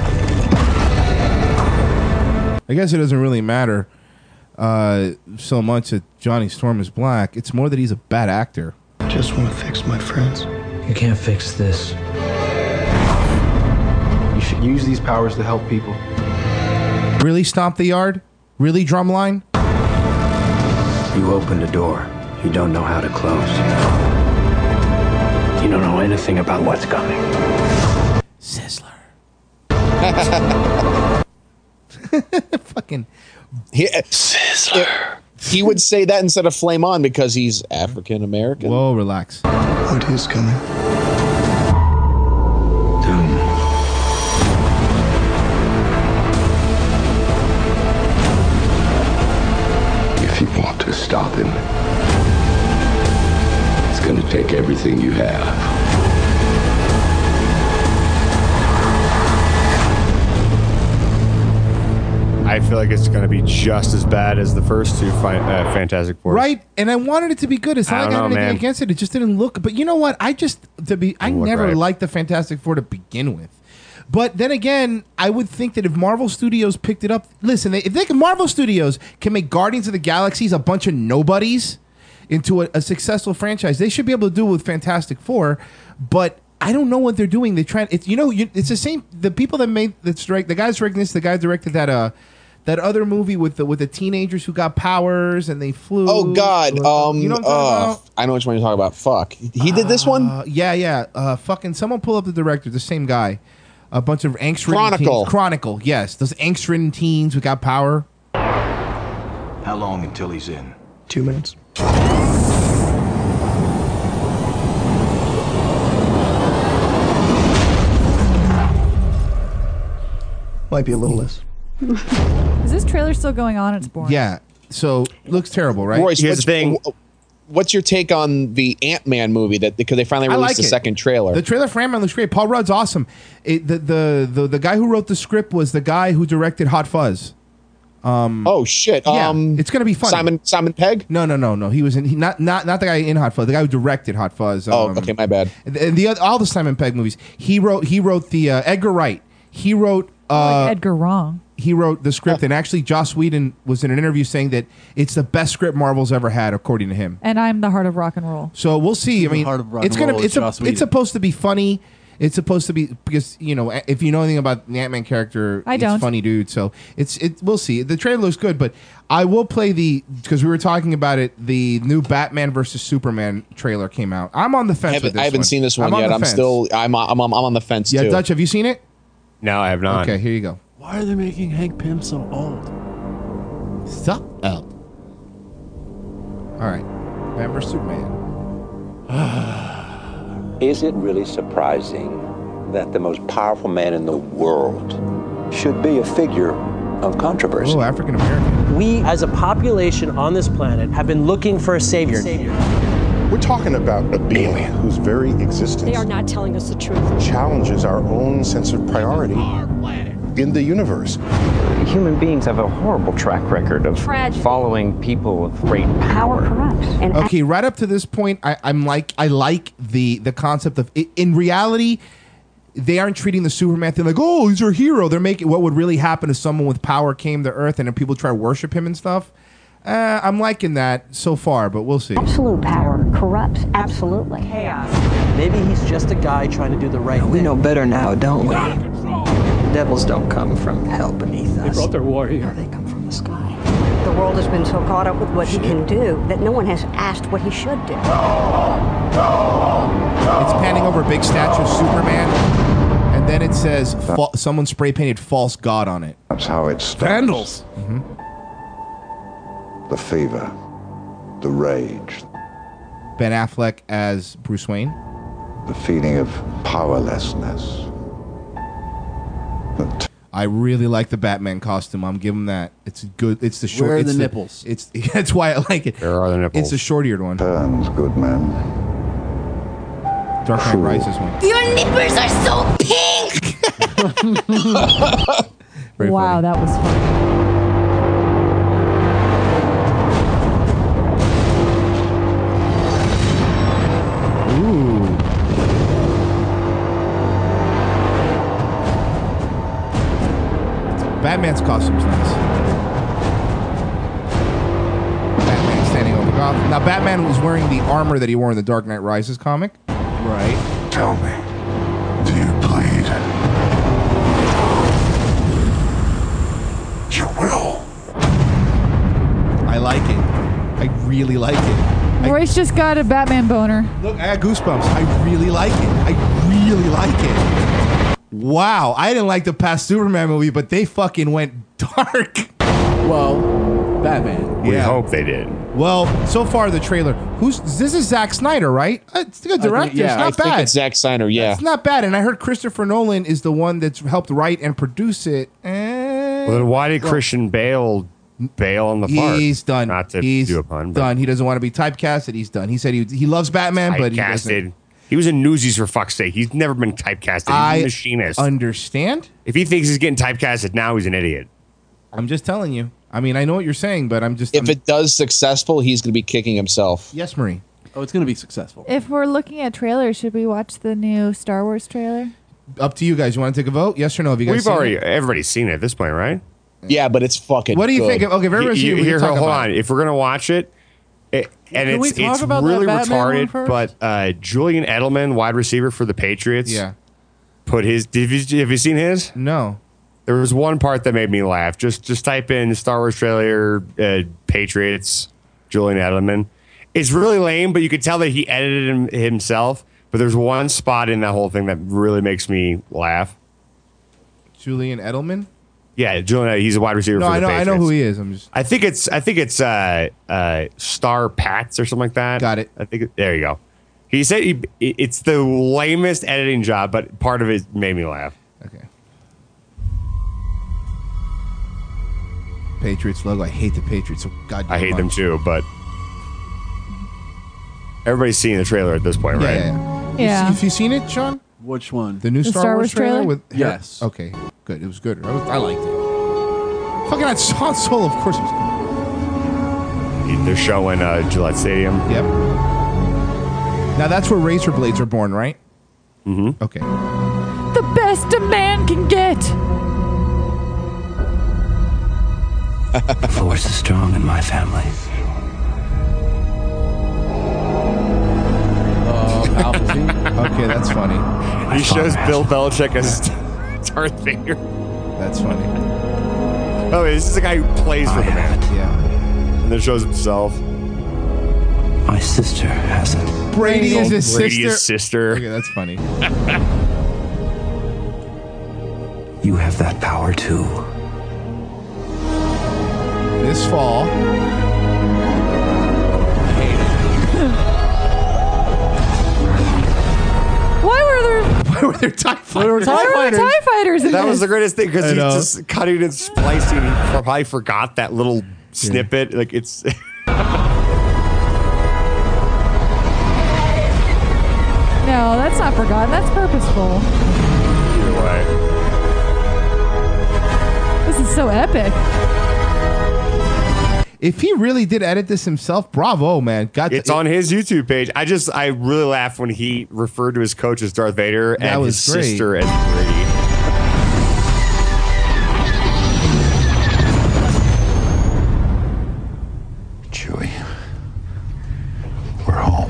I guess it doesn't really matter so much that Johnny Storm is black. It's more that he's a bad actor. I just want to fix my friends. You can't fix this. You should use these powers to help people. Really Stomp the Yard? Really Drumline? You opened a door you don't know how to close. You don't know anything about what's coming. Sizzler. Fucking Sizzler. He would say that instead of Flame On because he's African American. Whoa, relax. What is coming? Doom. If you want to stop him, it's going to take everything you have. I feel like it's going to be just as bad as the first two Fantastic Four. Right, and I wanted it to be good. It's not like I had anything against it. It just didn't look. But you know what? I never liked the Fantastic Four to begin with. But then again, I would think that if Marvel Studios picked it up, listen, if Marvel Studios can make Guardians of the Galaxies a bunch of nobodies into a successful franchise, they should be able to do it with Fantastic Four. But I don't know what they're doing. They try. It's it's the same. The people that made the strike, the guys directing this, the guy directed that other movie with the teenagers who got powers and they flew. Oh God! You know what I'm talking about? I know which one you're talking about. Fuck. He did this one. Yeah. Fucking someone pull up the director. The same guy. A bunch of angst-ridden Chronicle. teens. Chronicle. Yes, those angst-ridden teens who got power. How long until he's in? 2 minutes. Might be a little less. Is this trailer still going on? It's boring. Yeah. So looks terrible, right? Royce, what's your take on the Ant-Man movie? That because they finally released the second trailer. The trailer for Ant-Man looks great. Paul Rudd's awesome. The guy who wrote the script was the guy who directed Hot Fuzz. Oh shit! Yeah, it's gonna be fun. Simon Pegg? No. He was not the guy in Hot Fuzz. The guy who directed Hot Fuzz. Okay, my bad. And all the Simon Pegg movies. He wrote the Edgar Wright. He wrote Edgar Wrong. He wrote the script, and actually, Joss Whedon was in an interview saying that it's the best script Marvel's ever had, according to him. And I'm the heart of rock and roll. So we'll see. I mean, it's supposed to be funny. It's supposed to be because if you know anything about the Ant-Man character, he's a funny dude. So we'll see. The trailer looks good, but I will play because we were talking about it. The new Batman versus Superman trailer came out. I'm on the fence with this. I haven't seen this one yet. I'm on the fence too. Yeah, Dutch, have you seen it? No, I have not. Okay, here you go. Why are they making Hank Pym so old? Stop out. All right, Batman versus Superman. Is it really surprising that the most powerful man in the world should be a figure of controversy? Oh, African American. We, as a population on this planet, have been looking for a savior. We're talking about a being whose very existence They are not telling us the truth. challenges our own sense of priority in the universe. Human beings have a horrible track record of following people with great power. Okay, right up to this point, I like the concept of in reality, they aren't treating the Superman thing like, oh, he's our hero. They're making what would really happen if someone with power came to Earth and then people try to worship him and stuff. I'm liking that so far, but we'll see. Absolute power corrupts. Absolutely. Chaos. Maybe he's just a guy trying to do the right thing. We know better now, don't we? The devils don't come from hell beneath us. They brought their warrior. They come from the sky. The world has been so caught up with what he can do that no one has asked what he should do. It's panning over a big statue of Superman, and then it says someone spray painted "false god" on it. That's how it starts. Vandals. The fever, the rage, Ben Affleck as Bruce Wayne. the feeling of powerlessness. I really like the Batman costume. I'm giving that. It's good. It's the short. Where are it's the nipples? It's that's why I like it. There are the nipples. It's a short-eared one. Turns, good man. Dark Knight Rises one. Your nippers are so pink! Very wow, that was funny. Ooh. Batman's costume's nice. Batman standing over Gotham. Now, Batman was wearing the armor that he wore in the Dark Knight Rises comic. Right. Tell me, do you bleed? You will. I like it. I really like it. Royce just got a Batman boner. Look, I got goosebumps. I really like it. I really like it. Wow. I didn't like the past Superman movie, but they fucking went dark. Well, Batman. We hope they did. Well, so far the trailer. This is Zack Snyder, right? It's a good director. It's not I bad. think it's Zack Snyder. Yeah, It's not bad. And I heard Christopher Nolan is the one that's helped write and produce it. Well, then why did Christian Bale bail on the part? He's done. Not to He's do a pun, but done. He doesn't want to be typecasted. He's done. He said he loves Batman, but he doesn't. typecasted. He was in Newsies for fuck's sake. He's never been typecasted. He's a machinist. Understand? If he thinks he's getting typecasted now, he's an idiot. I'm just telling you. I mean, I know what you're saying, but If it does successful, he's going to be kicking himself. Yes, Marie. Oh, it's going to be successful. If we're looking at trailers, should we watch the new Star Wars trailer? Up to you guys. You want to take a vote? Yes or no? Have you guys seen it? Everybody's seen it at this point, right? Yeah, but it's fucking. What do you good. think? Okay, if everyone's seen it, we can talk hold about on. it. If we're gonna watch it, and Can we talk it's about that really Batman one retarded, first? but Julian Edelman, wide receiver for the Patriots, put his. Have you seen his? No. There was one part that made me laugh. Just type in Star Wars trailer Patriots Julian Edelman. It's really lame, but you could tell that he edited him himself. But there's one spot in that whole thing that really makes me laugh. Julian Edelman? Yeah, Julian. He's a wide receiver. No, for the I Patriots. know who he is. I think it's Star Pats or something like that. Got it. I think there you go. He said it's the lamest editing job, but part of it made me laugh. Okay. Patriots logo. I hate the Patriots. So goddamn I hate them much. too, but everybody's seeing the trailer at this point, right? Yeah. Have you seen it, Sean? Which one? The new Star Wars trailer? With Yes. Okay, good. It was good. I liked it. Fucking Han Solo, of course it was good. They're showing Gillette Stadium. Yep. Now that's where razor blades are born, right? Mm-hmm. Okay. The best a man can get. The force is strong in my family. Okay, that's funny. He shows Bill Belichick as Darth Vader. That's funny. Oh, this is the guy who plays for the man. Yeah. And then shows himself. My sister has it. Brady is his Brady sister. is sister. Okay, that's funny. You have that power too. This fall. Why were there TIE fighters? Why were TIE fighters in That was the this? greatest thing because I he's know. just cutting and splicing. He probably forgot that little snippet. Like it's. No, that's not forgotten. That's purposeful. Either way. This is so epic. If he really did edit this himself, bravo, man. It's on his YouTube page. I really laughed when he referred to his coach as Darth Vader That and was his great. sister as Brady. Chewie, we're home.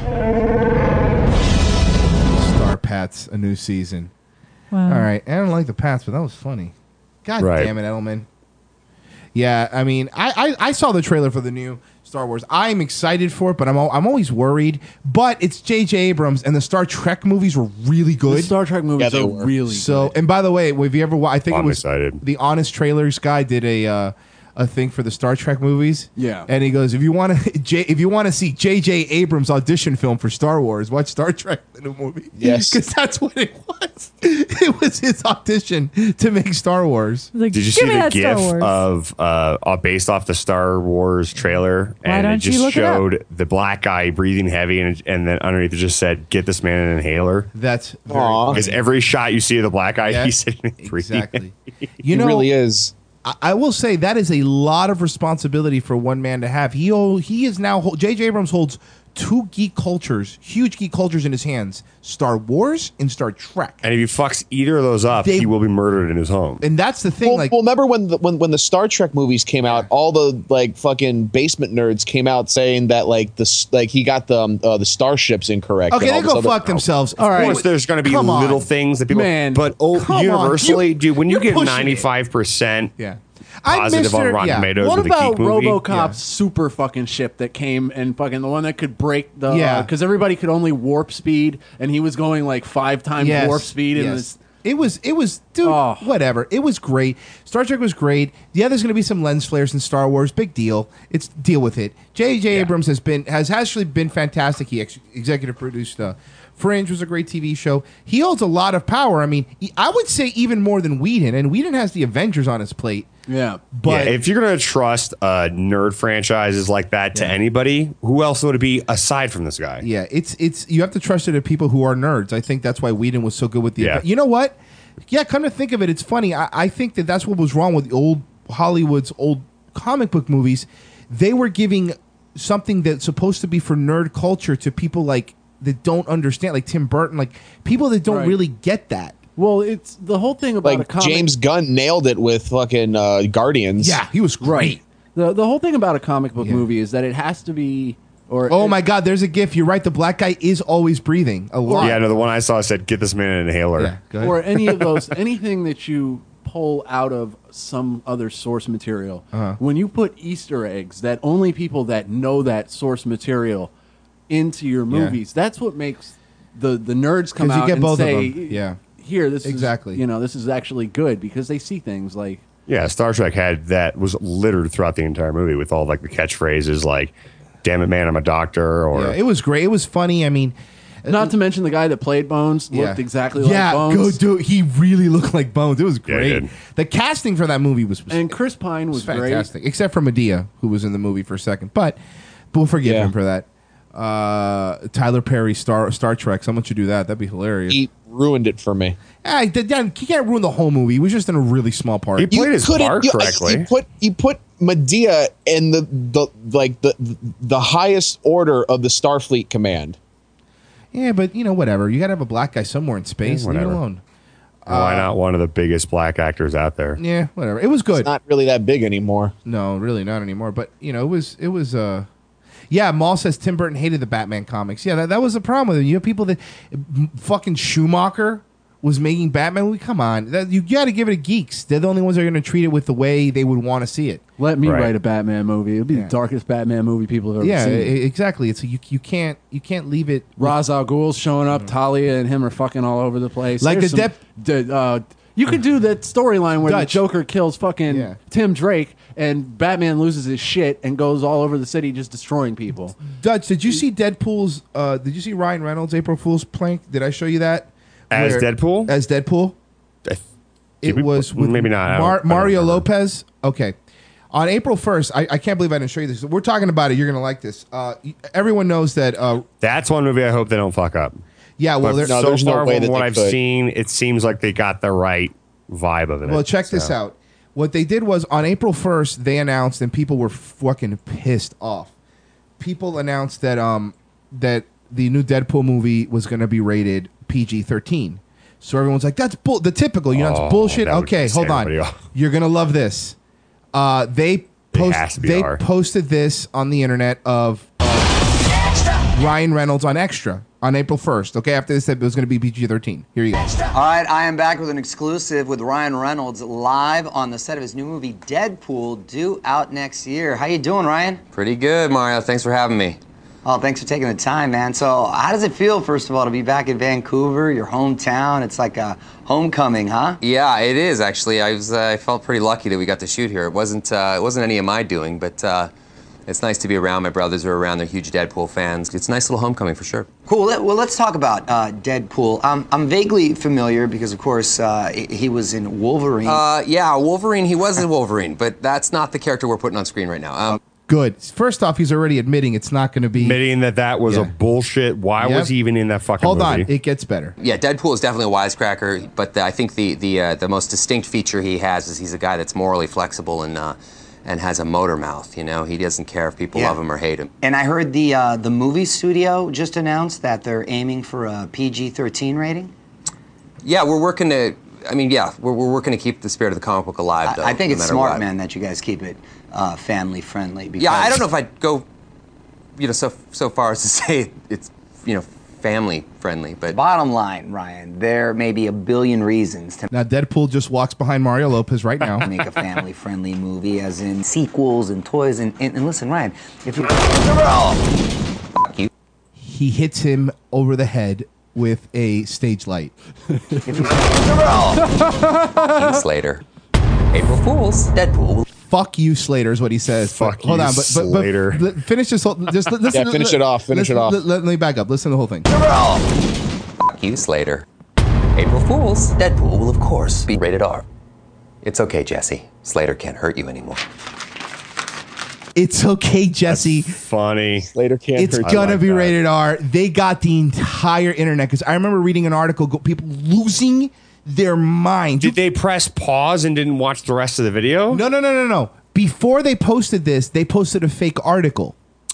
Star Pats, a new season. Wow. All right. I don't like the Pats, but that was funny. God Right. damn it, Edelman. Yeah, I mean, I saw the trailer for the new Star Wars. I'm excited for it, but I'm always worried. But it's J.J. Abrams, and the Star Trek movies were really good. The Star Trek movies are really good. And by the way, have you ever? I think I'm it was excited. The Honest Trailers guy did a thing for the Star Trek movies. Yeah. And he goes, if you want to see J.J. Abrams' audition film for Star Wars, watch Star Trek, the new movie. Yes. Because that's what it was. It was his audition to make Star Wars. Like, Did you see the GIF of based off the Star Wars trailer? Why And don't it just you look it up? showed the black guy breathing heavy, and then underneath it just said, "Get this man an inhaler." That's because every shot you see of the black guy, Yeah, he's sitting in breathing. exactly. He really is. I will say that is a lot of responsibility for one man to have. He is now J.J. Abrams holds two huge geek cultures in his hands: Star Wars and Star Trek. And if he fucks either of those up, he will be murdered in his home. And that's the thing. Well, remember when the Star Trek movies came out, all the like fucking basement nerds came out saying that he got the starships incorrect. Okay, and all they this go other- fuck themselves. Of course, there's going to be Come on. little things that people. Man, but come on. universally, dude, when you You're get pushing it. 95%, Yeah. positive on Rotten Tomatoes What with about a geek movie. RoboCop's super fucking ship that came and fucking the one that could break the Yeah. because everybody could only warp speed and he was going like 5 times Yes, warp speed and yes. It was, dude, whatever. It was great. Star Trek was great. Yeah, there's going to be some lens flares in Star Wars. Big deal. It's deal with it. J.J. Abrams has actually been fantastic. He executive produced Fringe was a great TV show. He holds a lot of power. I mean, I would say even more than Whedon, and Whedon has the Avengers on his plate. Yeah. But if you're going to trust nerd franchises like that to anybody, who else would it be aside from this guy? Yeah, it's you have to trust it to people who are nerds. I think that's why Whedon was so good with the. Yeah. You know what? Yeah, come to think of it, it's funny. I think that's what was wrong with the old Hollywood's old comic book movies. They were giving something that's supposed to be for nerd culture to people like that don't understand, like Tim Burton, like people that don't Right. really get that. Well, it's the whole thing about a Like comic. James Gunn nailed it with fucking Guardians. Yeah, he was great. The whole thing about a comic book movie is that it has to be. Or Oh my God, there's a GIF. You're right. The black guy is always breathing a lot. Yeah, no, the one I saw said, "Get this man an inhaler." or any of those, anything that you pull out of some other source material. Uh-huh. When you put Easter eggs that only people that know that source material into your movies, that's what makes the nerds come 'Cause you out get and both of say, them. Yeah. here, this Exactly. is, this is actually good because they see things like, Yeah, Star Trek had that was littered throughout the entire movie with all like the catchphrases like "Damn it, man, I'm a doctor," or Yeah, it was great. It was funny. I mean, not to mention the guy that played Bones looked exactly like Bones. Go, dude. He really looked like Bones. It was Yeah, he great. did. The casting for that movie was And Chris Pine was great. fantastic, except for Medea, who was in the movie for a second. But we'll forgive him for that. Tyler Perry, Star Trek. Someone should do that. That'd be hilarious. He ruined it for me. He can't ruin the whole movie. He was just in a really small part. He played his part correctly. He put Medea in the highest order of the Starfleet command. Yeah, but whatever. You got to have a black guy somewhere in space. Leave it whatever. alone. Why not one of the biggest black actors out there? Yeah, whatever. It was good. It's not really that big anymore. No, really not anymore. But it was. Yeah, Maul says Tim Burton hated the Batman comics. Yeah, that was the problem with it. You have people that fucking Schumacher was making Batman movie. Come on, you got to give it to geeks. They're the only ones that are going to treat it with the way they would want to see it. Let me write a Batman movie. It'll be the darkest Batman movie people have ever Yeah, seen. exactly. It's you can't leave it. Ra's al Ghul's showing up. Talia and him are fucking all over the place. Like There's you could do that storyline where Dutch. the Joker kills fucking Tim Drake and Batman loses his shit and goes all over the city just destroying people. Dutch, did you see Deadpool's? Did you see Ryan Reynolds' April Fool's prank? Did I show you that? As Deadpool? As Deadpool? It was with maybe not. I don't Mario remember. Lopez. Okay. On April 1st, I can't believe I didn't show you this. We're talking about it. You're going to like this. Everyone knows that. That's one movie I hope they don't fuck up. Yeah, well, But there's so far from what I've seen, it seems like they got the right vibe of it. Well, check this So. out. What they did was on April 1st, they announced, and people were fucking pissed off. People announced that that the new Deadpool movie was going to be rated PG-13. So everyone's like, "That's the typical, it's bullshit." that would Okay, piss hold on. everybody off. You're gonna love this. They has to be they R. posted this on the internet of Ryan Reynolds on Extra. on April 1st. Okay, after this, it was going to be PG-13. Here you go. All right, I am back with an exclusive with Ryan Reynolds live on the set of his new movie Deadpool, due out next year. How you doing, Ryan? Pretty good, Mario. Thanks for having me. Oh, thanks for taking the time, man. So, how does it feel, first of all, to be back in Vancouver, your hometown? It's like a homecoming, huh? Yeah, it is actually. I felt pretty lucky that we got to shoot here. It wasn't any of my doing, but it's nice to be around. My brothers are around. They're huge Deadpool fans. It's a nice little homecoming for sure. Cool. Well, let's talk about Deadpool. I'm vaguely familiar because, of course, he was in Wolverine. Yeah, Wolverine. He was in Wolverine, but that's not the character we're putting on screen right now. Good. First off, he's already admitting it's not going to be... Admitting that was a bullshit. Why was he even in that fucking movie? Hold on. It gets better. Yeah, Deadpool is definitely a wisecracker, but I think the most distinct feature he has is he's a guy that's morally flexible and has a motor mouth, you know? He doesn't care if people love him or hate him. And I heard the movie studio just announced that they're aiming for a PG-13 rating? Yeah, we're working to... we're working to keep the spirit of the comic book alive, though. I think it's smart, what. man, that you guys keep it family friendly. Because Yeah, I don't know if I'd go, so far as to say it's, family friendly, but bottom line, Ryan, there may be a billion reasons to Now, Deadpool just walks behind Mario Lopez right now. make a family friendly movie, as in sequels and toys. And listen, Ryan, if you He hits him over the head with a stage light. Slater. April Fools. Deadpool. Fuck you, Slater, is what he says. Fuck Hold you, on, Slater. but finish this whole. Just listen. Yeah, finish it off. Finish it off. Let me back up. Listen to the whole thing. Fuck you, Slater. April Fools. Deadpool will, of course, be rated R. It's okay, Jesse. Slater can't hurt you anymore. It's okay, Jesse. Funny. Slater can't It's hurt you. gonna be rated R. They got the entire internet because I remember reading an article, people losing their mind. Did they press pause and didn't watch the rest of the video? No. Before they posted this, they posted a fake article.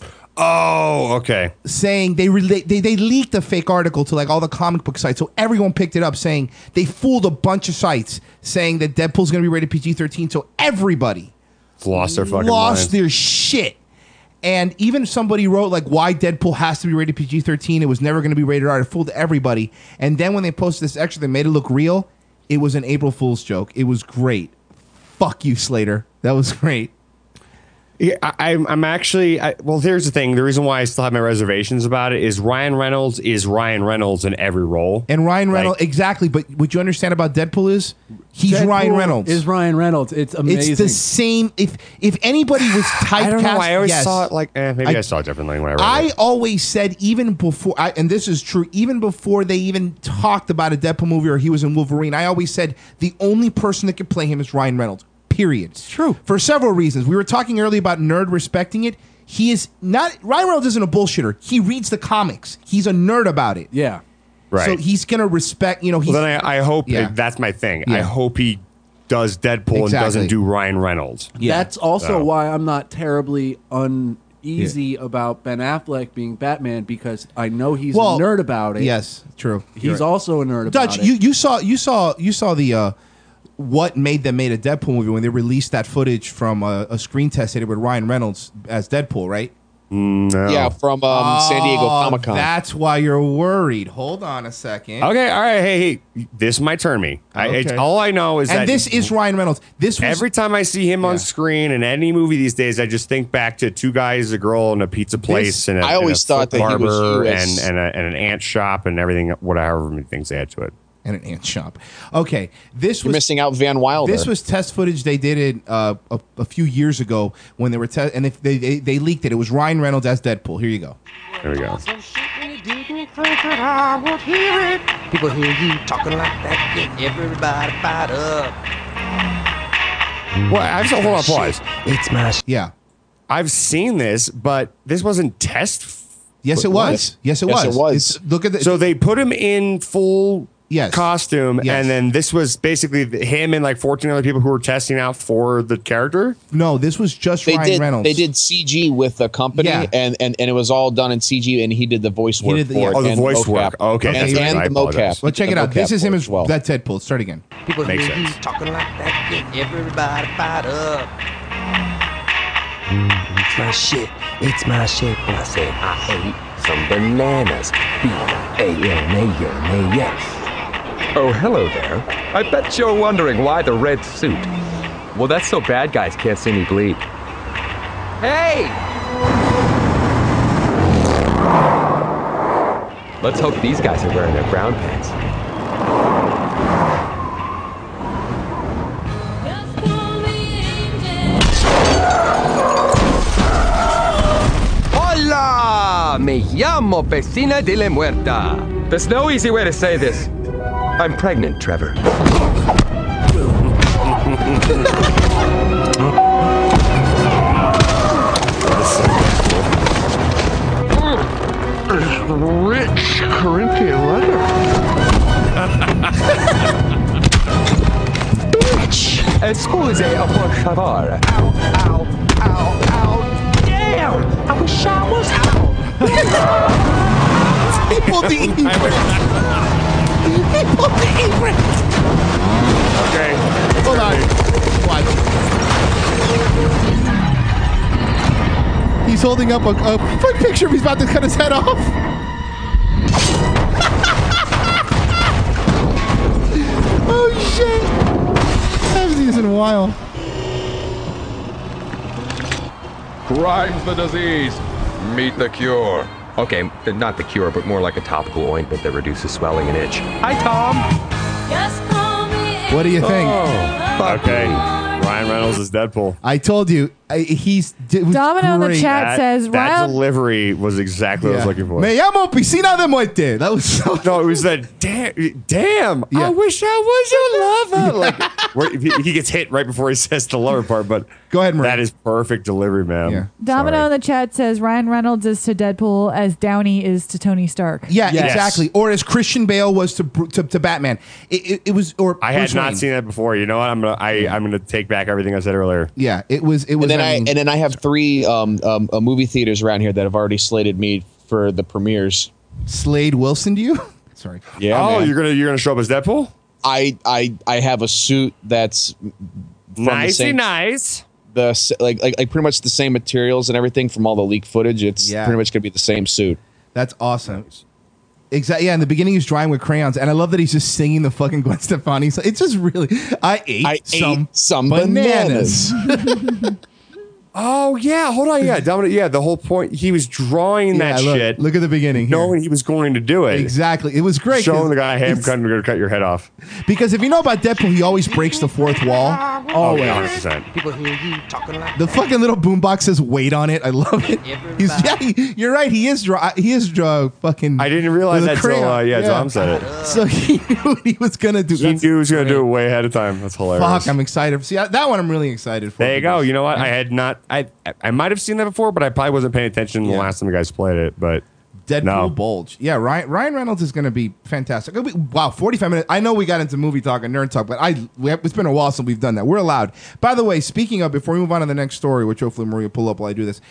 Oh, okay. Saying they leaked a fake article to like all the comic book sites, so everyone picked it up. Saying they fooled a bunch of sites, saying that Deadpool's going to be rated PG-13. So everybody lost their fucking lost minds. their shit. And even somebody wrote like why Deadpool has to be rated PG-13. It was never going to be rated R. It fooled everybody. And then when they posted this extra, they made it look real. It was an April Fool's joke. It was great. Fuck you, Slater. That was great. Yeah, I'm actually. Well, here's the thing. The reason why I still have my reservations about it is Ryan Reynolds is Ryan Reynolds in every role. And Ryan Reynolds, exactly. But what you understand about Deadpool is he's Deadpool Ryan Reynolds. Is Ryan Reynolds. It's amazing. It's the same. If anybody was typecast, I don't know. I always yes. saw it like maybe I saw it differently when I read I it. always said even before, and this is true, even before they even talked about a Deadpool movie or he was in Wolverine, I always said the only person that could play him is Ryan Reynolds. Period. It's true. For several reasons. We were talking earlier about nerd respecting it. He is not, Ryan Reynolds isn't a bullshitter. He reads the comics. He's a nerd about it. Yeah. Right. So he's going to respect, he's. Well, then I hope Yeah. that's my thing. Yeah. I hope he does Deadpool and doesn't do Ryan Reynolds. That's also So. why I'm not terribly uneasy about Ben Affleck being Batman, because I know he's a nerd about it. Yes, true. He's also a nerd Dutch, about it. you saw the what made them made a Deadpool movie when they released that footage from a screen test they did with Ryan Reynolds as Deadpool, right? No. Yeah, from San Diego Comic-Con. That's why you're worried. Hold on a second. Okay, all right. Hey, this might turn me. Okay. All I know is that And this is Ryan Reynolds. This was, every time I see him on screen in any movie these days, I just think back to two guys, a girl, and a pizza place, and I always thought that he was barber, US. and an ant shop, and everything, whatever many things they had to it. and an ant shop. Okay, this You're was missing out Van Wilder. This was test footage they did it a few years ago when they were and if they leaked it. It was Ryan Reynolds as Deadpool. Here you go. There we go. People hear you talking like that, get everybody fired up. Well, I just hold on, pause. It's my yeah. I've seen this, but this wasn't test. Yes, it was. Yes, it was. Look at the. So they put him in full costume, Yes. and then this was basically him and like 14 other people who were testing out for the character. No, this was just They Ryan did. Reynolds. They did CG with the company, Yeah. and it was all done in CG, and he did the voice work did the- for yeah. it. Oh, the and voice mocap. work. Okay, and, that's right. and I the mocap. apologize. Well, check The it out. This mocap is him for it as well. that Deadpool. Start again. People Makes hear you sense. talking like that, get everybody fired up. It's my shit. It's my shit. When I say I hate some bananas. B-A-N-A-N-A-S. Oh, hello there. I bet you're wondering why the red suit. Well, that's so bad guys can't see me bleed. Hey! Let's hope these guys are wearing their brown pants. Hola! Me llamo Vecina de la Muerta. There's no easy way to say this. I'm pregnant, Trevor. Rich Corinthian leather. Bitch! Excuse, por favor. Ow, ow, ow, ow. Damn! I wish I was out. He pulled the apron. He pulled the apron. Okay. Hold on. Watch. He's holding up a quick picture of he's about to cut his head off. Oh shit! I haven't seen this in a while. Crime's the disease. Meet the cure. Okay, not the cure, but more like a topical ointment that reduces swelling and itch. Hi, Tom. What do you think? Okay. Ryan Reynolds is Deadpool. I told you, he's Domino in the chat says, that Ryan. delivery was exactly what I was looking for. Me llamo Piscina de Muerte. That was so. No, it was that damn. Yeah. I wish I was your lover. Like, where, he gets hit right before he says the lover part, but go ahead, Marie. That is perfect delivery, man. Yeah. Domino in the chat says Ryan Reynolds is to Deadpool as Downey is to Tony Stark. Yeah, exactly. Or as Christian Bale was to Batman. It was. Or I had Bruce not Wayne. seen that before. You know what? I'm gonna take back everything I said earlier. Yeah, it was. And then I have 3 movie theaters around here that have already slated me for the premieres. Slade Wilson, do you? Sorry. Yeah. Oh, man. you're gonna show up as Deadpool? I have a suit that's from nice. Like pretty much the same materials and everything from all the leaked footage. It's pretty much gonna be the same suit. That's awesome. Exactly. Yeah. In the beginning, he's drawing with crayons, and I love that he's just singing the fucking Gwen Stefani. So it's just really. I ate some bananas. Oh yeah, hold on, yeah, Dominic. Yeah, the whole point he was drawing that shit. Look at the beginning, knowing he was going to do it. Exactly, it was great. Showing the guy, hey, I'm going to cut your head off. Because if you know about Deadpool, he always breaks the fourth wall. Oh, 100%. People hear you talking like The fucking little boombox says "wait" on it. I love it. You're right. He is fucking. I didn't realize with a that till crayon. Dom said it. So he knew what he was gonna do. He knew he was going to do it way ahead of time. That's hilarious. Fuck, I'm excited. See that one, I'm really excited for. There you go. You know what? I had not. I might have seen that before, but I probably wasn't paying attention the last time you guys played it. But Deadpool Bulge. Yeah, Ryan Reynolds is going to be fantastic. Wow, 45 minutes. I know we got into movie talk and nerd talk, but it's been a while since we've done that. We're allowed. By the way, speaking of, before we move on to the next story, which hopefully Maria will pull up while I do this,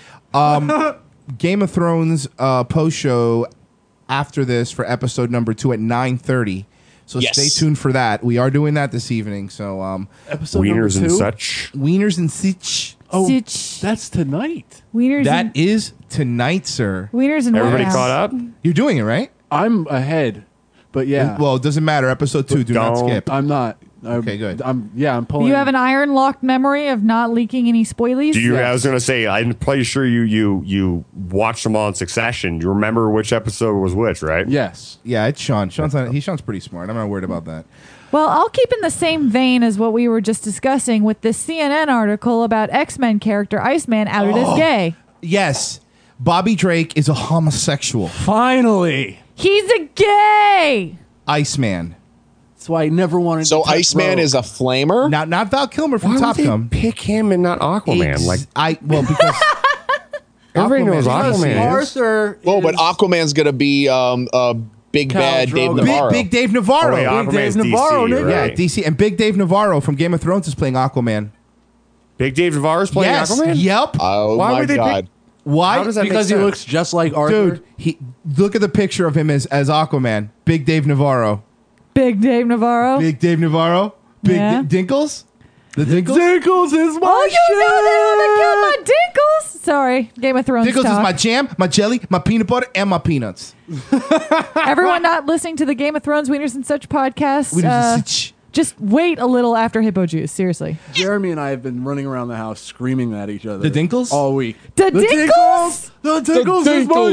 Game of Thrones post show after this for episode number 2 at 9:30. So stay tuned for that. We are doing that this evening. So episode Wieners number 2? and such. Wieners and such. Oh, that's tonight. Wieners That is tonight, sir. Wieners and Everybody Warehouse. caught up? You're doing it, right? I'm ahead, but yeah. Well, it doesn't matter. Episode 2, do not Don't. skip. I'm not. Okay, good. I'm pulling. Do you have an iron locked memory of not leaking any spoilies? Do you? I was going to say, I'm pretty sure you watched them all in succession. Do you remember which episode was which, right? Yes. Yeah, it's Sean. Sean's pretty smart. I'm not worried about that. Well, I'll keep in the same vein as what we were just discussing with this CNN article about X-Men character Iceman outed as gay. Yes. Bobby Drake is a homosexual. Finally. He's a gay. Iceman. That's why I never wanted So to touch Iceman Rogue. is a flamer? Not Val Kilmer from Why Top would they Gun. pick him and not Aquaman? Because everybody knows Aquaman Aquaman is. Arthur. Oh, but Aquaman's going to be Big Khal Bad Dave Drogo. Navarro. Big Dave Navarro. Oh, wait, Big Aquaman's Dave Navarro, DC, nigga. Yeah, right? DC. And Big Dave Navarro from Game of Thrones is playing Aquaman. Big Dave Navarro's playing Yes. Aquaman? Yep. Oh, Why my would they God. Why? How does that Because make he sense? looks just like Arthur. Dude, look at the picture of him as Aquaman. Big Dave Navarro. Big Dave Navarro. Big Dave Navarro. Big Yeah. Dinkles. The Dinkles. Dinkles is my Oh, you know my Dinkles. Sorry, Sorry, Game of Thrones Pickles talk. is my jam, my jelly, my peanut butter, and my peanuts. Everyone not listening to the Game of Thrones Wieners and Such podcast, Wieners and Such. just wait a little after Hippo Juice. Seriously. Jeremy and I have been running around the house screaming at each other. The Dinkles? All week. The Dinkles? The Dinkles is my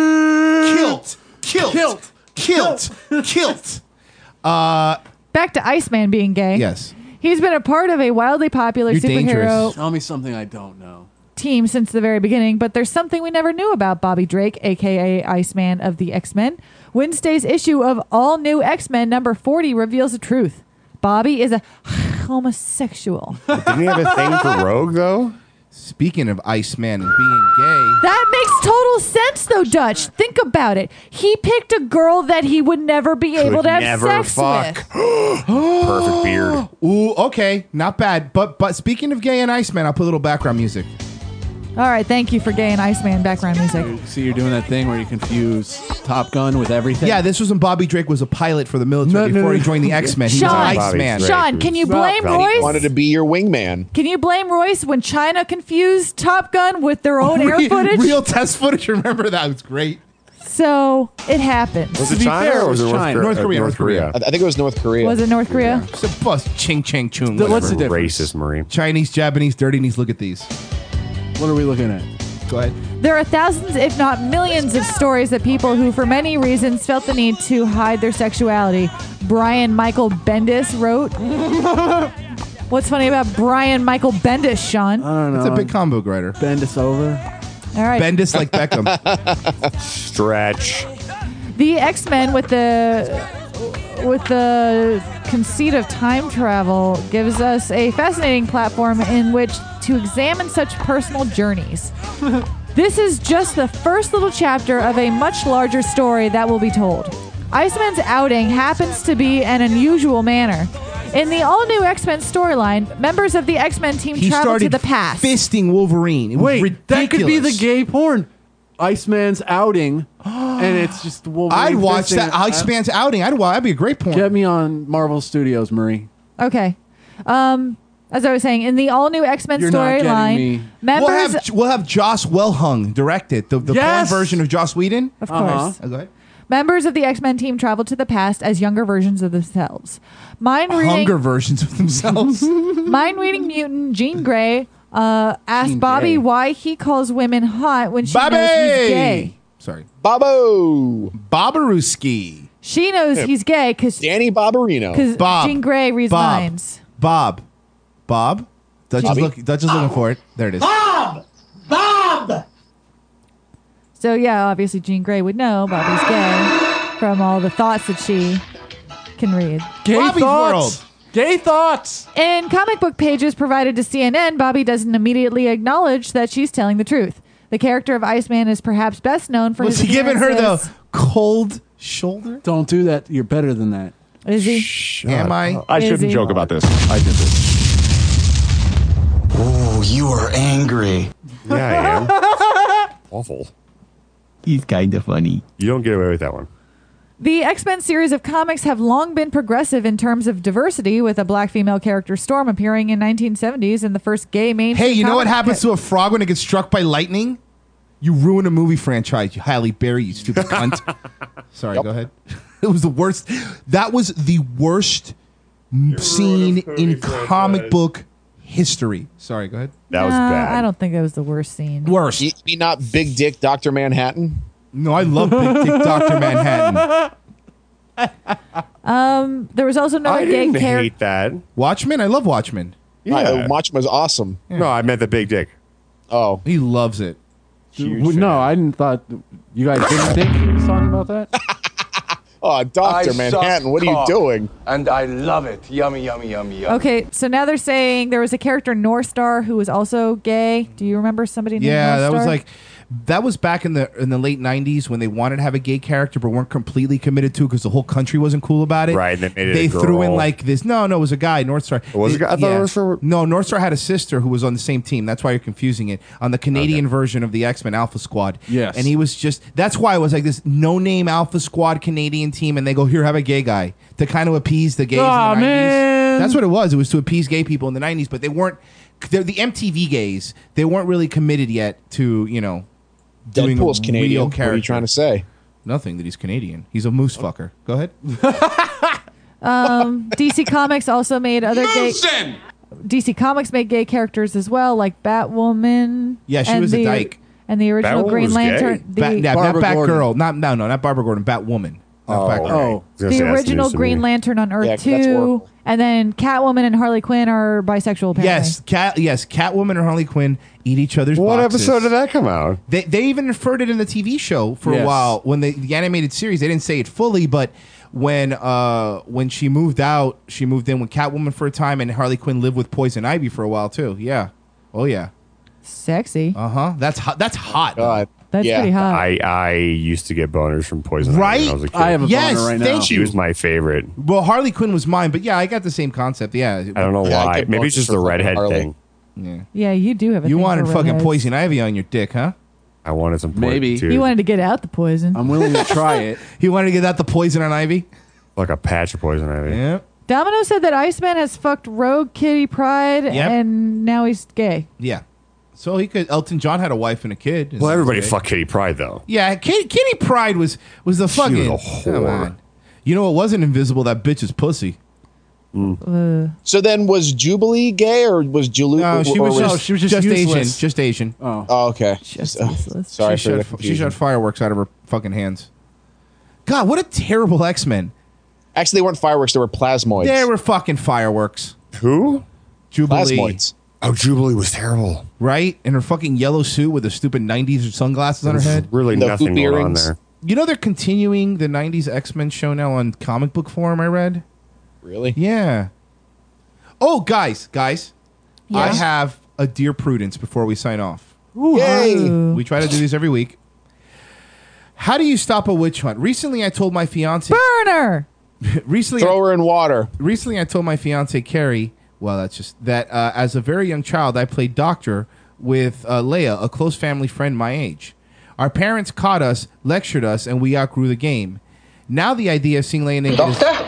shit! Kilt. Back to Iceman being gay. Yes. He's been a part of a wildly popular You're superhero dangerous. Tell me something I don't know. team since the very beginning, but there's something we never knew about Bobby Drake, aka Iceman of the X-Men. Wednesday's issue of All New X-Men number 40 reveals the truth. Bobby is a homosexual. Didn't he have a thing for Rogue, though? Speaking of Iceman and being gay. That makes total sense, though, Dutch. Think about it. He picked a girl that he would never be able to have sex with. Perfect beard. Ooh, okay. Not bad. But speaking of gay and Iceman, I'll put a little background music. All right, thank you for gay and Iceman background music. See, you're doing that thing where you confuse Top Gun with everything. Yeah, this was when Bobby Drake was a pilot for the military before he joined the X-Men. He was Sean, an Iceman. Sean, can you blame He Royce? wanted to be your wingman. Can you blame Royce when China confused Top Gun with their own air footage? Real test footage. Remember that? It was great. So it happens. Was it China or was it North Korea? I think it was North Korea. Was it North Korea? It's a bus. Ching, ching, chung. What's the difference? Racist Marine. Chinese, Japanese, dirty knees. Look at these. What are we looking at? Go ahead. There are thousands, if not millions, of stories that people who, for many reasons, felt the need to hide their sexuality. Brian Michael Bendis wrote. What's funny about Brian Michael Bendis, Sean? I don't know. It's a big combo writer. Bend us over. All right. Bendis like Beckham. Stretch. The X-Men with the conceit of time travel gives us a fascinating platform in which to examine such personal journeys. This is just the first little chapter of a much larger story that will be told. Iceman's outing happens to be an unusual manner. In the all-new X-Men storyline, members of the X-Men team He travel to started the past. fisting Wolverine. It was Wait, ridiculous. that could be the gay porn. Iceman's outing, and it's just Wolverine. I'd watch fisting. that. Iceman's outing. That'd be a great porn. Get me on Marvel Studios, Marie. Okay. As I was saying, in the all-new X-Men You're not getting storyline, me. members... We'll have Joss Wellhung direct it. The porn Yes! version of Joss Whedon. Of course. Go ahead. Members of the X-Men team travel to the past as younger versions of themselves. Hunger versions of themselves. Mind-reading mutant Jean Grey asked Jean Bobby Grey. why he calls women hot when she Bobby! knows he's gay. Sorry. Bobbo. Bobberooski. She knows he's gay because Danny Bobberino. Bob. Jean Grey reads Bob. minds. Bob. Dutch Bobby? is looking for it. There it is. So yeah, obviously Jean Grey would know Bobby's gay from all the thoughts that she can read. Gay Bobby's thoughts. World. Gay thoughts. In comic book pages provided to CNN, Bobby doesn't immediately acknowledge that she's telling the truth. The character of Iceman is perhaps best known for Was his he giving her the appearances- cold shoulder? Don't do that. You're better than that. Is he? Am I? I Is shouldn't he? joke about this. I did this. Oh, you are angry. Yeah, I am. Awful. He's kind of funny. You don't get away with that one. The X-Men series of comics have long been progressive in terms of diversity, with a black female character Storm appearing in 1970s and the first gay mainstream Hey, you know what comic- happens to a frog when it gets struck by lightning? You ruin a movie franchise, you Halle Berry, you stupid cunt. Sorry, go ahead. It was the worst. That was the worst scene in comic book history. Sorry, go ahead. That was bad. I don't think it was the worst scene. Worst. Be not Big Dick Dr. Manhattan. No, I love Big Dick Dr. Manhattan. There was also another I gay didn't character. hate that. Watchmen? I love Watchmen. Yeah. Watchmen's awesome. No, I meant the big dick. Oh. He loves it. No, I didn't thought you guys didn't think he was talking about that. Oh, Dr. I Manhattan, suck what are you cock, doing? And I love it. Yummy, yummy, yummy, yummy. Okay, so now they're saying there was a character North Star who was also gay. Do you remember somebody named Yeah, North that was Star? like that was back in the late 90s when they wanted to have a gay character but weren't completely committed to it because the whole country wasn't cool about it. Right, and they made it They a threw in girl. like this. No, it was a guy, North Star. Was it a guy? I thought it was for- No, North Star had a sister who was on the same team. That's why you're confusing it. On the Canadian version of the X-Men Alpha Squad. Yes. And he was just that's why it was like this no-name Alpha Squad Canadian team and they go, "Here, have a gay guy." To kind of appease the gays Aw, in the 90s. man. That's what it was. It was to appease gay people in the 90s, but they weren't the MTV gays. They weren't really committed yet to doing Deadpool's a Canadian. real What character. are you trying to say? Nothing. That he's Canadian. He's a moose fucker. Go ahead. DC Comics also made other gay. DC Comics made gay characters as well, like Batwoman. Yeah, she and was a dyke. And the original Batwoman Green was Lantern. Not Barbara Batgirl. Not Barbara Gordon. Batwoman. Not Batgirl. The original Green Lantern on Earth Yeah, 'cause that's 2, Oracle. and then Catwoman and Harley Quinn are bisexual. Apparently. Yes, Catwoman and Harley Quinn eat each other's What boxes. episode did that come out? They even referred it in the TV show for a Yes. while. When the animated series, they didn't say it fully, but when she moved out, she moved in with Catwoman for a time, and Harley Quinn lived with Poison Ivy for a while too. Yeah. Oh yeah. Sexy. That's hot. That's hot. God. That's pretty hot. I used to get boners from Poison Ivy Right? when I was a kid. I have a Yes, boner right now. thank She was my favorite. Well, Harley Quinn was mine, but yeah, I got the same concept. Yeah. I don't know Yeah, I why. get Maybe it's boners just for the fucking redhead Harley. thing. Yeah, you do have a You thing wanted for fucking redheads. Poison Ivy on your dick, huh? I wanted some poison Maybe. too. You wanted to get out the poison. I'm willing to try it. He wanted to get out the poison on Ivy. like a patch of Poison Ivy. Yeah. Domino said that Iceman has fucked Rogue Kitty Pryde, Yep. and now he's gay. Yeah. So he could. Elton John had a wife and a kid. Well, everybody fucked Kitty Pryde though. Yeah, Kitty Pryde was the fucking. She was a Come whore. on. You know what wasn't invisible? That bitch's pussy. So then, was Jubilee gay or was Julie? No, she was just Asian. useless. Just Asian. Oh, okay. Just useless. Sorry she for the shot, she confusion. shot fireworks out of her fucking hands. God, what a terrible X-Men. Actually, they weren't fireworks; they were plasmoids. They were fucking fireworks. Who? Jubilee. Plasmoids. Oh, Jubilee was terrible. Right? In her fucking yellow suit with the stupid 90s sunglasses on her There's head. really The nothing hoop going on earrings. there. You know they're continuing the 90s X-Men show now on comic book form, I read? Really? Yeah. Oh, guys. I Yes. have a Dear Prudence before we sign off. Yay! We try to do these every week. How do you stop a witch hunt? Recently, I told my fiance. Burner. Throw her in water. Recently, I told my fiance Carrie. Well, that's just that. As a very young child, I played doctor with Leia, a close family friend my age. Our parents caught us, lectured us, and we outgrew the game. Now the idea of seeing Leia naked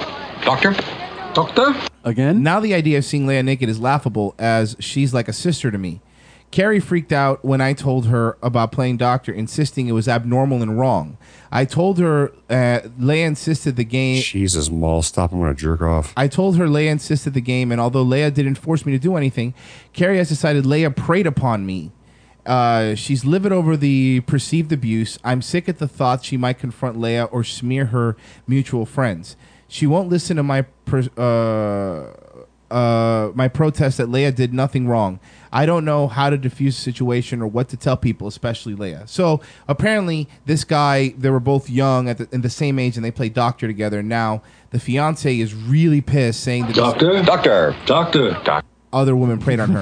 Doctor? Again? Now the idea of seeing Leia naked is laughable, as she's like a sister to me. Carrie freaked out when I told her about playing doctor, insisting it was abnormal and wrong. I told her Leia insisted the game. Jesus, Maul, stop! I'm gonna jerk off. I told her Leia insisted the game, and although Leia didn't force me to do anything, Carrie has decided Leia preyed upon me. She's livid over the perceived abuse. I'm sick at the thought she might confront Leia or smear her mutual friends. She won't listen to my my protest that Leia did nothing wrong. I don't know how to diffuse the situation or what to tell people, especially Leia. So apparently, this guy, they were both young in the same age, and they played doctor together. Now the fiance is really pissed, saying that Doctor. other women preyed on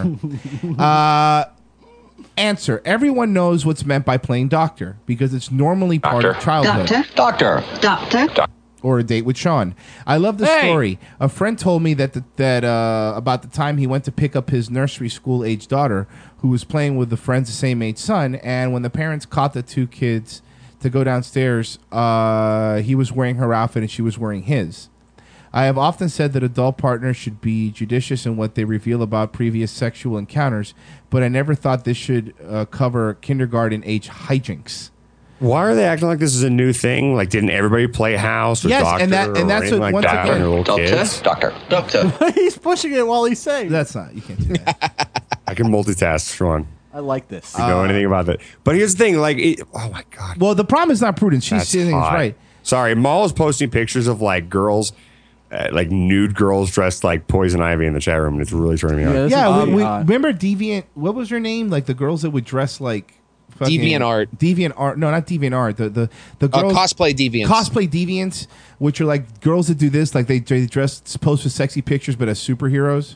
her. Answer: everyone knows what's meant by playing doctor because it's normally part of childhood. Doctor. Or a date with Sean. I love the story. A friend told me that about the time he went to pick up his nursery school age daughter, who was playing with the friend's same age son, and when the parents caught the two kids to go downstairs, he was wearing her outfit and she was wearing his. I have often said that adult partners should be judicious in what they reveal about previous sexual encounters, but I never thought this should cover kindergarten age hijinks. Why are they acting like this is a new thing? Like, didn't everybody play house or Yes, doctor and that's anything what- like once that again- when they were little kids? Doctor. He's pushing it while he's saying. That's not. You can't do that. I can multitask, Sean. I like this. You know anything about that? But here's the thing, like, oh my god, Well, the problem is not Prudence. She's that's saying it's hot. right. Sorry, Maul is posting pictures of like girls, like nude girls dressed like Poison Ivy in the chat room, and it's really turning me on. this Yeah, is we odd. remember Deviant. What was her name? Like the girls that would dress like fucking- DeviantArt. DeviantArt. No, not DeviantArt. The girls Cosplay deviants. Cosplay deviants, which are like girls that do this. Like they dress, post with sexy pictures, but as superheroes.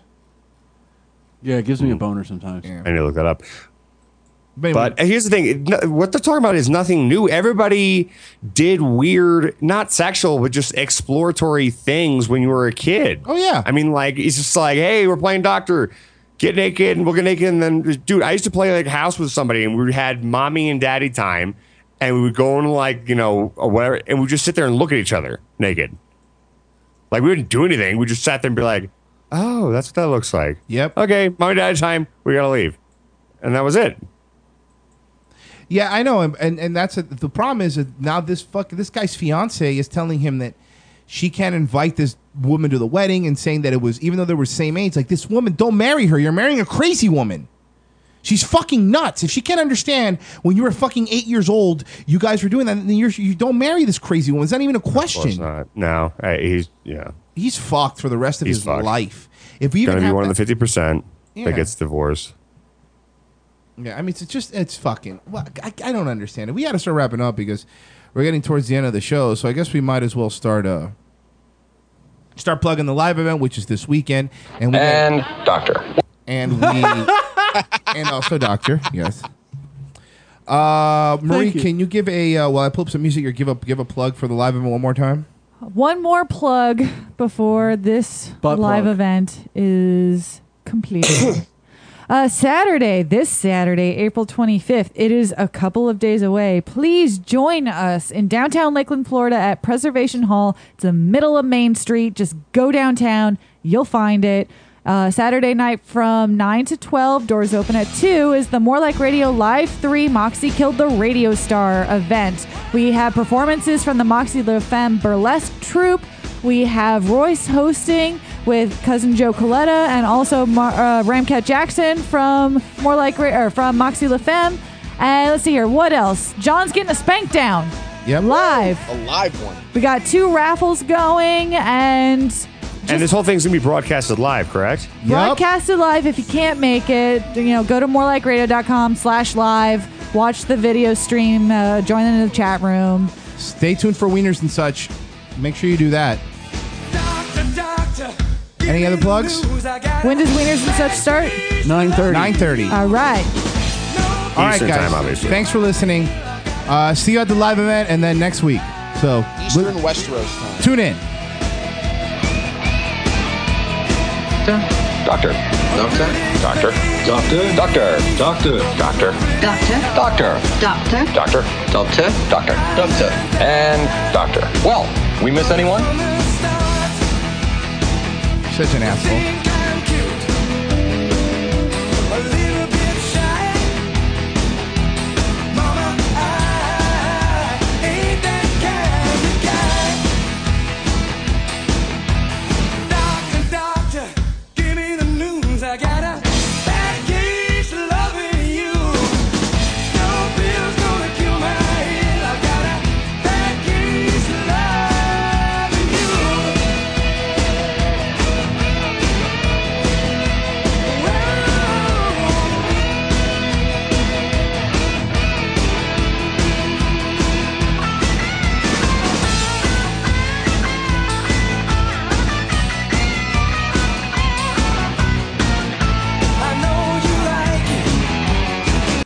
Yeah, it gives me a boner sometimes. I need to look that up. But, But here's the thing: what they're talking about is nothing new. Everybody did weird, not sexual, but just exploratory things when you were a kid. Oh yeah. I mean, like it's just like, hey, we're playing doctor, get naked, and we'll get naked, and then, dude, I used to play like house with somebody, and we had mommy and daddy time, and we would go into like or whatever, and we'd just sit there and look at each other naked. Like we wouldn't do anything. We just sat there and be like, Oh, that's what that looks like. Yep. Okay, mommy, daddy time. We gotta leave, and that was it. Yeah, I know, and that's the problem is that now this guy's fiance is telling him that she can't invite this woman to the wedding and saying that it was, even though they were same age, like, this woman, don't marry her. You're marrying a crazy woman. She's fucking nuts. If she can't understand when you were fucking 8 years old, you guys were doing that, then you don't marry this crazy woman. It's not even a question. Of course not. No, he's fucked for the rest of his fucked. life. If we even gonna be have one that- of the 50% Yeah. that gets divorced. Yeah, I mean, it's fucking. Well, I don't understand it. We got to start wrapping up because we're getting towards the end of the show. So I guess we might as well start plugging the live event, which is this weekend, and Doctor. And we and also Doctor. Yes. Marie, can you give while I pull up some music, or give a plug for the live event one more time? One more plug before this live event is completed. This Saturday, April 25th. It is a couple of days away. Please join us in downtown Lakeland, Florida at Preservation Hall. It's the middle of Main Street. Just go downtown. You'll find it. Saturday night from 9 to 12, doors open at 2, is the More Like Radio Live 3 Moxie Killed the Radio Star event. We have performances from the Moxie La Femme Burlesque Troupe. We have Royce hosting with Cousin Joe Coletta, and also Ramcat Jackson from from Moxie La Femme. And let's see here, what else? John's getting a spank down. Yep. Live. A live one. We got 2 raffles going, and this whole thing's gonna be broadcasted live, correct? broadcasted live. If you can't make it, go to morelikeradio.com/live. Watch the video stream. Join in the chat room. Stay tuned for Wieners and such. Make sure you do that. Any other plugs? When does Wieners and such start? 9:30. 9:30. All right. All right, Eastern guys. time, obviously. Thanks for listening. See you at the live event, and then next week. So Eastern Westeros time. tune in. Doctor. Doctor. Doctor. Doctor. Doctor. Doctor. Doctor. Doctor. Doctor. Doctor. Doctor. Doctor. Doctor. Doctor. And doctor. Well, we miss anyone? Such an asshole.